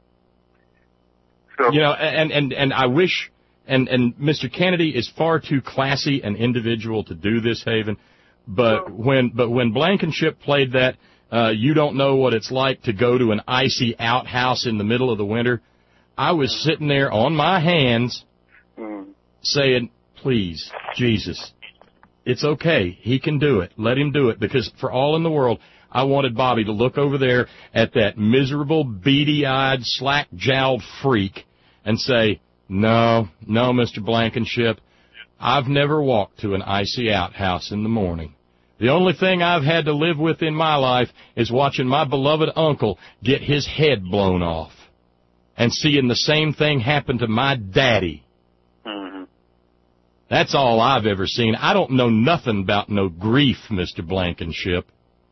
So you know, and and and I wish. And, and Mister Kennedy is far too classy an individual to do this, Haven. But when, but when Blankenship played that, uh, you don't know what it's like to go to an icy outhouse in the middle of the winter, I was sitting there on my hands saying, please, Jesus, it's okay. He can do it. Let him do it. Because for all in the world, I wanted Bobby to look over there at that miserable, beady-eyed, slack-jowled freak and say, No, no, Mister Blankenship. I've never walked to an icy outhouse in the morning. The only thing I've had to live with in my life is watching my beloved uncle get his head blown off and seeing the same thing happen to my daddy. Mm-hmm. That's all I've ever seen. I don't know nothing about no grief, Mister Blankenship.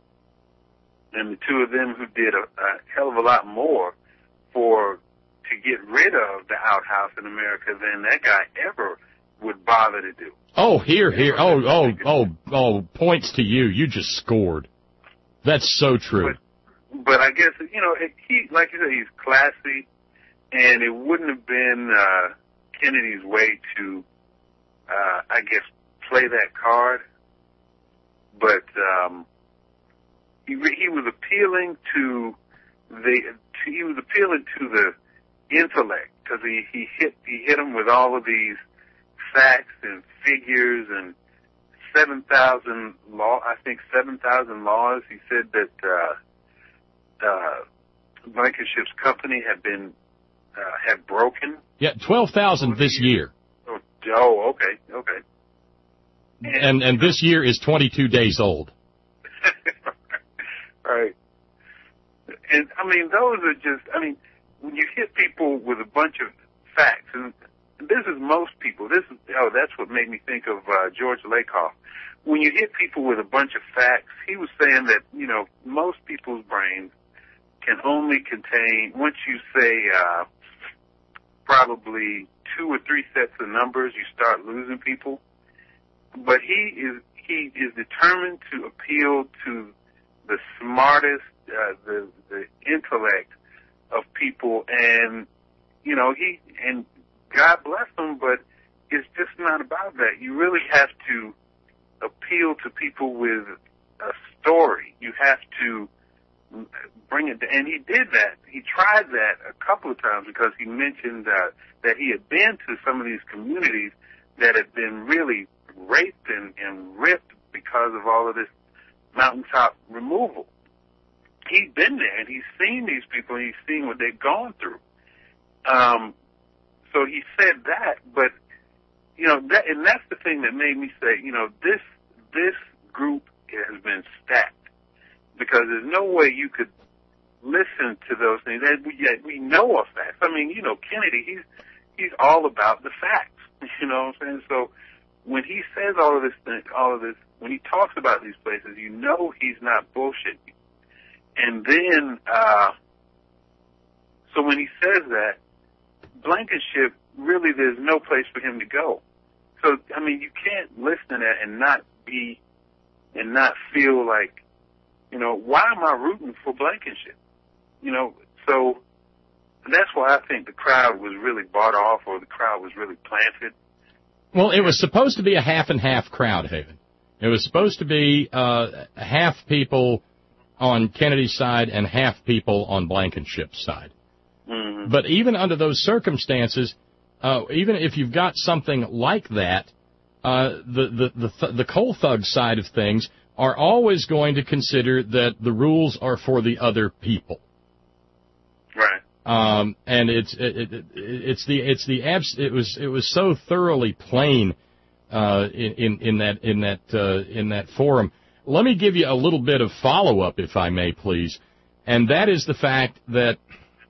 And the two of them who did a, a hell of a lot more for to get rid of the outhouse in America than that guy ever would bother to do. Oh, here, here. Oh, oh, oh, oh, points to you. You just scored. That's so true. But, but I guess, you know, he, like you said, he's classy, and it wouldn't have been uh, Kennedy's way to, uh, I guess, play that card. But um, he he was appealing to the he was appealing to the intellect, because he, he hit he hit him with all of these facts and figures and seven thousand law I think seven thousand laws. He said that uh, uh, Blankenship's company had been uh, had broken. Yeah, twelve thousand this year. Oh, oh, okay, okay. and, and this year is twenty-two days old. Right. And, I mean, those are just, I mean, when you hit people with a bunch of facts, and this is most people, this is, oh, that's what made me think of uh, George Lakoff. When you hit people with a bunch of facts, he was saying that, you know, most people's brains can only contain, once you say uh, probably two or three sets of numbers, you start losing people. But he is he is determined to appeal to the smartest, uh, the the intellect of people, and you know he and God bless him, but it's just not about that. You really have to appeal to people with a story. You have to bring it, and he did that. He tried that a couple of times because he mentioned uh, that he had been to some of these communities that had been really raped and, and ripped because of all of this mountaintop removal. He's been there, and he's seen these people, and he's seen what they've gone through. Um, so he said that, but, you know, that, and that's the thing that made me say, you know, this this group has been stacked, because there's no way you could listen to those things. And we, yet we know of facts. I mean, you know, Kennedy, he's he's all about the facts. You know what I'm saying? So when he says all of this, thing, all of this, when he talks about these places, you know he's not bullshitting. And then, uh, so when he says that, Blankenship, really, there's no place for him to go. So, I mean, you can't listen to that and not be, and not feel like, you know, why am I rooting for Blankenship? You know, so that's why I think the crowd was really bought off, or the crowd was really planted. Well, it was supposed to be a half and half crowd, Haven. It was supposed to be uh, half people on Kennedy's side and half people on Blankenship's side. Mm-hmm. But even under those circumstances, uh, even if you've got something like that, uh, the the the, th- the coal thug side of things are always going to consider that the rules are for the other people. Right. Um, and it's it, it, it's the it's the abs- it was it was so thoroughly plain uh, in, in in that in that uh, in that forum. Let me give you a little bit of follow up, if I may, please, and that is the fact that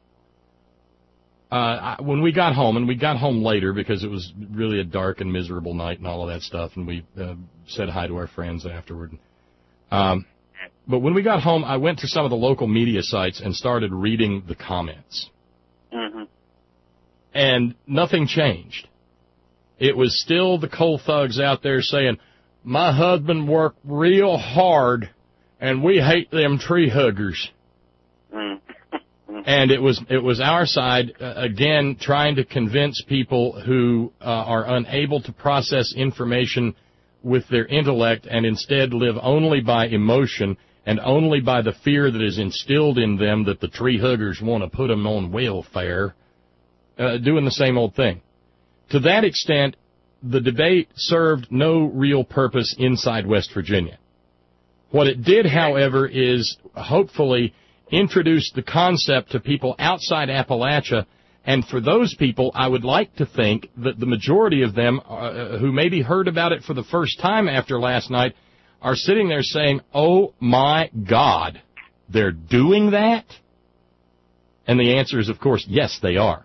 uh, when we got home, and we got home later because it was really a dark and miserable night and all of that stuff, and we uh, said hi to our friends afterward. Um, but when we got home, I went to some of the local media sites and started reading the comments. Mm-hmm. And nothing changed. It was still the coal thugs out there saying, my husband worked real hard, and we hate them tree huggers. Mm-hmm. And it was it was our side, uh, again, trying to convince people who uh, are unable to process information with their intellect and instead live only by emotion and only by the fear that is instilled in them that the tree huggers want to put them on welfare, uh, doing the same old thing. To that extent, the debate served no real purpose inside West Virginia. What it did, however, is hopefully introduce the concept to people outside Appalachia. And for those people, I would like to think that the majority of them uh, who maybe heard about it for the first time after last night are sitting there saying, oh, my God, they're doing that? And the answer is, of course, yes, they are.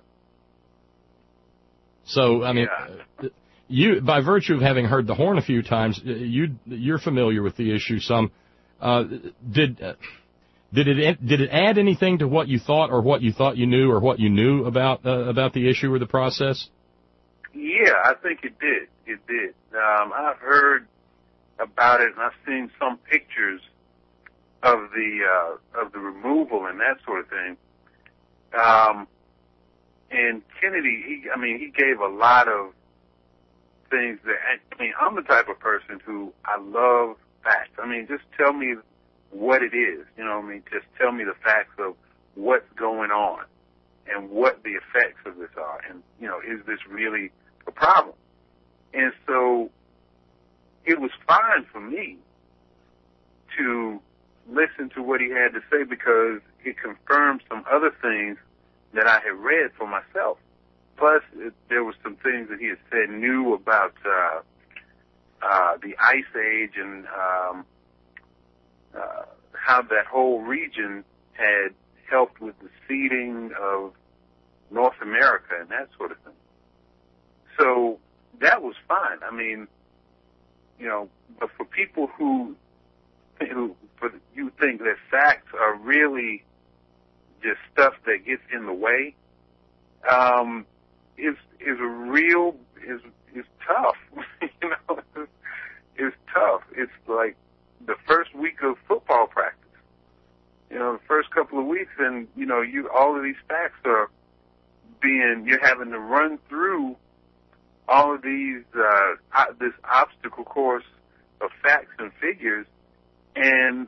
So, I mean, yeah. you, by virtue of having heard the horn a few times, you, you're familiar with the issue some. Uh, did... Uh, Did it did it add anything to what you thought, or what you thought you knew, or what you knew about uh, about the issue or the process? Yeah, I think it did. It did. Um, I've heard about it, and I've seen some pictures of the uh, of the removal and that sort of thing. Um, and Kennedy, he, I mean, he gave a lot of things that. I mean, I'm the type of person who I love facts. I mean, just tell me what it is, you know what I mean? Just tell me the facts of what's going on and what the effects of this are. And, you know, is this really a problem? And so it was fine for me to listen to what he had to say, because it confirmed some other things that I had read for myself. Plus, it, there were some things that he had said new about, uh, uh, the Ice Age and um, uh, how that whole region had helped with the seeding of North America and that sort of thing. So that was fine. I mean, you know, but for people who, who for you think that facts are really just stuff that gets in the way, um, is is a real is is tough. you know, it's, it's tough. It's like the first week of football practice. You know, the first couple of weeks, and you know, you all of these facts are being you're having to run through all of these uh, this obstacle course of facts and figures, and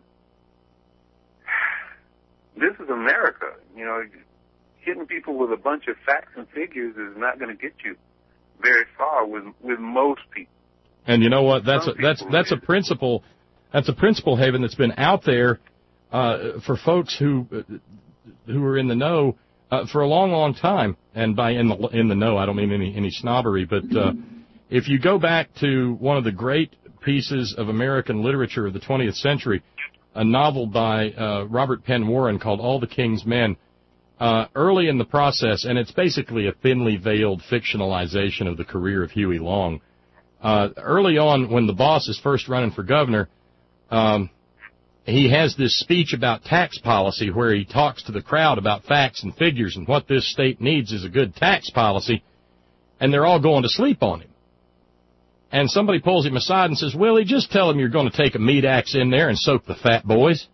this is America. You know, hitting people with a bunch of facts and figures is not going to get you very far with with most people. And you know what? That's a, that's that's a principle. That's a principle, Haven, that's been out there uh, for folks who who are in the know uh, for a long, long time. And by in the in the know, I don't mean any any snobbery, but uh, if you go back to one of the great pieces of American literature of the twentieth century, a novel by uh, Robert Penn Warren called All the King's Men. Uh, early in the process, and it's basically a thinly veiled fictionalization of the career of Huey Long. Uh, early on, when the boss is first running for governor, um, he has this speech about tax policy where he talks to the crowd about facts and figures and what this state needs is a good tax policy, and they're all going to sleep on him. And somebody pulls him aside and says, Willie, just tell him you're going to take a meat axe in there and soak the fat boys.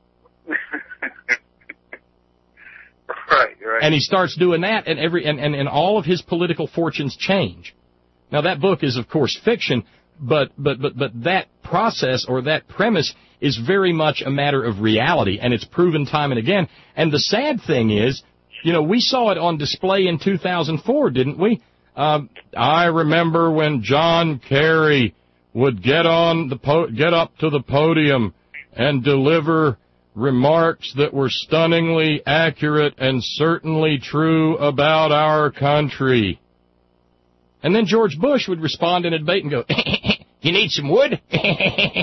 Right, right. And he starts doing that, and every and, and, and all of his political fortunes change. Now, that book is, of course, fiction, but, but, but, but that process or that premise is very much a matter of reality, and it's proven time and again. And the sad thing is, you know, we saw it on display in two thousand four, didn't we? Um, I remember when John Kerry would get on the po- get up to the podium and deliver remarks that were stunningly accurate and certainly true about our country. And then George Bush would respond in a debate and go, you need some wood? yeah,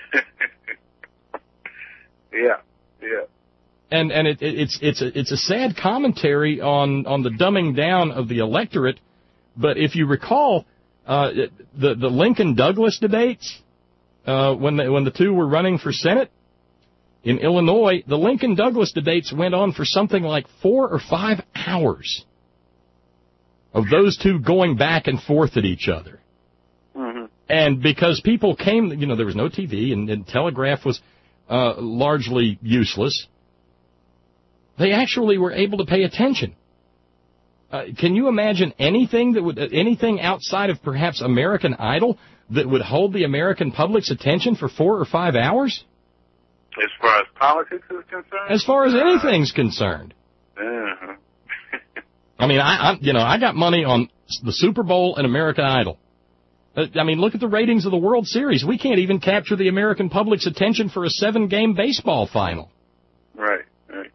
yeah. And and it, it, it's it's a it's a sad commentary on, on the dumbing down of the electorate. But if you recall, uh, the the Lincoln Douglas debates, uh, when the, when the two were running for Senate in Illinois, the Lincoln Douglas debates went on for something like four or five hours of those two going back and forth at each other. Mm-hmm. And because people came, you know, there was no T V and, and telegraph was uh, largely useless, they actually were able to pay attention. Uh, can you imagine anything that would, uh, anything outside of perhaps American Idol that would hold the American public's attention for four or five hours? As far as politics is concerned? As far as anything's concerned. Uh-huh. I mean, I, I, you know, I got money on the Super Bowl and American Idol. Uh, I mean, look at the ratings of the World Series. We can't even capture the American public's attention for a seven-game baseball final. Right, right.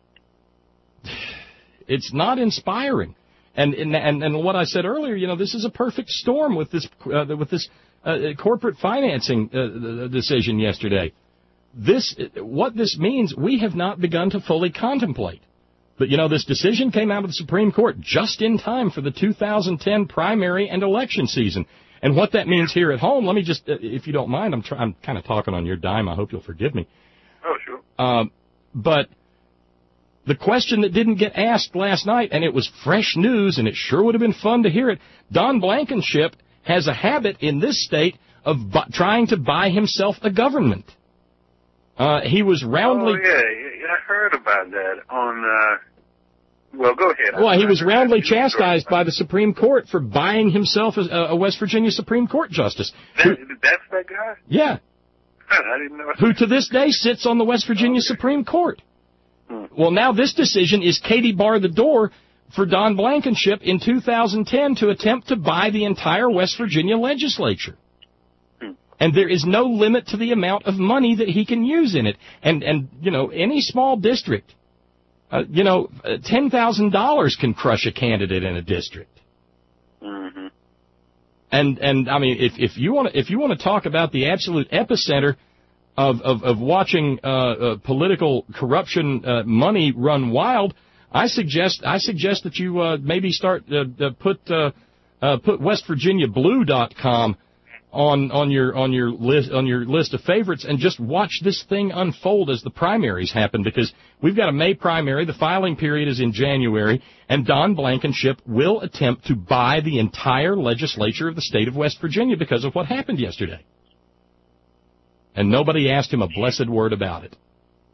It's not inspiring. And, and and and what I said earlier, you know, this is a perfect storm with this uh, with this uh, corporate financing uh, decision yesterday. This, what this means, we have not begun to fully contemplate. But, you know, this decision came out of the Supreme Court just in time for the two thousand ten primary and election season. And what that means here at home, let me just, if you don't mind, I'm, try, I'm kind of talking on your dime. I hope you'll forgive me. Oh, sure. Um, but the question that didn't get asked last night, and it was fresh news, and it sure would have been fun to hear it, Don Blankenship has a habit in this state of bu- trying to buy himself a government. Uh, he was roundly... Oh, yeah, yeah, I heard about that on, uh, well, go ahead. Well, he was roundly chastised by the Supreme Court for buying himself a, a West Virginia Supreme Court justice. That, Who, that's that guy? yeah. I didn't know. Who to this day sits on the West Virginia okay. Supreme Court. Hmm. Well, now this decision is Katie bar the door for Don Blankenship in two thousand ten to attempt to buy the entire West Virginia legislature. And there is no limit to the amount of money that he can use in it. And, and you know, any small district, uh, you know, uh, ten thousand dollars can crush a candidate in a district. Mm-hmm. And and I mean, if if you want to if you want to talk about the absolute epicenter of of, of watching uh, uh, political corruption, uh, money run wild, I suggest I suggest that you uh, maybe start uh, uh, put uh, uh, put West Virginia Blue dot com on on your on your list on your list of favorites and just watch this thing unfold as the primaries happen, because we've got a May primary, the filing period is in January, and Don Blankenship will attempt to buy the entire legislature of the state of West Virginia because of what happened yesterday. And nobody asked him a blessed word about it.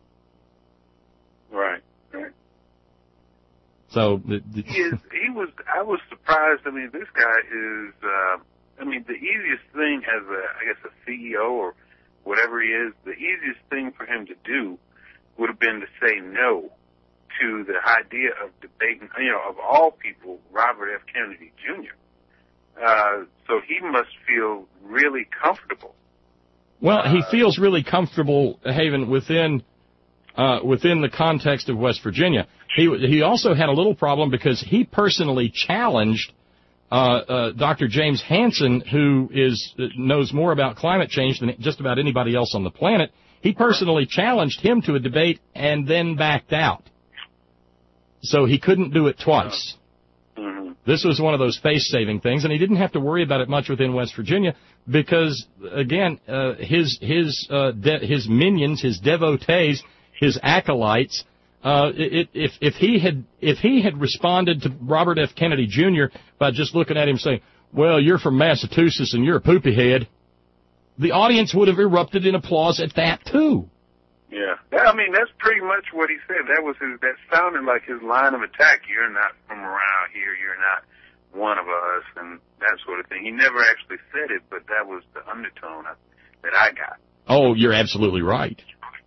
Right, right. So the, the he, is, he was. I was surprised. I mean, this guy is. Uh, I mean, the easiest thing as a, I guess, a C E O or whatever he is, the easiest thing for him to do would have been to say no to the idea of debating, you know, of all people, Robert F. Kennedy Junior Uh, so he must feel really comfortable. Well, he uh, feels really comfortable, Haven, within uh, within the context of West Virginia. He he also had a little problem because he personally challenged uh, uh, Doctor James Hansen, who is uh, knows more about climate change than just about anybody else on the planet. He personally challenged him to a debate and then backed out. So he couldn't do it twice. Mm-hmm. This was one of those face-saving things, and he didn't have to worry about it much within West Virginia because, again, uh, his his uh, de- his minions, his devotees, his acolytes. Uh, it, if if he had if he had responded to Robert F. Kennedy Junior by just looking at him saying, "Well, you're from Massachusetts and you're a poopy head," the audience would have erupted in applause at that too. Yeah, I mean that's pretty much what he said. That was his. That sounded like his line of attack. You're not from around here. You're not one of us, and that sort of thing. He never actually said it, but that was the undertone that I got. Oh, you're absolutely right.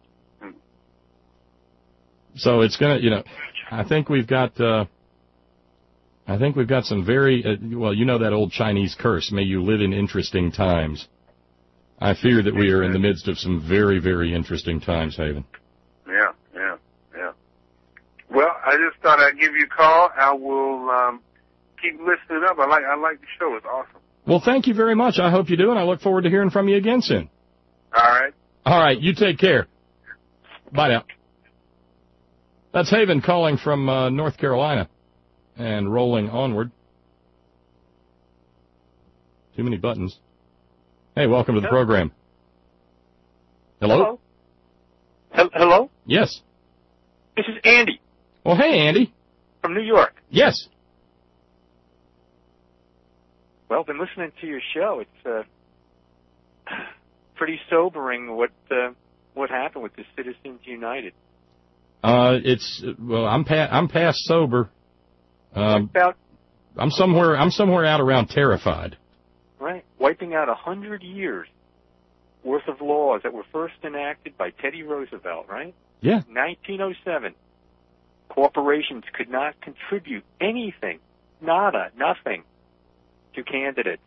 So it's gonna, you know, I think we've got, uh, I think we've got some very, uh, well, you know that old Chinese curse, may you live in interesting times. I fear that we are in the midst of some very, very interesting times, Haven. Yeah, yeah, yeah. Well, I just thought I'd give you a call. I will um, keep listening up. I like, I like the show. It's awesome. Well, thank you very much. I hope you do, and I look forward to hearing from you again soon. All right. All right. You take care. Bye now. That's Haven calling from uh, North Carolina and rolling onward. Too many buttons. Hey, welcome to the program. Hello? Hello? Hello? Yes. This is Andy. Well, hey, Andy. From New York. Yes. Well, been listening to your show. It's uh, pretty sobering what uh, what happened with the Citizens United. Uh, it's well, I'm pa- I'm past sober. Um, about I'm somewhere I'm somewhere out around terrified. Right, wiping out a hundred years worth of laws that were first enacted by Teddy Roosevelt. Right? Yeah. nineteen oh seven. Corporations could not contribute anything, nada, nothing, to candidates.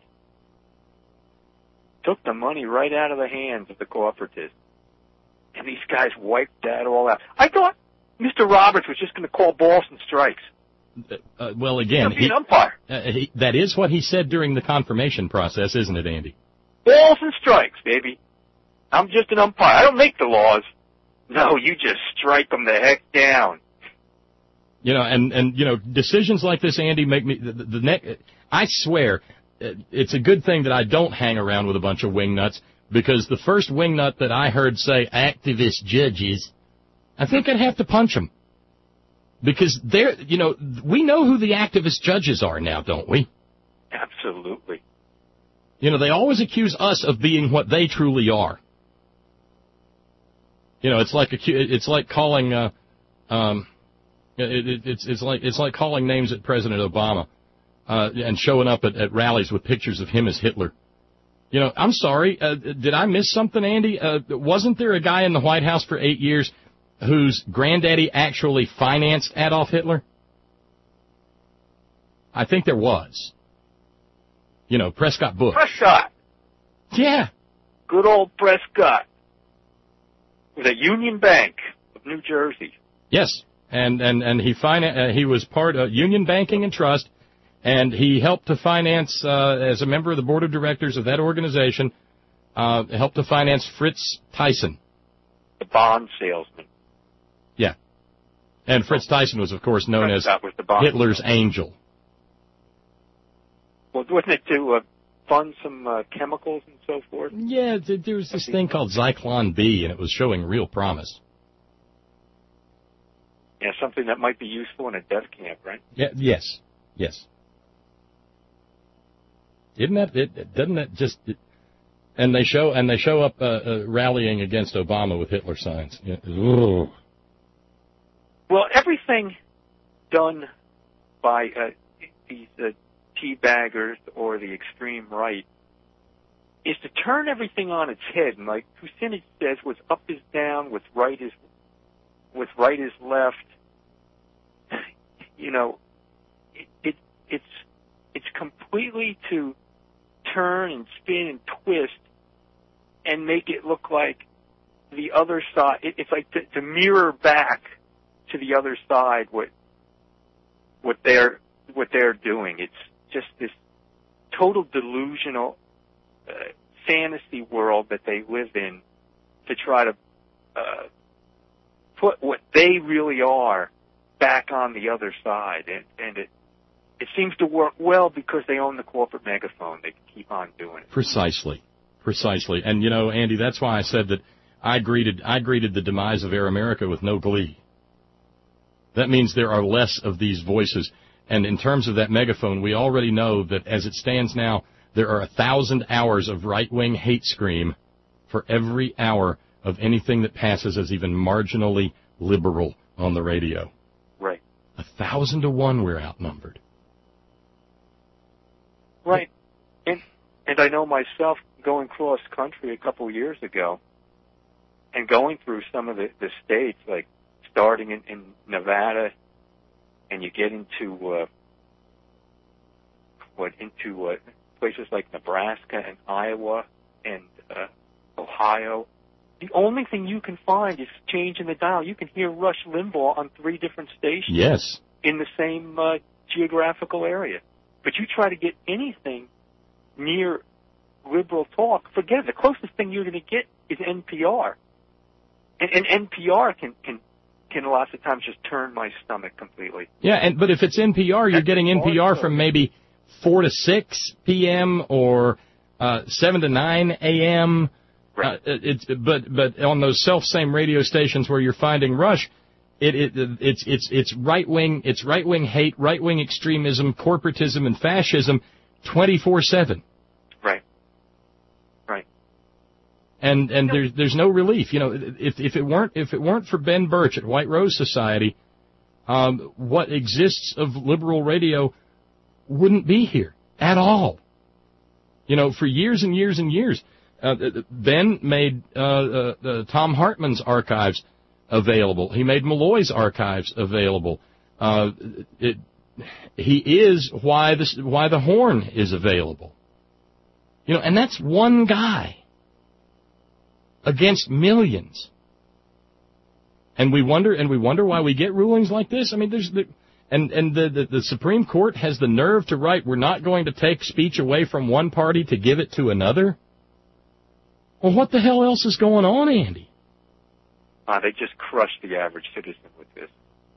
Took the money right out of the hands of the cooperatives. And these guys wiped that all out. I thought Mister Roberts was just going to call balls and strikes. Uh, well, again, be an umpire. Uh, he, that is what he said during the confirmation process, isn't it, Andy? Balls and strikes, baby. I'm just an umpire. I don't make the laws. No, you just strike them the heck down. You know, and, and you know, decisions like this, Andy, make me, the, the, the neck, I swear, it's a good thing that I don't hang around with a bunch of wingnuts, because the first wingnut that I heard say activist judges, I think I'd have to punch them. Because they're, you know, we know who the activist judges are now, don't we? Absolutely. You know, they always accuse us of being what they truly are. You know, it's like a, it's like calling, uh, um, it, it, it's it's like it's like calling names at President Obama, uh, and showing up at, at rallies with pictures of him as Hitler. You know, I'm sorry, uh, did I miss something, Andy? Uh, wasn't there a guy in the White House for eight years whose granddaddy actually financed Adolf Hitler? I think there was. You know, Prescott Bush. Prescott. Yeah. Good old Prescott. With a Union Bank of New Jersey. Yes, and and and he finan- uh, he was part of Union Banking and Trust, And he helped to finance, uh, as a member of the board of directors of that organization, uh, helped to finance Fritz Tyson. The bond salesman. Yeah. And Fritz Tyson was, of course, known as that was the bond Hitler's salesman. angel. Well, wasn't it to uh, fund some uh, chemicals and so forth? Yeah, there was this thing called Zyklon B, and it was showing real promise. Yeah, something that might be useful in a death camp, right? Yeah, yes, yes. Isn't that it? Doesn't that just? It, and they show and they show up uh, uh, rallying against Obama with Hitler signs. Yeah. Ooh. Well, everything done by uh, these uh, teabaggers or the extreme right is to turn everything on its head. And like Kucinich says, what's up is down, what's right is what's right is left. You know, it, it it's it's completely to turn and spin and twist and make it look like the other side. It, it's like to, to mirror back to the other side what what they're what they're doing. It's just this total delusional uh, fantasy world that they live in to try to uh, put what they really are back on the other side, and, and it it seems to work well because they own the corporate megaphone. They can keep on doing it. Precisely, precisely. And you know, Andy, that's why I said that I greeted I greeted the demise of Air America with no glee. That means there are less of these voices. And in terms of that megaphone, we already know that as it stands now, there are a thousand hours of right-wing hate scream for every hour of anything that passes as even marginally liberal on the radio. Right. A thousand to one we're outnumbered. Right. And, and I know myself going cross country a couple years ago and going through some of the, the states, like starting in, in Nevada, and you get into uh, what into uh, places like Nebraska and Iowa and uh, Ohio. The only thing you can find is changing the dial. You can hear Rush Limbaugh on three different stations. Yes. In the same uh, geographical area. But you try to get anything near liberal talk, forget it. The closest thing you're going to get is N P R. And, and N P R can, can can lots of times just turn my stomach completely. Yeah, and but if it's N P R, you're That's getting N P R also from maybe four to six p.m. or uh, seven to nine a.m. Right. Uh, it's but but on those self same radio stations where you're finding Rush, it, it it's it's it's right wing it's right wing hate, right wing extremism, corporatism, and fascism, twenty-four seven. Right. Right. And and there's there's no relief. You know, if if it weren't if it weren't for Ben Birch at White Rose Society, um, what exists of liberal radio wouldn't be here at all. You know, for years and years and years, uh, Ben made uh, uh, uh, Tom Hartman's archives available. He made Malloy's archives available. Uh, it, he is why this why the Horn is available. You know, and that's one guy against millions. And we wonder, and we wonder why we get rulings like this. I mean, there's the, and and the, the the Supreme Court has the nerve to write, we're not going to take speech away from one party to give it to another. Well, what the hell else is going on, Andy? Uh, they just crushed the average citizen with this.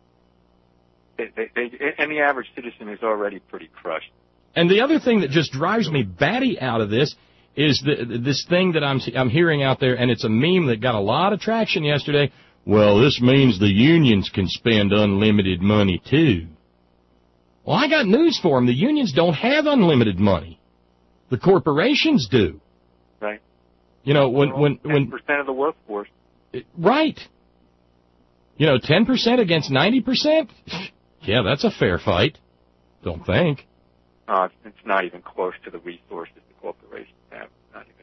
They, they, they, and the average citizen is already pretty crushed. And the other thing that just drives me batty out of this is the, this thing that I'm I'm hearing out there, and it's a meme that got a lot of traction yesterday. Well, this means the unions can spend unlimited money, too. Well, I got news for them. The unions don't have unlimited money. The corporations do. Right. You know, when... when, when ten percent of the workforce. Right. You know, ten percent against ninety percent? Yeah, that's a fair fight. Don't think. Uh, it's not even close to the resources the corporations have. Not even,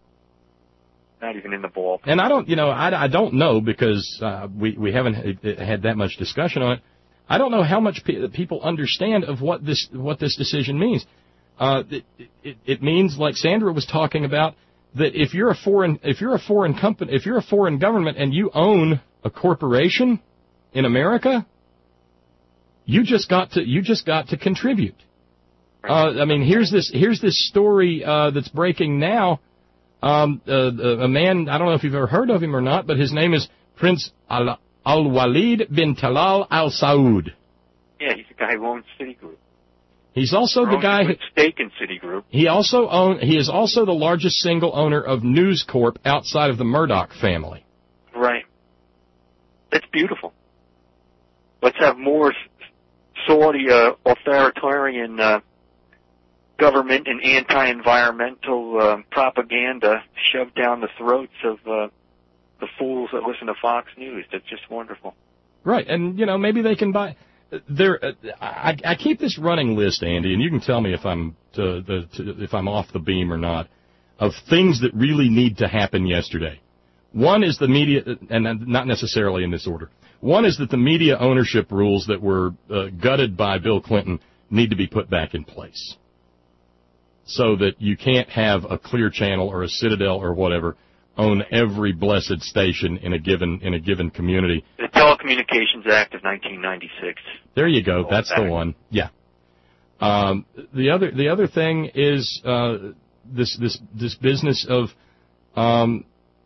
not even in the ballpark. And I don't, you know, I, I don't know because uh, we we haven't had that much discussion on it. I don't know how much pe- people understand of what this what this decision means. Uh, it, it, it means, like Sandra was talking about, that if you're a foreign if you're a foreign company, if you're a foreign government and you own a corporation in America, you just got to you just got to contribute. Uh, I mean, here's this here's this story uh, that's breaking now. Um, uh, a man, I don't know if you've ever heard of him or not, but his name is Prince Al- Al-Walid bin Talal Al Saud. Yeah, he's the guy who owns Citigroup. He's also the guy who stake in Citigroup. He also own. He is also the largest single owner of News Corp outside of the Murdoch family. Right. That's beautiful. Let's have more Saudi uh, authoritarian uh, government and anti-environmental uh, propaganda shoved down the throats of uh, the fools that listen to Fox News. That's just wonderful. Right, and you know maybe they can buy. There, uh, I, I keep this running list, Andy, and you can tell me if I'm to, the, to, if I'm off the beam or not, of things that really need to happen yesterday. One is the media, and not necessarily in this order. One is that the media ownership rules that were uh, gutted by Bill Clinton need to be put back in place, so that you can't have a Clear Channel or a Citadel or whatever own every blessed station in a given in a given community. The Telecommunications Act of nineteen ninety-six. There you go. That's the one. Yeah. Um, the other the other thing is uh, this this this business of um,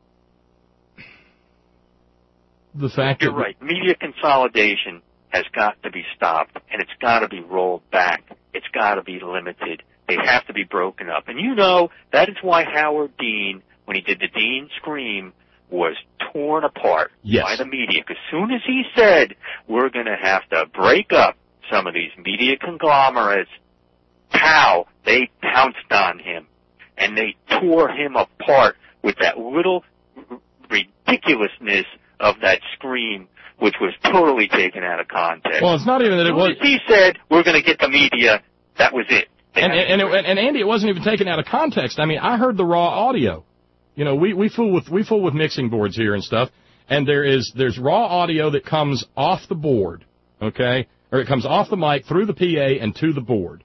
the fact You're that right. Media consolidation has got to be stopped, and it's got to be rolled back. It's got to be limited. They have to be broken up. And you know, that is why Howard Dean, when he did the Dean Scream, was torn apart yes. by the media. Because as soon as he said, we're going to have to break up some of these media conglomerates, pow, they pounced on him. And they tore him apart with that little r- ridiculousness of that scream, which was totally taken out of context. Well, it's not even that it was. As soon as he said, we're going to get the media, that was it. And, and, and, it, and Andy, it wasn't even taken out of context. I mean, I heard the raw audio. You know, we, we fool with we fool with mixing boards here and stuff, and there is there's raw audio that comes off the board, okay, or it comes off the mic through the P A and to the board,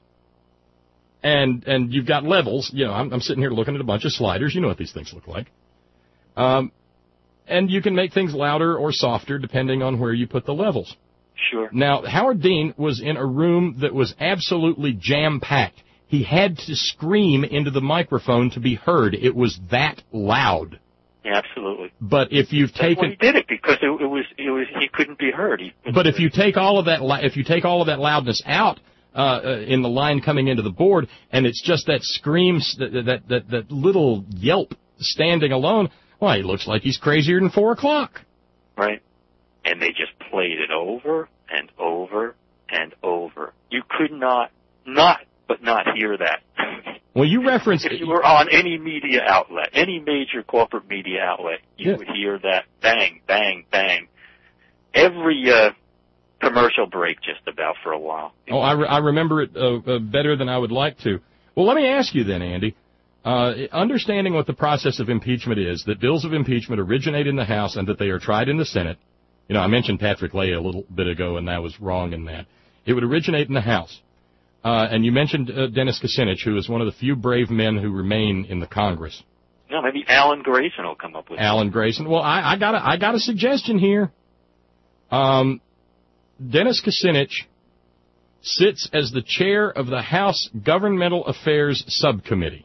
and and you've got levels. You know, I'm, I'm sitting here looking at a bunch of sliders. You know what these things look like, um, and you can make things louder or softer depending on where you put the levels. Sure. Now, Howard Dean was in a room that was absolutely jam-packed. He had to scream into the microphone to be heard. It was that loud. Yeah, absolutely. But if you've That's taken, why he did it because it, it was it was he couldn't be heard. He, but if you take all of that, if you take all of that loudness out uh, in the line coming into the board, and it's just that scream, that that that, that little yelp standing alone, well, he looks like he's crazier than four o'clock. Right. And they just played it over and over and over. You could not, not, but not hear that. Well, you referenced... If you were on any media outlet, any major corporate media outlet, you yeah. would hear that bang, bang, bang. Every uh, commercial break just about for a while. Oh, I, re- I remember it uh, uh, better than I would like to. Well, let me ask you then, Andy. Uh, understanding what the process of impeachment is, that bills of impeachment originate in the House and that they are tried in the Senate. You know, I mentioned Patrick Leahy a little bit ago, and I was wrong in that. It would originate in the House. Uh, and you mentioned uh, Dennis Kucinich, who is one of the few brave men who remain in the Congress. No, maybe Alan Grayson will come up with Alan it. Grayson. Well, I, I got a, I got a suggestion here. Um, Dennis Kucinich sits as the chair of the House Governmental Affairs Subcommittee.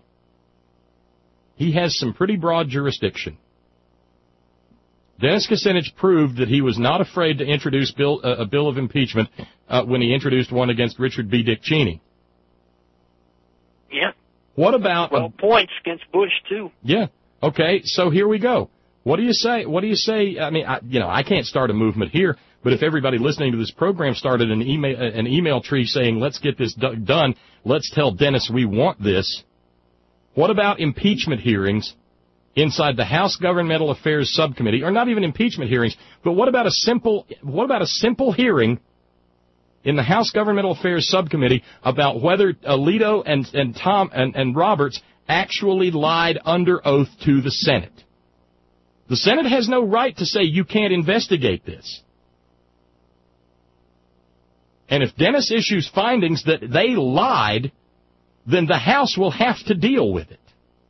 He has some pretty broad jurisdiction. Dennis Kucinich proved that he was not afraid to introduce bill, uh, a bill of impeachment uh, when he introduced one against Richard B. Dick Cheney. Yeah. What about... Well, points against Bush, too. Yeah. Okay, so here we go. What do you say? What do you say? I mean, I, you know, I can't start a movement here, but if everybody listening to this program started an email, an email tree saying, let's get this do- done, let's tell Dennis we want this, what about impeachment hearings inside the House Governmental Affairs Subcommittee, or not even impeachment hearings, but what about a simple, what about a simple hearing in the House Governmental Affairs Subcommittee about whether Alito and, and Tom and, and Roberts actually lied under oath to the Senate? The Senate has no right to say you can't investigate this. And if Dennis issues findings that they lied, then the House will have to deal with it.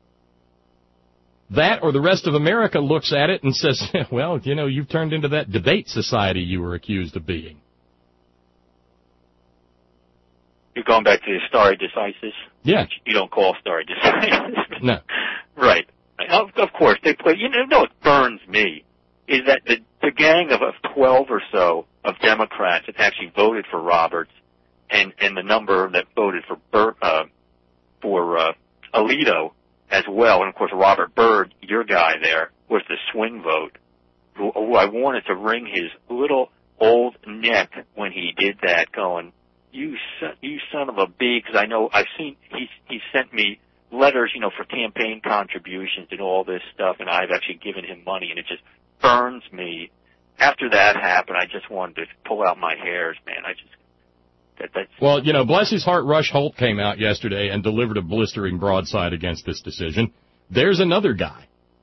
That or the rest of America looks at it and says, well, you know, you've turned into that debate society you were accused of being. You're going back to the stare decisis? Yeah. Which you don't call stare decisis. No. Right. Of, of course, they play. You know, you know what burns me is that the, the gang of, of twelve or so of Democrats that actually voted for Roberts and, and the number that voted for Bur, uh, for uh, Alito as well, and of course Robert Byrd, your guy there, was the swing vote, who, who I wanted to wring his little old neck when he did that, going, you son, you son of a bee, because I know I've seen he he sent me letters, you know, for campaign contributions and all this stuff, and I've actually given him money, and it just burns me. After that happened, I just wanted to pull out my hairs, man. I just that that's well, you know, bless his heart, Rush Holt came out yesterday and delivered a blistering broadside against this decision. There's another guy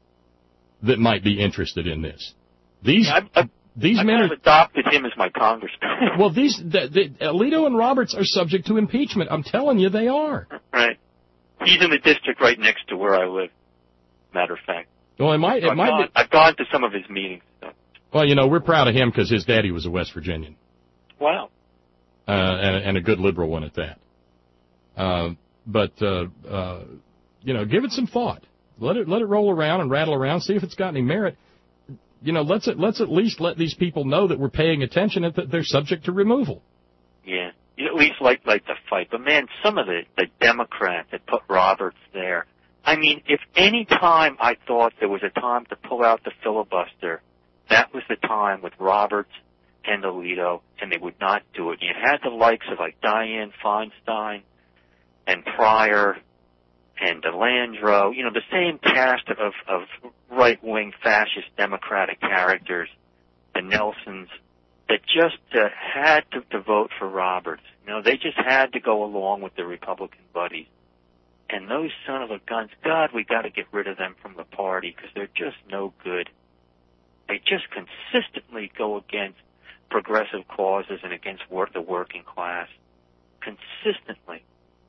that might be interested in this. These. I, I, These I men kind are of adopted him as my congressman. well. These the, the, Alito and Roberts are subject to impeachment. I'm telling you, they are. Right. He's in the district right next to where I live. Matter of fact. Well, it might. So It I've might gone, be. I've gone to some of his meetings. So. Well, you know, we're proud of him because his daddy was a West Virginian. Wow. Uh, and, and a good liberal one at that. Uh, but uh, uh, you know, give it some thought. Let it let it roll around and rattle around. See if it's got any merit. You know, let's let's at least let these people know that we're paying attention and that they're subject to removal. Yeah, you at least like like the fight. But man, some of the the Democrats that put Roberts there. I mean, if any time I thought there was a time to pull out the filibuster, that was the time with Roberts and Alito, and they would not do it. You had the likes of like Dianne Feinstein and Pryor and DeLandro, you know, the same cast of, of right-wing fascist Democratic characters, the Nelsons, that just uh, had to, to vote for Roberts. You know, they just had to go along with the Republican buddies. And those son of a guns, God, we got to get rid of them from the party because they're just no good. They just consistently go against progressive causes and against work, the working class. Consistently.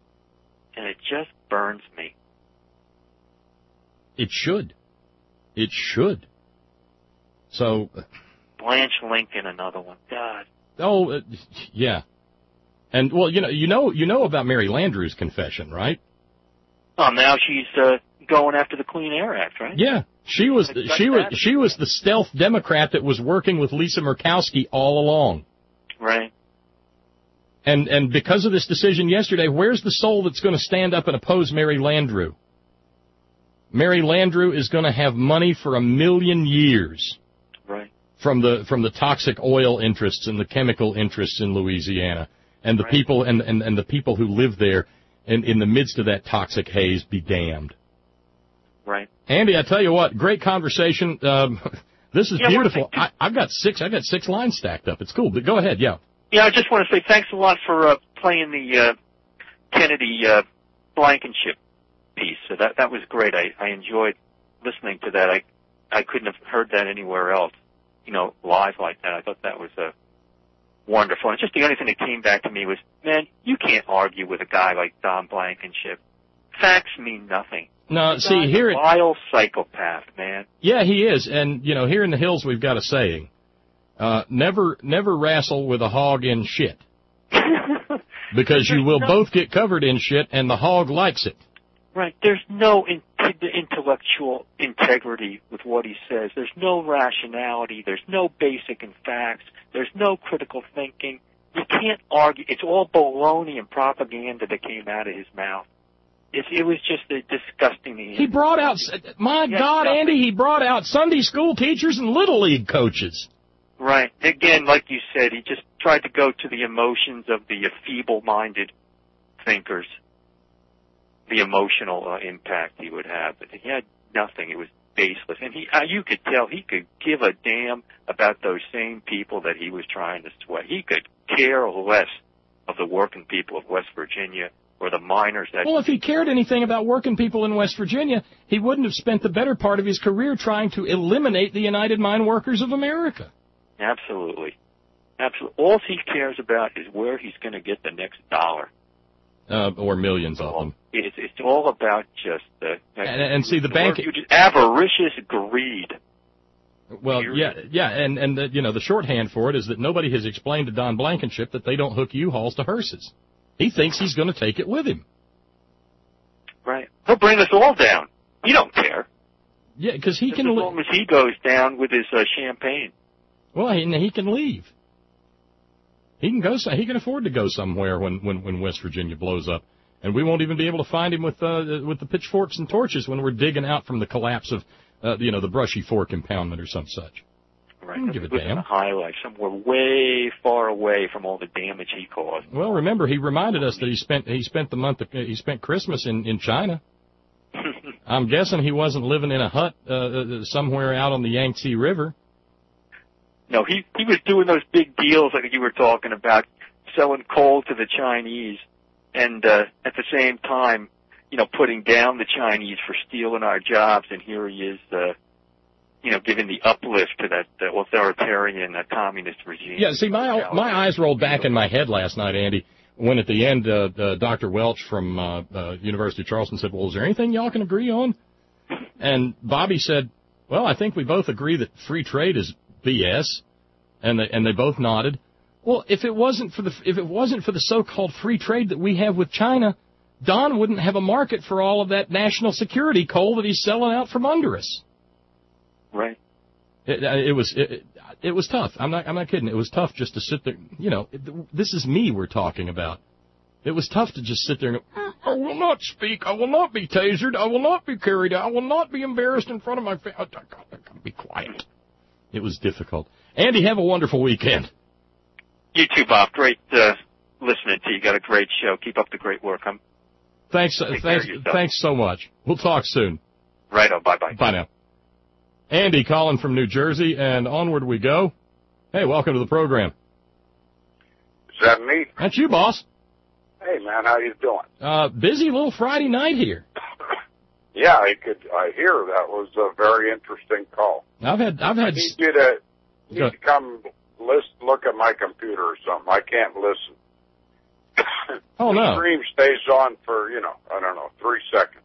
And it just burns me. It should. It should. So. Blanche Lincoln, another one. God. Oh, uh, yeah. And well, you know, you know, you know about Mary Landrieu's confession, right? Oh, now she's uh, going after the Clean Air Act, right? Yeah, she was. The, she was. She was the stealth Democrat that was working with Lisa Murkowski all along. Right. And and because of this decision yesterday, where's the soul that's going to stand up and oppose Mary Landrieu? Mary Landrieu is going to have money for a million years. Right. From the from the toxic oil interests and the chemical interests in Louisiana, and the right. people and, and, and the people who live there, and in the midst of that toxic haze, be damned. Right. Andy, I tell you what, great conversation. Um, this is yeah, beautiful. I, I've got six. I got six lines stacked up. It's cool. But go ahead. Yeah. Yeah, I just want to say thanks a lot for uh, playing the uh, Kennedy uh, Blankenship piece. So that that was great. I, I enjoyed listening to that. I I couldn't have heard that anywhere else, you know, live like that. I thought that was uh, wonderful. And just the only thing that came back to me was, man, you can't argue with a guy like Don Blankenship. Facts mean nothing. No, see, here a vile psychopath, man. Yeah, he is. And, you know, here in the hills we've got a saying. Uh, never, never wrestle with a hog in shit. Because you will no, both get covered in shit, and the hog likes it. Right. There's no in, intellectual integrity with what he says. There's no rationality. There's no basic in facts. There's no critical thinking. You can't argue. It's all baloney and propaganda that came out of his mouth. It, it was just a disgusting. He brought out, my yeah, God, nothing. Andy, he brought out Sunday school teachers and Little League coaches. Right. Again, like you said, he just tried to go to the emotions of the feeble-minded thinkers, the emotional uh, impact he would have. But he had nothing. It was baseless. And he, uh, you could tell he could give a damn about those same people that he was trying to sweat. He could care less of the working people of West Virginia or the miners that... Well, if he cared anything about working people in West Virginia, he wouldn't have spent the better part of his career trying to eliminate the United Mine Workers of America. Absolutely. Absolutely. All he cares about is where he's going to get the next dollar. Uh, or millions of them. It's, it's all about just the... And, and see, the bank... Avaricious greed. Well, yeah, yeah, and, and the, you know, the shorthand for it is that nobody has explained to Don Blankenship that they don't hook U-Hauls to hearses. He thinks he's going to take it with him. Right. He'll bring us all down. He don't care. Yeah, because he Just can. As long as he goes down with his uh, champagne. Well, he, he can leave. He can go. He can afford to go somewhere when, when, when West Virginia blows up, and we won't even be able to find him with uh, with the pitchforks and torches when we're digging out from the collapse of uh, you know the Brushy Fork impoundment or some such. Right. I don't give a damn. Highlight somewhere way far away from all the damage he caused. Well, remember he reminded us that he spent he spent the month of, he spent Christmas in in China. I'm guessing he wasn't living in a hut uh, somewhere out on the Yangtze River. No, he he was doing those big deals like you were talking about, selling coal to the Chinese, and uh, at the same time, you know, putting down the Chinese for stealing our jobs. And here he is, uh, you know, giving the uplift to that uh, authoritarian uh, communist regime. Yeah, see, my my eyes rolled back in my head last night, Andy, when at the end uh, uh, Doctor Welch from uh, uh, University of Charleston said, well, is there anything y'all can agree on? And Bobby said, well, I think we both agree that free trade is B S, and they, and they both nodded. Well, if it wasn't for the if it wasn't for the so-called free trade that we have with China, Don wouldn't have a market for all of that national security coal that he's selling out from under us. Right. It, it was it, it was tough. I'm not I'm not kidding. It was tough just to sit there. You know, it, this is me we're talking about. It was tough to just sit there and go, I will not speak. I will not be tasered. I will not be carried out. I will not be embarrassed in front of my family. I've got to be quiet. It was difficult. Andy, have a wonderful weekend. You too, Bob. Great uh, listening to you. Got a great show. Keep up the great work. I'm Thanks. Uh, thanks. Thanks so much. We'll talk soon. Right on. Bye bye. Bye now. Andy calling from New Jersey, and onward we go. Hey, welcome to the program. Is that me? That's you, boss. Hey, man, how you doing? Uh, busy little Friday night here. Yeah, I could. I hear that was a very interesting call. I've had. I've had. I need you to, need to come list, look at my computer or something. I can't listen. Oh the no. stream stays on for you know I don't know three seconds.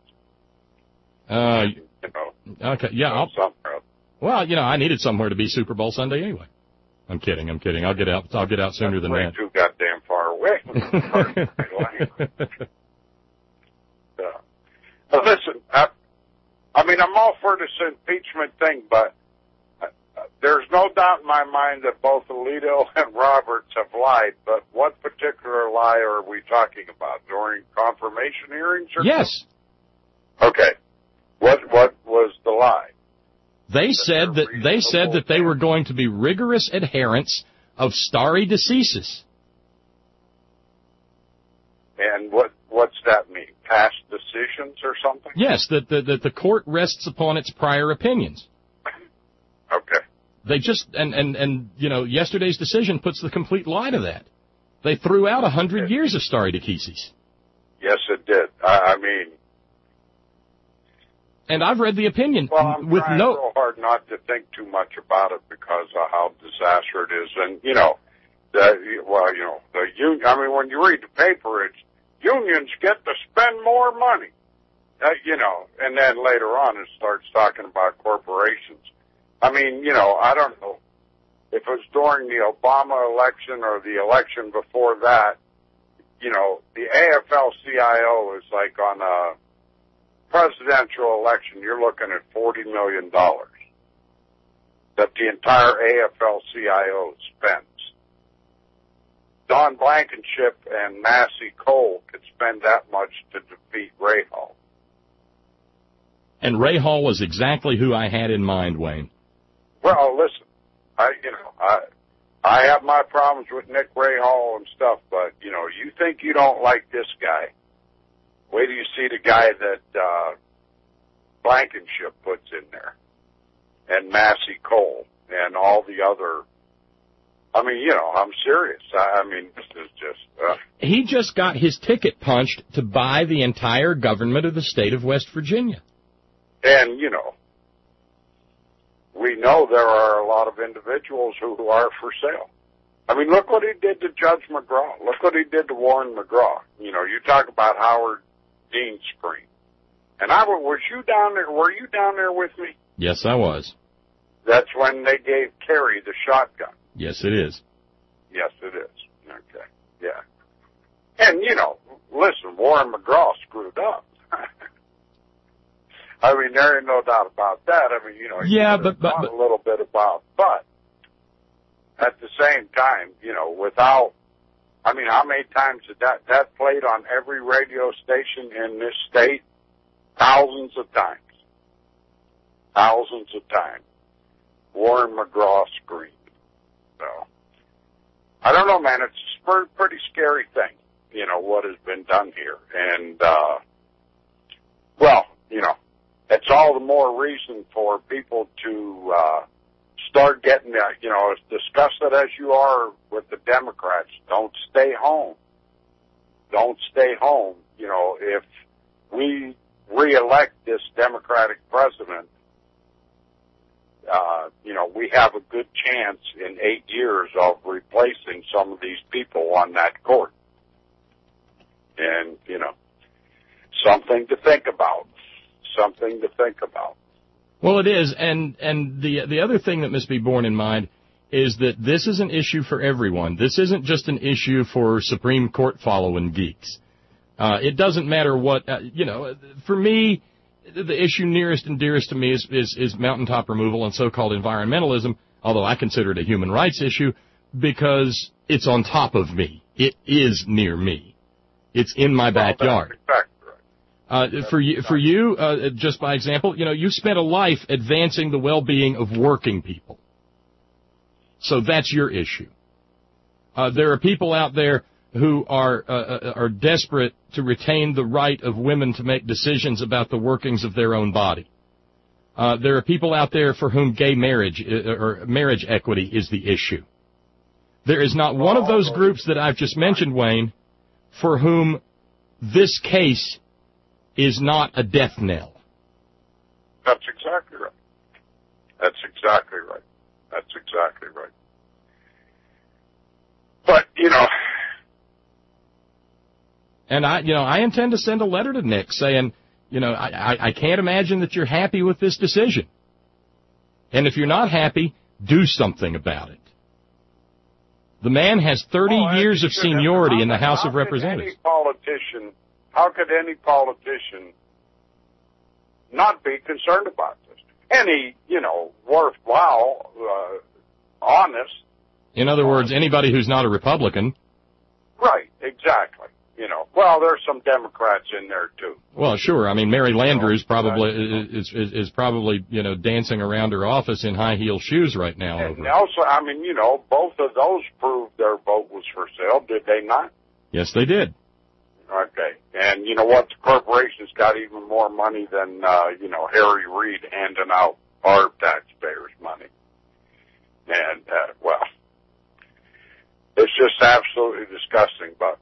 Uh. You know. Okay. Yeah. I'll, somewhere. Well, you know, I needed somewhere to be Super Bowl Sunday anyway. I'm kidding. I'm kidding. I'll get out. I'll get out sooner than that. Too goddamn far away. uh, uh, listen, I, I mean, I'm all for this impeachment thing, but uh, there's no doubt in my mind that both Alito and Roberts have lied. But what particular lie are we talking about? During confirmation hearings? Or yes. Something? Okay. What what was the lie? They that said that they said that they were going to be rigorous adherents of stare decisis. And what what's that mean? Past decisions or something? Yes, that the, that the court rests upon its prior opinions. Okay. They just and, and, and you know yesterday's decision puts the complete lie to that. They threw out a hundred okay. years of stare decisis. Yes, it did. I, I mean. And I've read the opinion well, I'm with trying no. real hard not to think too much about it because of how disastrous it is, and you know, the well, you know, the union. I mean, when you read the paper, it's unions get to spend more money, uh, you know, and then later on it starts talking about corporations. I mean, you know, I don't know if it was during the Obama election or the election before that. You know, the A F L C I O is like on a presidential election, you're looking at forty million dollars that the entire A F L C I O spends. Don Blankenship and Massey Cole could spend that much to defeat Ray Hall. And Ray Hall was exactly who I had in mind, Wayne. Well, listen, I, you know, I, I have my problems with Nick Ray Hall and stuff, but, you know, you think you don't like this guy. Wait till you see the guy that uh, Blankenship puts in there, and Massey Cole, and all the other. I mean, you know, I'm serious. I, I mean, this is just. Uh, he just got his ticket punched to buy the entire government of the state of West Virginia. And you know, we know there are a lot of individuals who, who are for sale. I mean, look what he did to Judge McGraw. Look what he did to Warren McGraw. You know, you talk about Howard Dean screen. And I was you down there, were you down there with me? Yes, I was. That's when they gave Kerry the shotgun. Yes, it is. Yes, it is. Okay. Yeah. And, you know, listen, Warren McGraw screwed up. I mean, there ain't no doubt about that. I mean, you know, yeah, but, but, but a little bit about, but at the same time, you know, without, I mean, how many times did that, that played on every radio station in this state? Thousands of times. Thousands of times. Warren McGraw screamed. So, I don't know, man. It's a pretty scary thing, you know, what has been done here. And, uh, well, you know, it's all the more reason for people to, uh, start getting, uh, you know, as disgusted as you are with the Democrats, don't stay home. Don't stay home. You know, if we reelect this Democratic president, uh, you know, we have a good chance in eight years of replacing some of these people on that court. And, you know, something to think about. Something to think about. Well, it is, and and the the other thing that must be borne in mind is that this is an issue for everyone. This isn't just an issue for Supreme Court following geeks. Uh, it doesn't matter what, uh, you know, for me, the issue nearest and dearest to me is, is, is mountaintop removal and so-called environmentalism, although I consider it a human rights issue because it's on top of me. It is near me. It's in my backyard. Uh, for you, for you, uh, just by example, you know, you spent a life advancing the well-being of working people. So that's your issue. Uh, there are people out there who are, uh, are desperate to retain the right of women to make decisions about the workings of their own body. Uh, there are people out there for whom gay marriage uh, or marriage equity is the issue. There is not one of those groups that I've just mentioned, Wayne, for whom this case is not a death knell. That's exactly right. That's exactly right. That's exactly right. But, you know... And I, you know, I intend to send a letter to Nick saying, you know, I, I, I can't imagine that you're happy with this decision. And if you're not happy, do something about it. The man has thirty oh, years of seniority how, in the House of Representatives. Any politician... How could any politician not be concerned about this? Any, you know, worthwhile, uh, honest. In other words, anybody who's not a Republican. Right, exactly. You know, well, there's some Democrats in there, too. Well, sure. I mean, Mary Landrieu's probably, is, is, is probably, you know, dancing around her office in high-heel shoes right now. And over also, I mean, you know, both of those proved their vote was for sale, did they not? Yes, they did. Okay. And you know what? The corporation's got even more money than, uh, you know, Harry Reid handing out our taxpayers' money. And, uh, well, it's just absolutely disgusting. But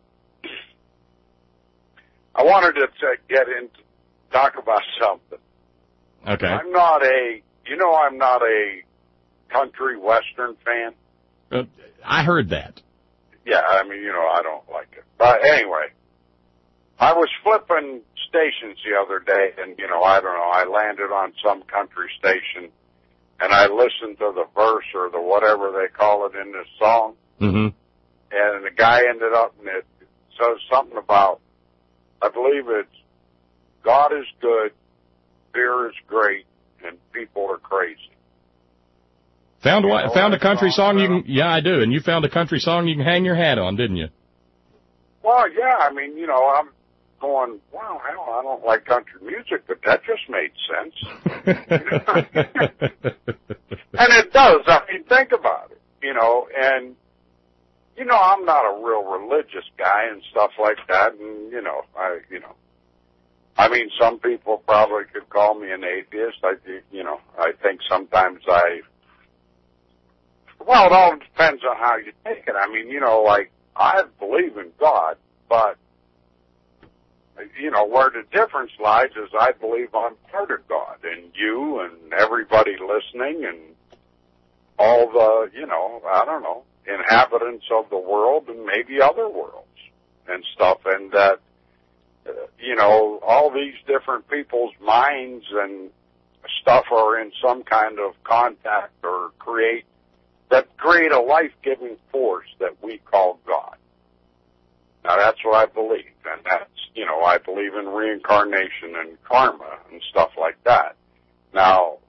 I wanted to t- get into, talk about something. Okay. I'm not a, you know, I'm not a country western fan. Uh, I heard that. Yeah, I mean, you know, I don't like it. But anyway. I was flipping stations the other day, and, you know, I don't know, I landed on some country station, and I listened to the verse or the whatever they call it in this song, mm-hmm. and the guy ended up, and it says something about, I believe it's, God is good, fear is great, and people are crazy. Found a, you know found a country song you can, yeah, I do, and you found a country song you can hang your hat on, didn't you? Well, yeah, I mean, you know, I'm going, wow, hell, I don't like country music, but that just made sense. And it does. I mean, think about it, you know, and, you know, I'm not a real religious guy and stuff like that, and, you know, I, you know, I mean, some people probably could call me an atheist. I, you know, I think sometimes I, well, it all depends on how you take it. I mean, you know, like, I believe in God, but, you know, where the difference lies is I believe I'm part of God, and you and everybody listening and all the, you know, I don't know, inhabitants of the world and maybe other worlds and stuff, and that, uh, you know, all these different people's minds and stuff are in some kind of contact or create, that create a life-giving force that we call God. Now, that's what I believe, and that's, you know, I believe in reincarnation and karma and stuff like that. Now,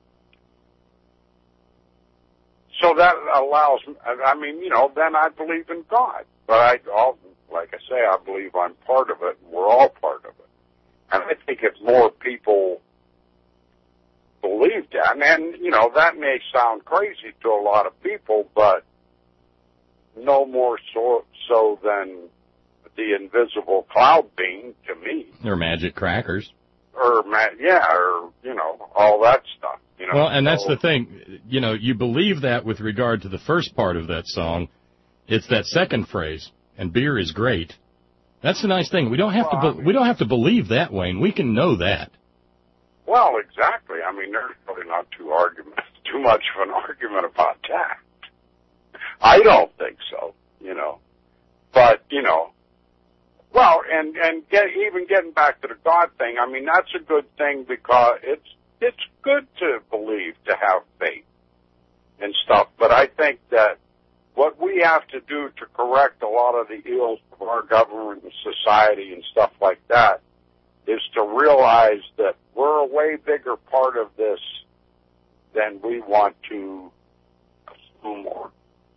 so that allows, I mean, you know, then I believe in God. But I, all, like I say, I believe I'm part of it, and we're all part of it. And I think if more people believe that, and, and, you know, that may sound crazy to a lot of people, but no more so, so than the invisible cloud being to me. Or magic crackers. Or, yeah, or, you know, all that stuff. You know, well, and that's so, the thing. You know, you believe that with regard to the first part of that song. It's that second phrase, and beer is great. That's the nice thing. We don't have well, to. Be- I mean, we don't have to believe that, Wayne. We can know that. Well, exactly. I mean, there's really not too argument, too much of an argument about that. I don't think so. You know, but you know, well, and and get, even getting back to the God thing. I mean, that's a good thing because it's it's good to believe, to have faith and stuff. But I think that what we have to do to correct a lot of the ills of our government and society and stuff like that is to realize that we're a way bigger part of this than we want to assume or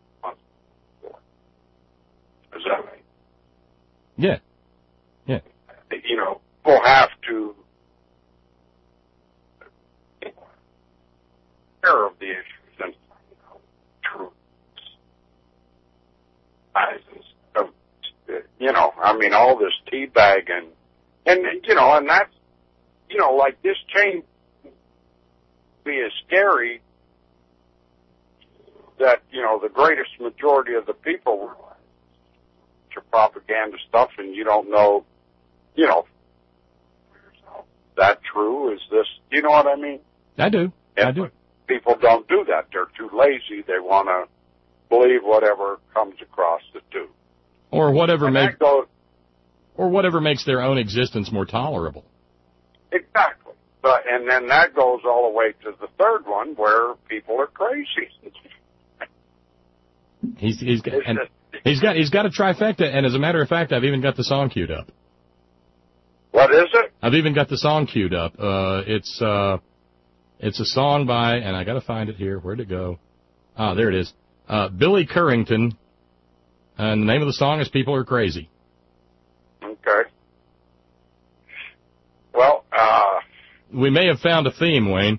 is that right? Yeah. Yeah. You know, we'll have to take care of the issues and, you know, truth. You know, I mean, all this teabagging, and, you know, and that's, you know, like this change be as scary that, you know, the greatest majority of the people realize your propaganda stuff and you don't know, you know, is that true? Is this, you know what I mean? I do. And I do. People don't do that. They're too lazy. They want to believe whatever comes across the tube. Or whatever and makes, goes, or whatever makes their own existence more tolerable. Exactly. But, and then that goes all the way to the third one where people are crazy. He's, he's got, and he's got, he's got a trifecta, and as a matter of fact, I've even got the song queued up. What is it? I've even got the song queued up. Uh, it's, uh, it's a song by, and I gotta find it here. Where'd it go? Ah, there it is. Uh, Billy Currington, and the name of the song is People Are Crazy. Okay. Well, uh... we may have found a theme, Wayne.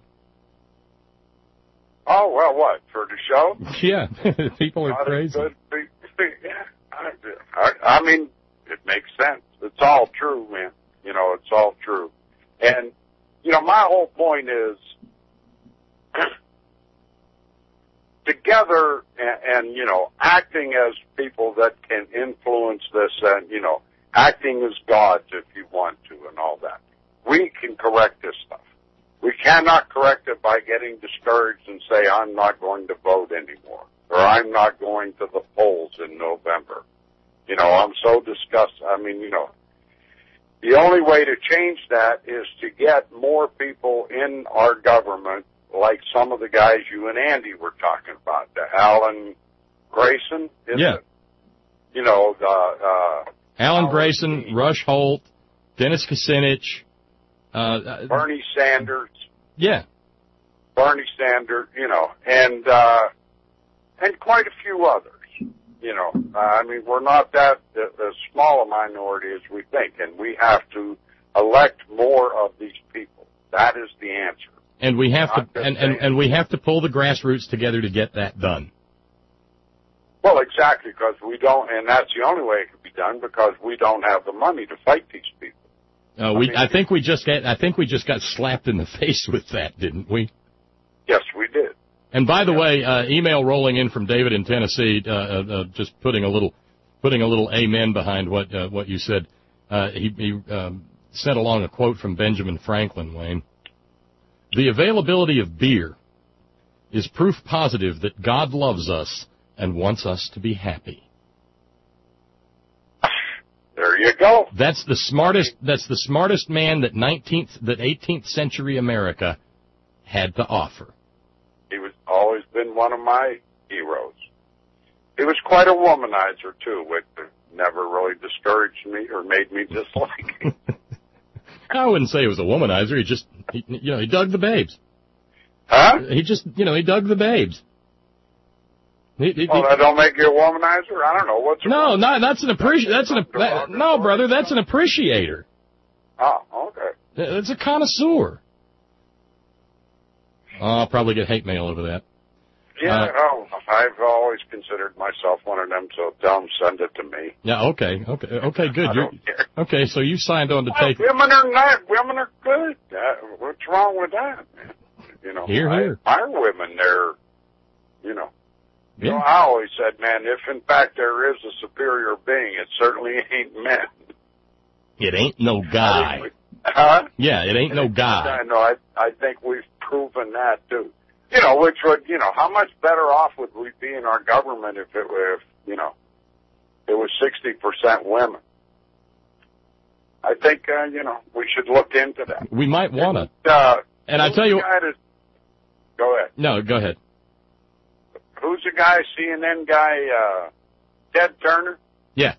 Oh, well, what, for the show? Yeah, people are Not crazy. Good, yeah, I, I mean, it makes sense. It's all true, man. You know, it's all true. And, you know, my whole point is together and, and, you know, acting as people that can influence this and, you know, acting as gods if you want to and all that. We can correct this stuff. We cannot correct it by getting discouraged and say, I'm not going to vote anymore, or I'm not going to the polls in November. You know, I'm so disgusted. I mean, you know, the only way to change that is to get more people in our government, like some of the guys you and Andy were talking about, the Alan Grayson, isn't yeah. it? You know, the, uh, Alan Grayson, Dean, Rush Holt, Dennis Kucinich, uh, Bernie Sanders. Yeah. Bernie Sanders, you know, and, uh, and quite a few others. You know, uh, I mean, we're not that uh, as small a minority as we think, and we have to elect more of these people. That is the answer. And we have not to, and, and, and we have to pull the grassroots together to get that done. Well, exactly, because we don't, and that's the only way it can be done, because we don't have the money to fight these people. Uh, we, I, mean, I think we just got, I think we just got slapped in the face with that, didn't we? Yes, we did. And by the yeah. way, uh, email rolling in from David in Tennessee, uh, uh, just putting a little, putting a little amen behind what, uh, what you said. Uh, he, he, um, sent along a quote from Benjamin Franklin, Wayne. The availability of beer is proof positive that God loves us and wants us to be happy. There you go. That's the smartest, that's the smartest man that nineteenth, that eighteenth century America had to offer. He was always been one of my heroes. He was quite a womanizer, too, with never really discouraged me or made me dislike him. I wouldn't say he was a womanizer. He just, he, you know, he dug the babes. Huh? He just, you know, he dug the babes. He, he, well, that don't make you a womanizer? I don't know. What's no, not, that's an appreci- That's an that, no, brother. That's an appreciator. Oh, okay. It's a connoisseur. Oh, I'll probably get hate mail over that. Yeah, uh, oh, I've always considered myself one of them, so tell them send it to me. Yeah, okay, okay, okay, good. I You're, don't care. Okay, so you signed on to well, take. Women are not. Women are good. Uh, what's wrong with that? You know, Here, I here. admire women. They're, you know. Yeah. You know, I always said, man, if in fact there is a superior being, it certainly ain't men. It ain't no guy. Huh? Yeah, it ain't no guy. I know. I I think we've proven that too. You know, which would, you know, how much better off would we be in our government if it were, if, you know, it was sixty percent women? I think, uh, you know, we should look into that. We might want to. Uh, and I tell you, guy that, go ahead. No, go ahead. Who's the guy, C N N guy, uh, Ted Turner? Yeah.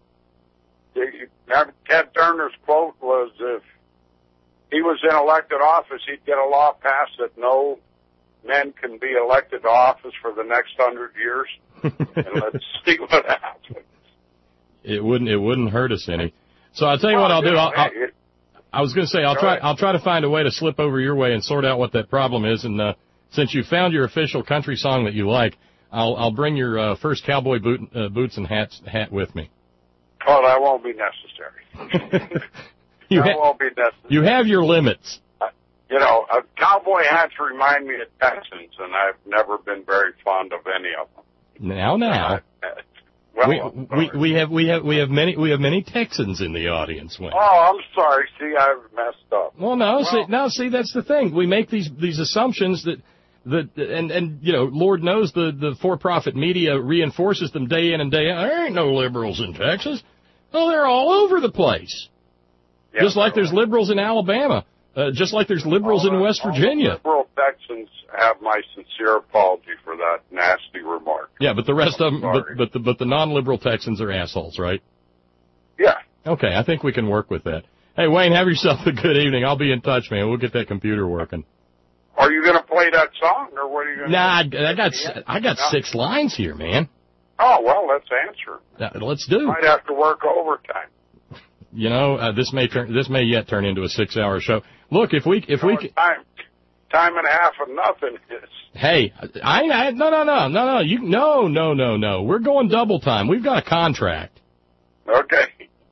Ted Turner's quote was, if he was in elected office, he'd get a law passed that no men can be elected to office for the next hundred years. And let's see what happens. It wouldn't. It wouldn't hurt us any. So I'll tell you what I'll do. I'll, I'll, I was going to say I'll try. I'll try to find a way to slip over your way and sort out what that problem is. And uh, since you found your official country song that you like, I'll I'll bring your uh, first cowboy boot, uh, boots and hats hat with me. Oh, that won't be necessary. you that ha- won't be necessary. You have your limits. Uh, you know, uh, cowboy hats remind me of Texans, and I've never been very fond of any of them. Now, now. Uh, well, we, we we have we have we have many we have many Texans in the audience. Wayne. Oh, I'm sorry. See, I've messed up. Well, no, well, see, no, see, that's the thing. We make these these assumptions that that and and you know, Lord knows the the for-profit media reinforces them day in and day out. There ain't no liberals in Texas. Oh, they're all over the place. Yeah, just like there's right. liberals in Alabama, uh, just like there's liberals all in West all Virginia. The liberal Texans have my sincere apology for that nasty remark. Yeah, but the rest I'm of them, but, but the but the non-liberal Texans are assholes, right? Yeah. Okay, I think we can work with that. Hey, Wayne, have yourself a good evening. I'll be in touch, man. We'll get that computer working. Are you going to play that song, or what are you going to Nah, do? I, I got I got no. six lines here, man. Oh, well, let's answer. Uh, let's do. Might have to work overtime. You know, uh, this may turn this may yet turn into a six-hour show. Look, if we if you know, we time time and a half of nothing is. Hey, I, I no no no no no you no no no no we're going double time. We've got a contract. Okay.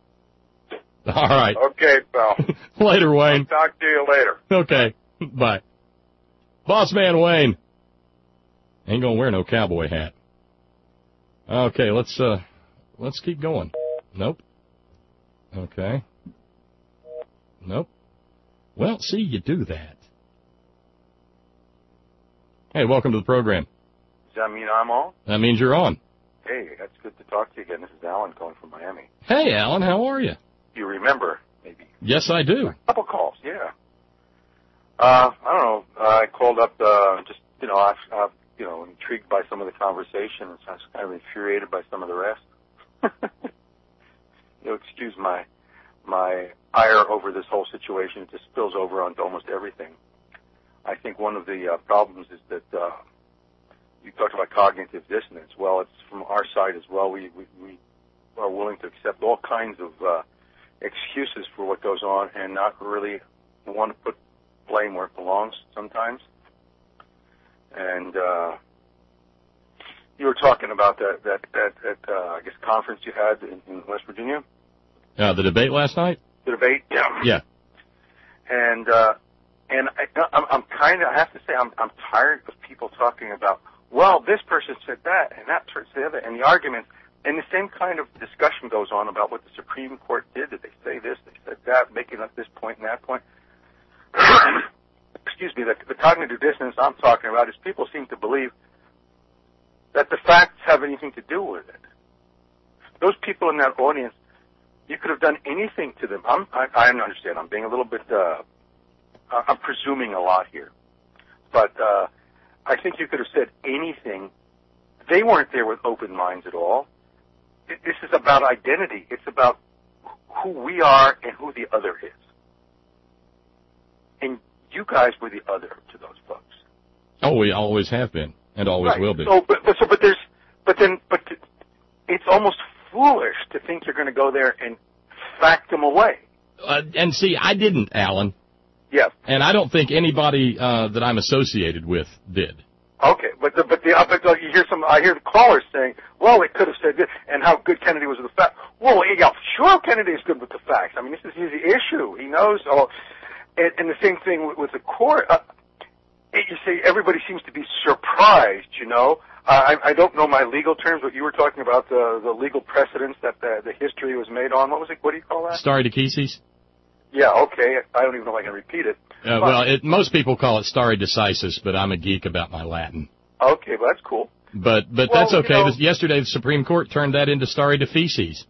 All right. Okay, pal. Later, Wayne. I'll talk to you later. Okay. Bye. Boss man Wayne. Ain't gonna wear no cowboy hat. Okay, let's uh let's keep going. Nope. Okay. Nope. Well, see, you do that. Hey, welcome to the program. Does that mean I'm on? That means you're on. Hey, that's good to talk to you again. This is Alan calling from Miami. Hey, Alan, how are you? You remember, maybe? Yes, I do. A couple calls, yeah. Uh, I don't know. Uh, I called up, uh, just, you know, I, uh, you know, intrigued by some of the conversations. I was kind of infuriated by some of the rest. You'll excuse my, my ire over this whole situation. It just spills over onto almost everything. I think one of the uh, problems is that, uh, you talked about cognitive dissonance. Well, it's from our side as well. We, we, we are willing to accept all kinds of, uh, excuses for what goes on and not really want to put blame where it belongs sometimes. And uh, you were talking about that that that, that uh, I guess conference you had in, in West Virginia. Uh, the debate last night. The debate, yeah. Yeah. And uh, and I, I'm, I'm kind of I have to say I'm I'm tired of people talking about, well, this person said that and that person said the other, and the argument. And the same kind of discussion goes on about what the Supreme Court did. Did they say this? They said that, making up this point and that point. Excuse me, the, the cognitive dissonance I'm talking about is people seem to believe that the facts have anything to do with it. Those people in that audience, you could have done anything to them. I'm, I, I understand. I'm being a little bit, uh, I'm presuming a lot here. But uh, I think you could have said anything. They weren't there with open minds at all. it, this is about identity. It's about who we are and who the other is. And you guys were the other to those folks. Oh, we always have been, and always right. will be. So, but, but so, but there's, but then, but it's almost foolish to think you're going to go there and fact them away. Uh, and see, I didn't, Alan. Yes. And I don't think anybody uh, that I'm associated with did. Okay, but the, but the but you hear some I hear the callers saying, well, they could have said this, and how good Kennedy was with the facts. Well, yeah, sure, Kennedy is good with the facts. I mean, this is his issue. He knows all. And, and the same thing with, with the court. Uh, you say everybody seems to be surprised. You know, uh, I, I don't know my legal terms, but you were talking about the the legal precedents that the, the history was made on. What was it? What do you call that? Stare decisis. Yeah, okay. I don't even know if I can repeat it. Uh, well, it, most people call it stare decisis, but I'm a geek about my Latin. Okay, well, that's cool. But but well, that's okay. You know, Yesterday, the Supreme Court turned that into stare decisis.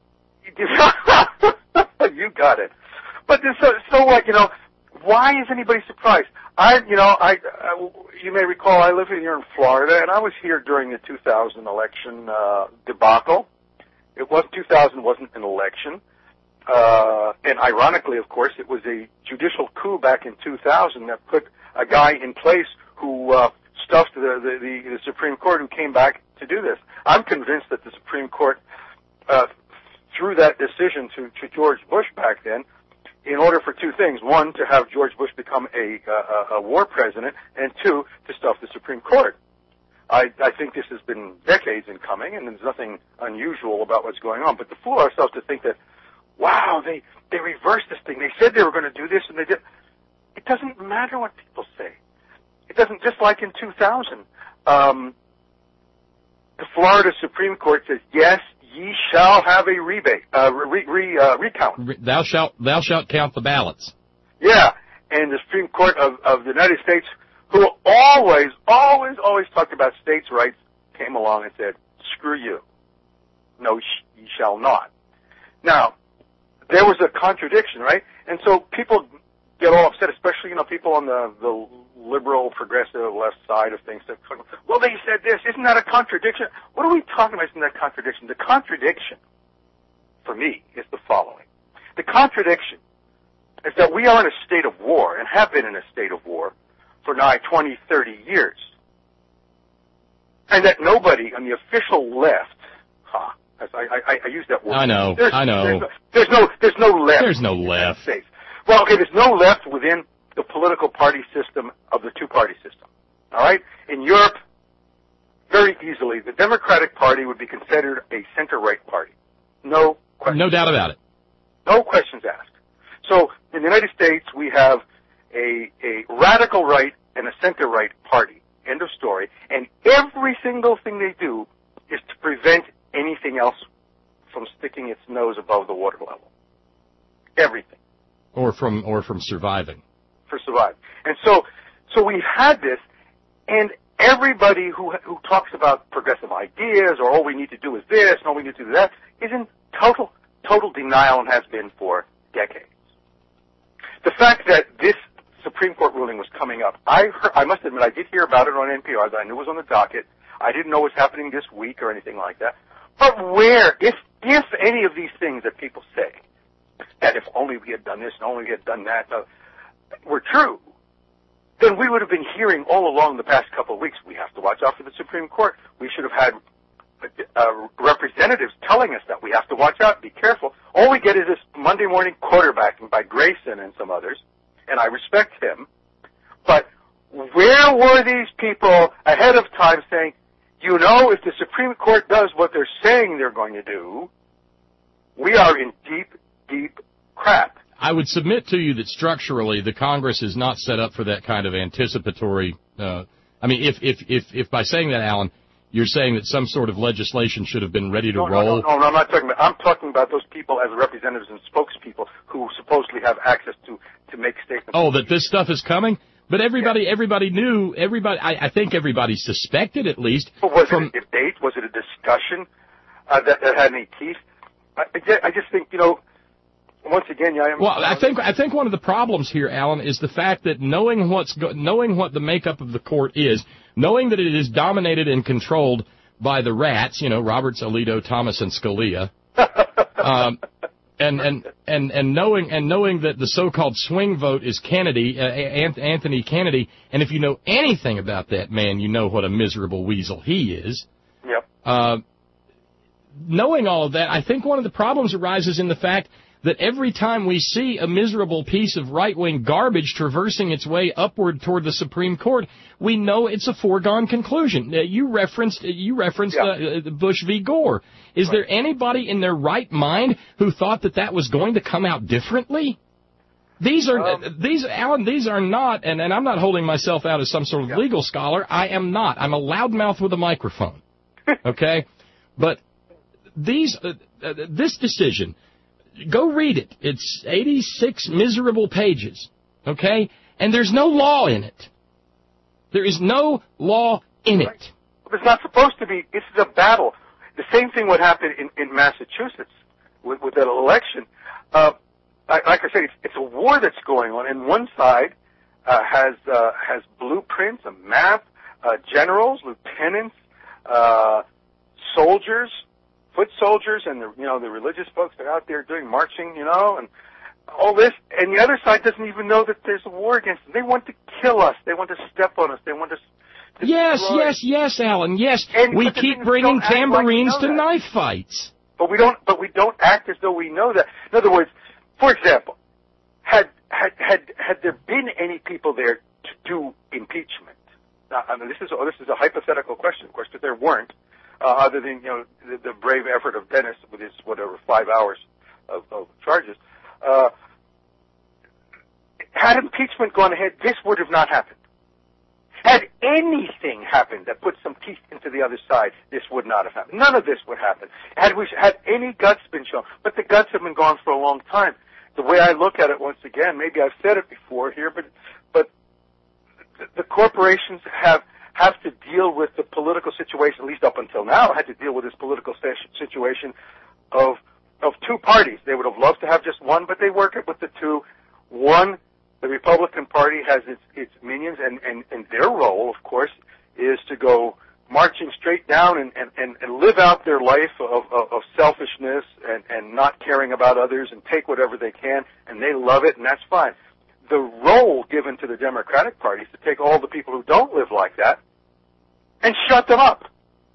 You got it. But this, so, so like, you know, why is anybody surprised? I, you know, I, I, you may recall I live here in Florida, and I was here during the two thousand election uh, debacle. It was two thousand wasn't an election. Uh, and ironically, of course, it was a judicial coup back in two thousand that put a guy in place who uh, stuffed the, the, the, the Supreme Court who came back to do this. I'm convinced that the Supreme Court, uh, threw that decision to, to George Bush back then in order for two things. One, to have George Bush become a, a, a war president, and two, to stuff the Supreme Court. I, I think this has been decades in coming, and there's nothing unusual about what's going on. But to fool ourselves to think that, wow, they, they reversed this thing. They said they were going to do this, and they did. It doesn't matter what people say. It doesn't, just like in two thousand. Um, the Florida Supreme Court says, yes, ye shall have a rebate, uh, re, re, uh, recount. Thou shalt, thou shalt count the ballots. Yeah, and the Supreme Court of, of the United States, who always, always, always talked about states' rights, came along and said, screw you. No, sh- ye shall not. Now, there was a contradiction, right? And so people get all upset, especially, you know, people on the, the liberal, progressive, left side of things. That, well, they said this. Isn't that a contradiction? What are we talking about? Isn't that a contradiction? The contradiction, for me, is the following. The contradiction is that we are in a state of war and have been in a state of war for nigh twenty, thirty years. And that nobody on the official left, huh, I, I, I use that word. I know, there's, I know. There's no, there's no, there's no left. There's no left. Well, okay, there's no left within the political party system of the two-party system. All right? In Europe, very easily, the Democratic Party would be considered a center-right party. No question. No doubt about it. No questions asked. So, in the United States, we have a, a radical right and a center-right party. End of story. And every single thing they do is to prevent anything else from sticking its nose above the water level. Everything. Or from, or from surviving. For surviving. And so, so we've had this, and everybody who, who talks about progressive ideas, or all we need to do is this, and all we need to do that, is in total, total denial and has been for decades. The fact that this Supreme Court ruling was coming up, I heard, I must admit, I did hear about it on N P R. I knew it was on the docket. I didn't know what was happening this week or anything like that. But where, if, if any of these things that people say, that if only we had done this and only we had done that, uh, were true, then we would have been hearing all along the past couple of weeks, we have to watch out for the Supreme Court. We should have had uh, representatives telling us that we have to watch out, be careful. All we get is this Monday morning quarterbacking by Grayson and some others, and I respect him. But where were these people ahead of time saying, you know, if the Supreme Court does what they're saying they're going to do, we are in deep, deep crap. I would submit to you that structurally the Congress is not set up for that kind of anticipatory, uh, I mean, if, if, if, if by saying that, Alan, you're saying that some sort of legislation should have been ready to no, roll. No, no, no, I'm not talking about, I'm talking about those people as representatives and spokespeople who supposedly have access to, to make statements. Oh, that this stuff is coming? But everybody, yeah. everybody knew, everybody, I, I think everybody suspected at least. But was from, it a debate? Was it a discussion uh, that, that had any teeth? I, I just think, you know, once again, yeah, I am. Well, I think I think one of the problems here, Alan, is the fact that knowing what's go- knowing what the makeup of the court is, knowing that it is dominated and controlled by the rats, you know, Roberts, Alito, Thomas, and Scalia. um, and, and, and, and knowing, and knowing that the so-called swing vote is Kennedy, uh, Anthony Kennedy, and if you know anything about that man, you know what a miserable weasel he is. Yep. Uh, knowing all of that, I think one of the problems arises in the fact that every time we see a miserable piece of right-wing garbage traversing its way upward toward the Supreme Court, we know it's a foregone conclusion. Uh, you referenced, you referenced yeah. uh, Bush v. Gore. Is right. there anybody in their right mind who thought that that was going to come out differently? These are, um, uh, these, Alan, these are not, and, and I'm not holding myself out as some sort of yeah. legal scholar. I am not. I'm a loudmouth with a microphone. Okay? But these, uh, uh, this decision, go read it. It's eighty-six miserable pages, okay? And there's no law in it. There is no law in it. Right. It's not supposed to be. This is a battle. The same thing would happen in, in Massachusetts with, with that election. Uh, like I said, it's, it's a war that's going on, and one side uh, has uh, has blueprints, a map, uh, generals, lieutenants, uh, soldiers, foot soldiers, and the you know the religious folks that are out there doing marching, you know, and all this. And the other side doesn't even know that there's a war against them. They want to kill us. They want to step on us. They want to. Yes, yes, yes, Alan. Yes, and, we keep bringing tambourines like to knife fights. But we don't. But we don't act as though we know that. In other words, for example, had had had had there been any people there to do impeachment? Now, I mean, this is oh, this is a hypothetical question, of course, but there weren't. Uh, other than, you know, the, the brave effort of Dennis with his, whatever, five hours of, of charges. Uh, had impeachment gone ahead, this would have not happened. Had anything happened that put some teeth into the other side, this would not have happened. None of this would happen. Had we had any guts been shown, but the guts have been gone for a long time. The way I look at it, once again, maybe I've said it before here, but but the, the corporations have have to deal with the political situation, at least up until now, had to deal with this political situation of of two parties. They would have loved to have just one, but they work it with the two. One, the Republican Party has its, its minions, and, and, and their role, of course, is to go marching straight down and, and, and, and live out their life of, of, of selfishness and, and not caring about others and take whatever they can, and they love it, and that's fine. The role given to the Democratic Party is to take all the people who don't live like that and shut them up.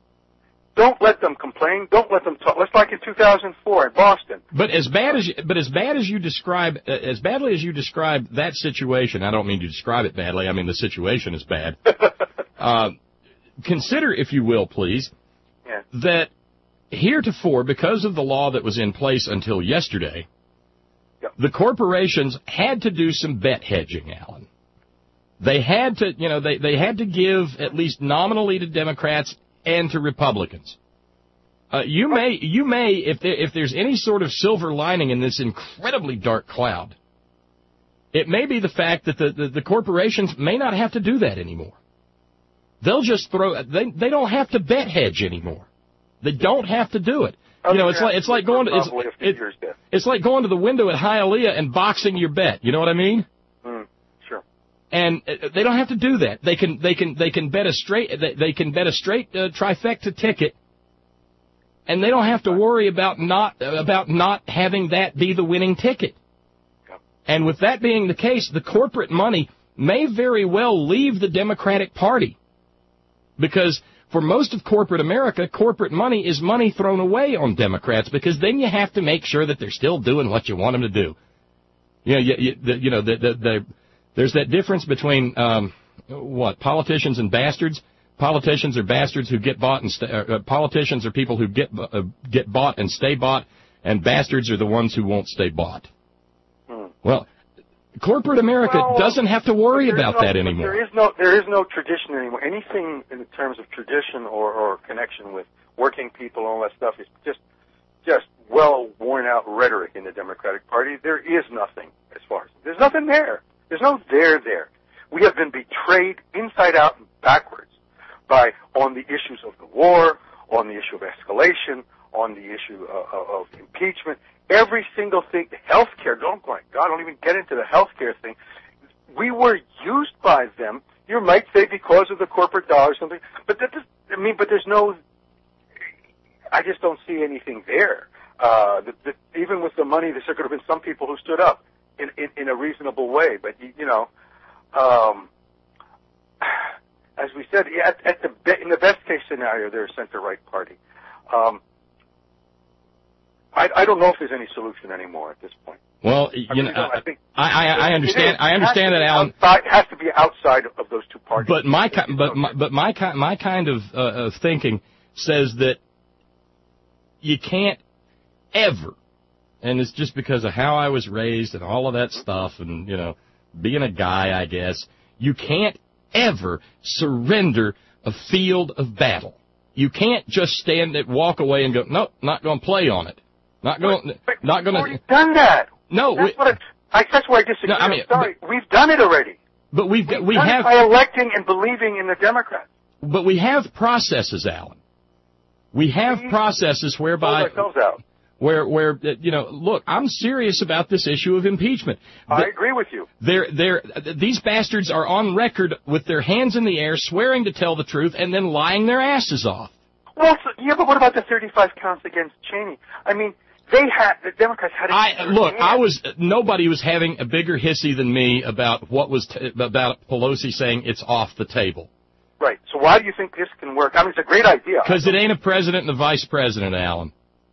Don't let them complain. Don't let them talk. Let's like in two thousand four in Boston. But as bad as you, but as bad as you describe, uh, as badly as you describe that situation, I don't mean to describe it badly. I mean the situation is bad. uh, consider, if you will, please, yeah. that heretofore, because of the law that was in place until yesterday, yep. the corporations had to do some bet hedging, Alan. They had to, you know, they, they had to give at least nominally to Democrats and to Republicans. Uh, you may, you may, if there, if there's any sort of silver lining in this incredibly dark cloud, it may be the fact that the, the, the corporations may not have to do that anymore. They'll just throw, they, they don't have to bet hedge anymore. They don't have to do it. You know, it's like, it's like going to, it's, it, it's like going to the window at Hialeah and boxing your bet. You know what I mean? Mm. And they don't have to do that. They can they can they can bet a straight they, they can bet a straight uh, trifecta ticket, and they don't have to worry about not about not having that be the winning ticket. And with that being the case, the corporate money may very well leave the Democratic Party, because for most of corporate America, corporate money is money thrown away on Democrats, because then you have to make sure that they're still doing what you want them to do. You know, you, you, the, you know the the, the There's that difference between, um, what, politicians and bastards. Politicians are bastards who get bought and stay, uh, politicians are people who get uh, get bought and stay bought, and bastards are the ones who won't stay bought. Hmm. Well, corporate America well, doesn't have to worry about no, that anymore. There is no there is no tradition anymore. Anything in terms of tradition or, or connection with working people and all that stuff is just just well worn out rhetoric in the Democratic Party. There is nothing as far as there's nothing there. There's no there there. We have been betrayed inside out and backwards by on the issues of the war, on the issue of escalation, on the issue of, of, of impeachment. Every single thing, the health care, don't go, God, don't even get into the health care thing. We were used by them. You might say because of the corporate dollar or something, but that does, I mean, but there's no I just don't see anything there. Uh, the, the, even with the money, there could have been some people who stood up in, in, in a reasonable way. But, you know, um, as we said, at, at the be- in the best case scenario, they're a center-right party. Um, I, I don't know if there's any solution anymore at this point. Well, you I mean, know, you know, I, think I, I, I understand. I understand that, Alan. Outside, it has to be outside of those two parties. But my, but my, but my, my kind of, uh, of thinking says that you can't ever, and it's just because of how I was raised and all of that stuff, and you know, being a guy, I guess, you can't ever surrender a field of battle. You can't just stand there, walk away, and go, nope, not going to play on it. Not going. Not going to. We've already done that. No, that's, we, what it, I, that's why I disagree. No, I mean, I'm sorry, but, we've done it already. But we've, we've we done have it by electing and believing in the Democrats. But we have processes, Alan. We have we processes whereby, ourselves out. where, where, you know, look, I'm serious about this issue of impeachment. I the, agree with you. They're, they're, these bastards are on record with their hands in the air, swearing to tell the truth, and then lying their asses off. Well, so, yeah, but what about the thirty-five counts against Cheney? I mean, they had the Democrats had. I look. I was nobody was having a bigger hissy than me about what was t- about Pelosi saying it's off the table. Right. So why do you think this can work? I mean, it's a great idea. Because it ain't a president and a vice president, Alan.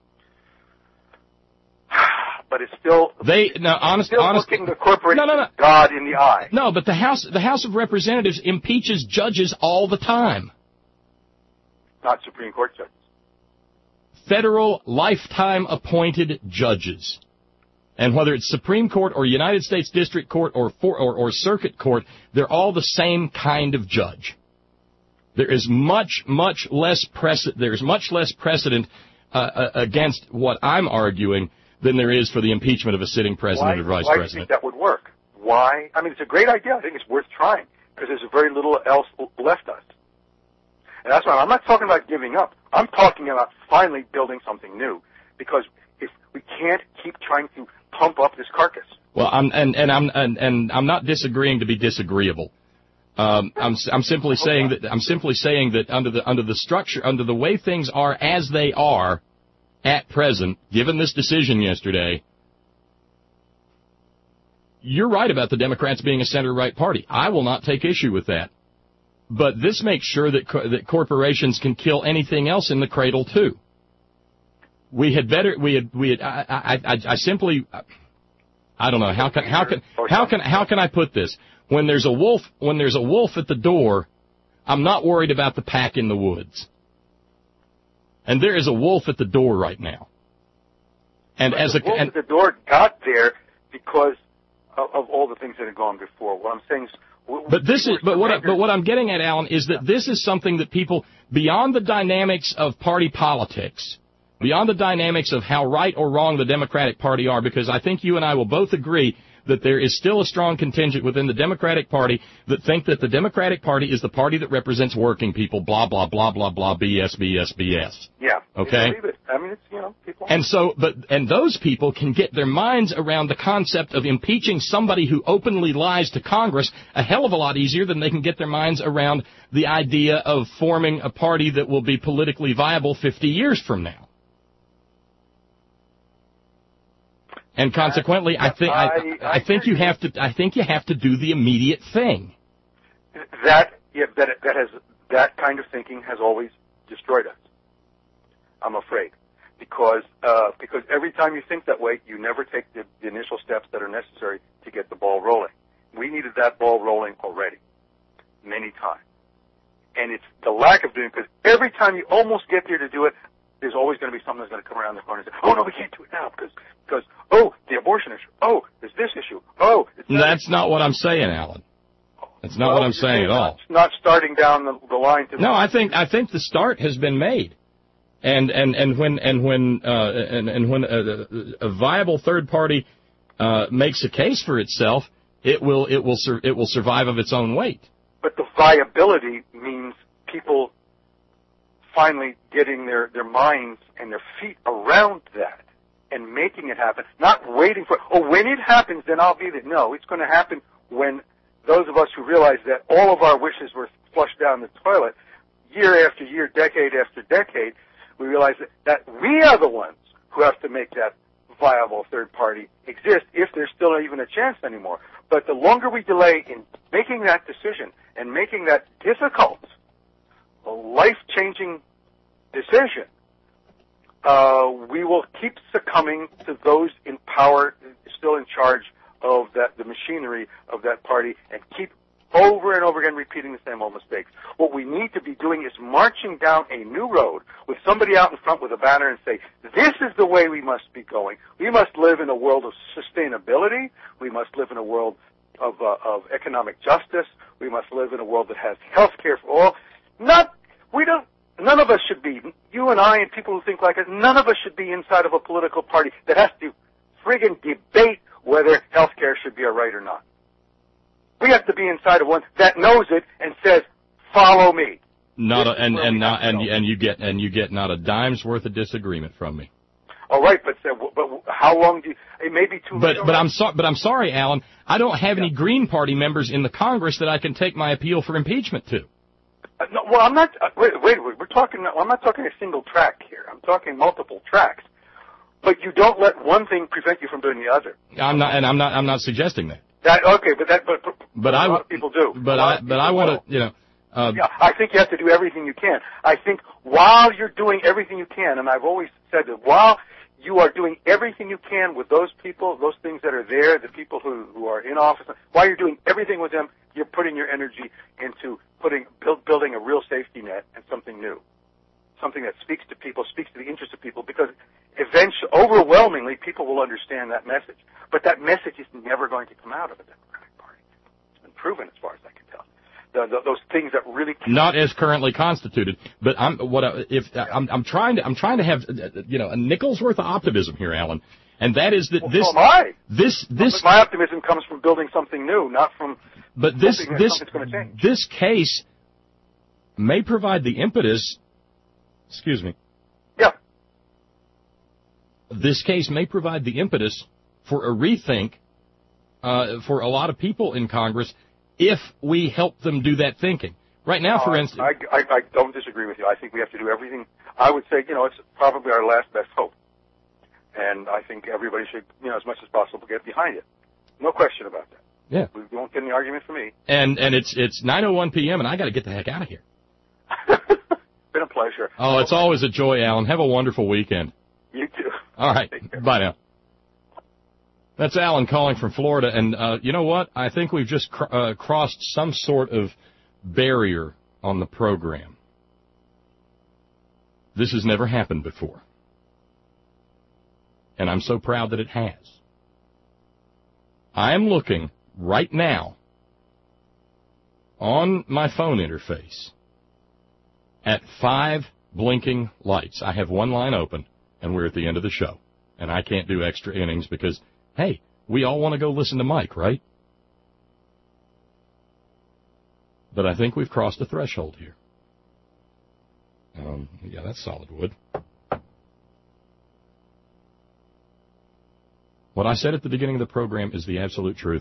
But it's still they no honest still honest looking the corporate no, no, no. God in the eye. No, but the House the House of Representatives impeaches judges all the time. Not Supreme Court judges. Federal lifetime appointed judges. And whether it's Supreme Court or United States District Court or, for, or, or Circuit Court, they're all the same kind of judge. There is much, much less precedent, there's much less precedent uh, uh, against what I'm arguing than there is for the impeachment of a sitting president why, or vice why president. Why do you think that would work? Why? I mean, it's a great idea. I think it's worth trying because there's very little else left us. And that's why I'm not talking about giving up. I'm talking about finally building something new because if we can't keep trying to pump up this carcass. Well, I'm and, and I'm and, and I'm not disagreeing to be disagreeable. Um, I'm I'm simply saying that I'm simply saying that under the under the structure under the way things are as they are at present, given this decision yesterday, you're right about the Democrats being a center-right party. I will not take issue with that. But this makes sure that co- that corporations can kill anything else in the cradle too. We had better. We had. We had. I. I. I, I simply. I don't know how can how can how can how can I put this? When there's a wolf when there's a wolf at the door, I'm not worried about the pack in the woods. And there is a wolf at the door right now. And but as the a wolf and, at the door got there because of, of all the things that had gone before. What I'm saying is. But this is, but what, I, but what I'm getting at, Alan, is that this is something that people, beyond the dynamics of party politics, beyond the dynamics of how right or wrong the Democratic Party are, because I think you and I will both agree that there is still a strong contingent within the Democratic Party that think that the Democratic Party is the party that represents working people, blah, blah, blah, blah, blah, B S, B S, B S. Yeah. Okay? I mean, it's, you know, people. And so, but, and those people can get their minds around the concept of impeaching somebody who openly lies to Congress a hell of a lot easier than they can get their minds around the idea of forming a party that will be politically viable fifty years from now. And consequently, I think I, I, I think you have to I think you have to do the immediate thing. That yeah, that that has that kind of thinking has always destroyed us. I'm afraid, because uh, because every time you think that way, you never take the, the initial steps that are necessary to get the ball rolling. We needed that ball rolling already, many times, and it's the lack of doing because every time you almost get there to do it, there's always going to be something that's going to come around the corner and say, oh, no, we can't do it now because, because oh, the abortion issue. Oh, there's this issue. Oh. It's that That's issue. not what I'm saying, Alan. That's not well, what I'm saying at all. Not starting down the, the line. To no, I think I think the start has been made. And and, and when and when uh, and, and when a, a viable third party uh, makes a case for itself, it will it will sur- it will survive of its own weight. But the viability means people finally getting their, their minds and their feet around that and making it happen, not waiting for, oh, when it happens, then I'll be there. No, it's going to happen when those of us who realize that all of our wishes were flushed down the toilet year after year, decade after decade, we realize realize that, that we are the ones who have to make that viable third party exist if there's still even a chance anymore. But the longer we delay in making that decision and making that difficult, life-changing decision, uh, we will keep succumbing to those in power, still in charge of that, the machinery of that party, and keep over and over again repeating the same old mistakes. What we need to be doing is marching down a new road with somebody out in front with a banner and say, this is the way we must be going. We must live in a world of sustainability. We must live in a world of, uh, of economic justice. We must live in a world that has health care for all. Not, we don't, none of us should be, you and I and people who think like us, none of us should be inside of a political party that has to friggin' debate whether health care should be a right or not. We have to be inside of one that knows it and says, follow me. Not a, and and not and and you get and you get not a dime's worth of disagreement from me. All right, but but how long do you? It may be too. But but I'm sorry, but I'm sorry, Alan. I don't have any Green Party members in the Congress that I can take my appeal for impeachment to. Uh, no, well, I'm not. Uh, wait, wait, wait. We're talking. I'm not talking a single track here. I'm talking multiple tracks. But you don't let one thing prevent you from doing the other. I'm not, and I'm not. I'm not suggesting that. That okay, but that but, but, but a I, lot of people do. But I but I want to, you know. Uh, yeah, I think you have to do everything you can. I think while you're doing everything you can, and I've always said that while you are doing everything you can with those people, those things that are there, the people who, who are in office, while you're doing everything with them, you're putting your energy into putting build, building a real safety net and something new, something that speaks to people, speaks to the interests of people, because eventually, overwhelmingly, people will understand that message. But that message is never going to come out of a Democratic Party. It's been proven as far as I can tell. The, the, those things that really not as currently constituted, but I'm what I, if I'm, I'm trying to I'm trying to have you know a nickel's worth of optimism here, Alan, and that is that well, this so am I. this this but my optimism comes from building something new, not from but this that this going to change. This case may provide the impetus. Excuse me. Yeah. This case may provide the impetus for a rethink uh, for a lot of people in Congress, if we help them do that thinking. Right now, for uh, instance... I, I, I don't disagree with you. I think we have to do everything. I would say, you know, it's probably our last best hope. And I think everybody should, you know, as much as possible get behind it. No question about that. Yeah. We won't get any argument from me. And and it's it's nine oh one p.m. and I got to get the heck out of here. Been a pleasure. Oh, it's always a joy, Alan. Have a wonderful weekend. You too. All right. Bye now. That's Alan calling from Florida, and uh, you know what? I think we've just cr- uh, crossed some sort of barrier on the program. This has never happened before, and I'm so proud that it has. I am looking right now on my phone interface at five blinking lights. I have one line open, and we're at the end of the show, and I can't do extra innings because... Hey, we all want to go listen to Mike, right? But I think we've crossed a threshold here. Um, yeah, that's solid wood. What I said at the beginning of the program is the absolute truth.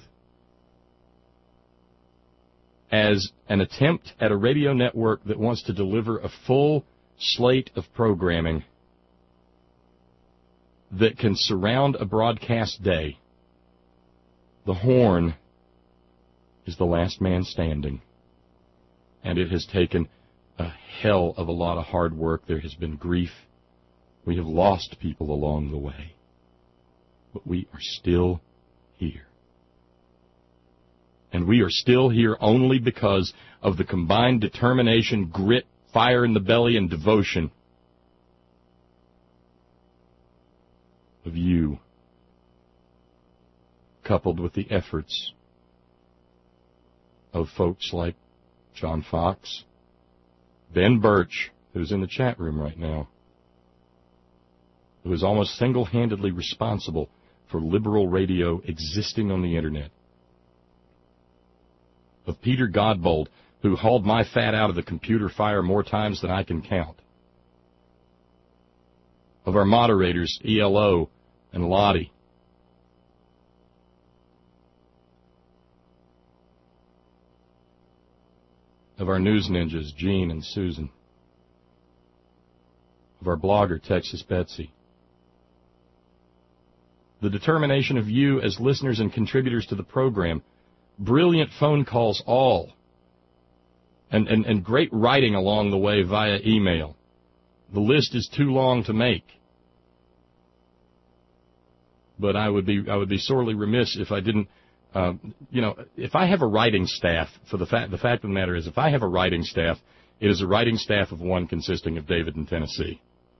As an attempt at a radio network that wants to deliver a full slate of programming that can surround a broadcast day, the Horn is the last man standing. And it has taken a hell of a lot of hard work. There has been grief. We have lost people along the way. But we are still here. And we are still here only because of the combined determination, grit, fire in the belly, and devotion of you, coupled with the efforts of folks like John Fox, Ben Birch, who's in the chat room right now, who is almost single-handedly responsible for liberal radio existing on the Internet, of Peter Godbold, who hauled my fat out of the computer fire more times than I can count, of our moderators, E L O and Lottie, of our news ninjas, Gene and Susan, of our blogger, Texas Betsy. The determination of you as listeners and contributors to the program, brilliant phone calls all, and, and, and great writing along the way via email. The list is too long to make. But I would be I would be sorely remiss if I didn't, uh, you know, if I have a writing staff, for the fact the fact of the matter is, if I have a writing staff, it is a writing staff of one consisting of David in Tennessee.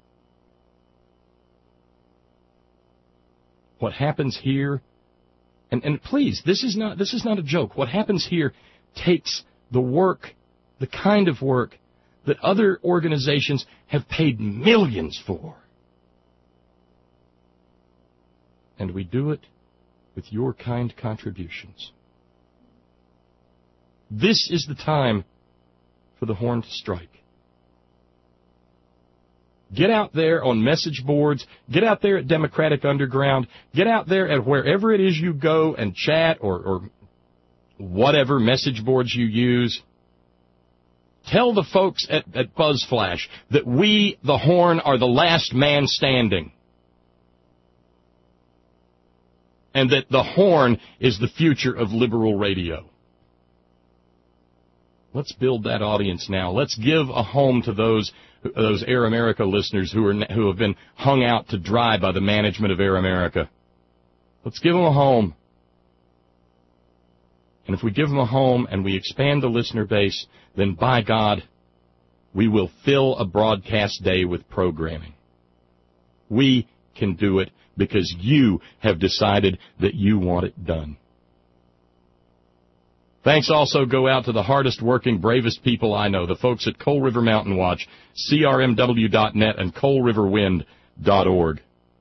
What happens here, and, and please, this is not this is not a joke. What happens here takes the work, the kind of work that other organizations have paid millions for. And we do it with your kind contributions. This is the time for the horn to strike. Get out there on message boards. Get out there at Democratic Underground. Get out there at wherever it is you go and chat or, or whatever message boards you use. Tell the folks at, at BuzzFlash that we, the Horn, are the last man standing. And that the Horn is the future of liberal radio. Let's build that audience now. Let's give a home to those those Air America listeners who are who have been hung out to dry by the management of Air America. Let's give them a home. And if we give them a home and we expand the listener base, then by God, we will fill a broadcast day with programming. We can do it because you have decided that you want it done. Thanks also go out to the hardest working, bravest people I know, the folks at Coal River Mountain Watch, C R M W dot net, and coal river wind dot org.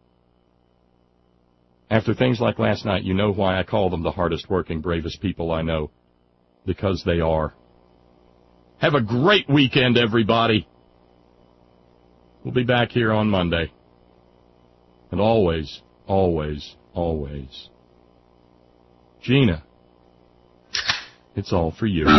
After things like last night, you know why I call them the hardest working, bravest people I know. Because they are. Have a great weekend, everybody. We'll be back here on Monday. And always, always, always, Gina, it's all for you.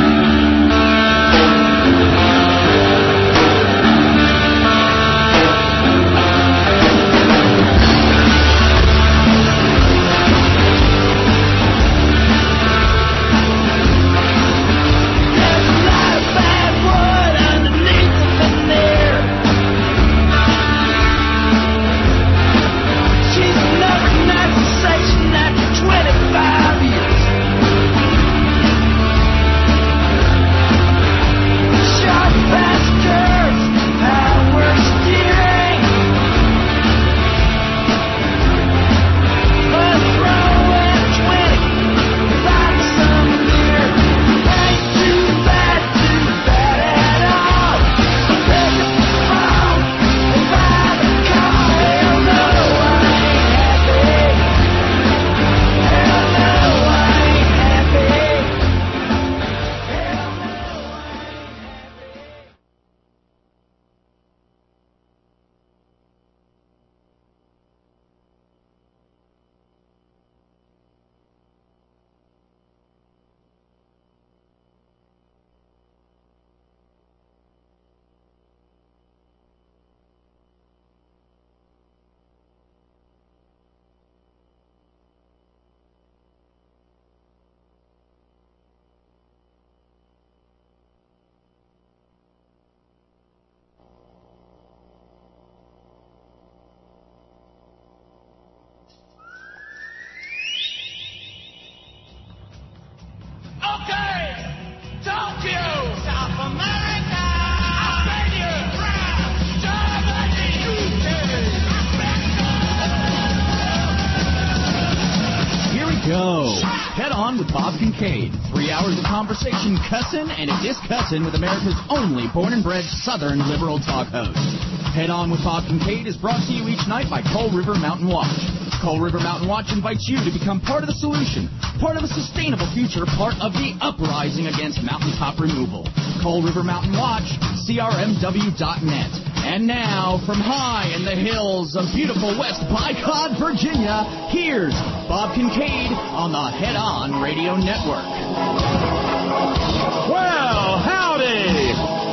Conversation cussin' and a discussin' with America's only born-and-bred Southern liberal talk host. Head On with Bob Kincaid is brought to you each night by Coal River Mountain Watch. Coal River Mountain Watch invites you to become part of the solution, part of a sustainable future, part of the uprising against mountaintop removal. Coal River Mountain Watch, C R M W dot net. And now, from high in the hills of beautiful West Bicod, Virginia, here's Bob Kincaid on the Head On Radio Network. Well, howdy!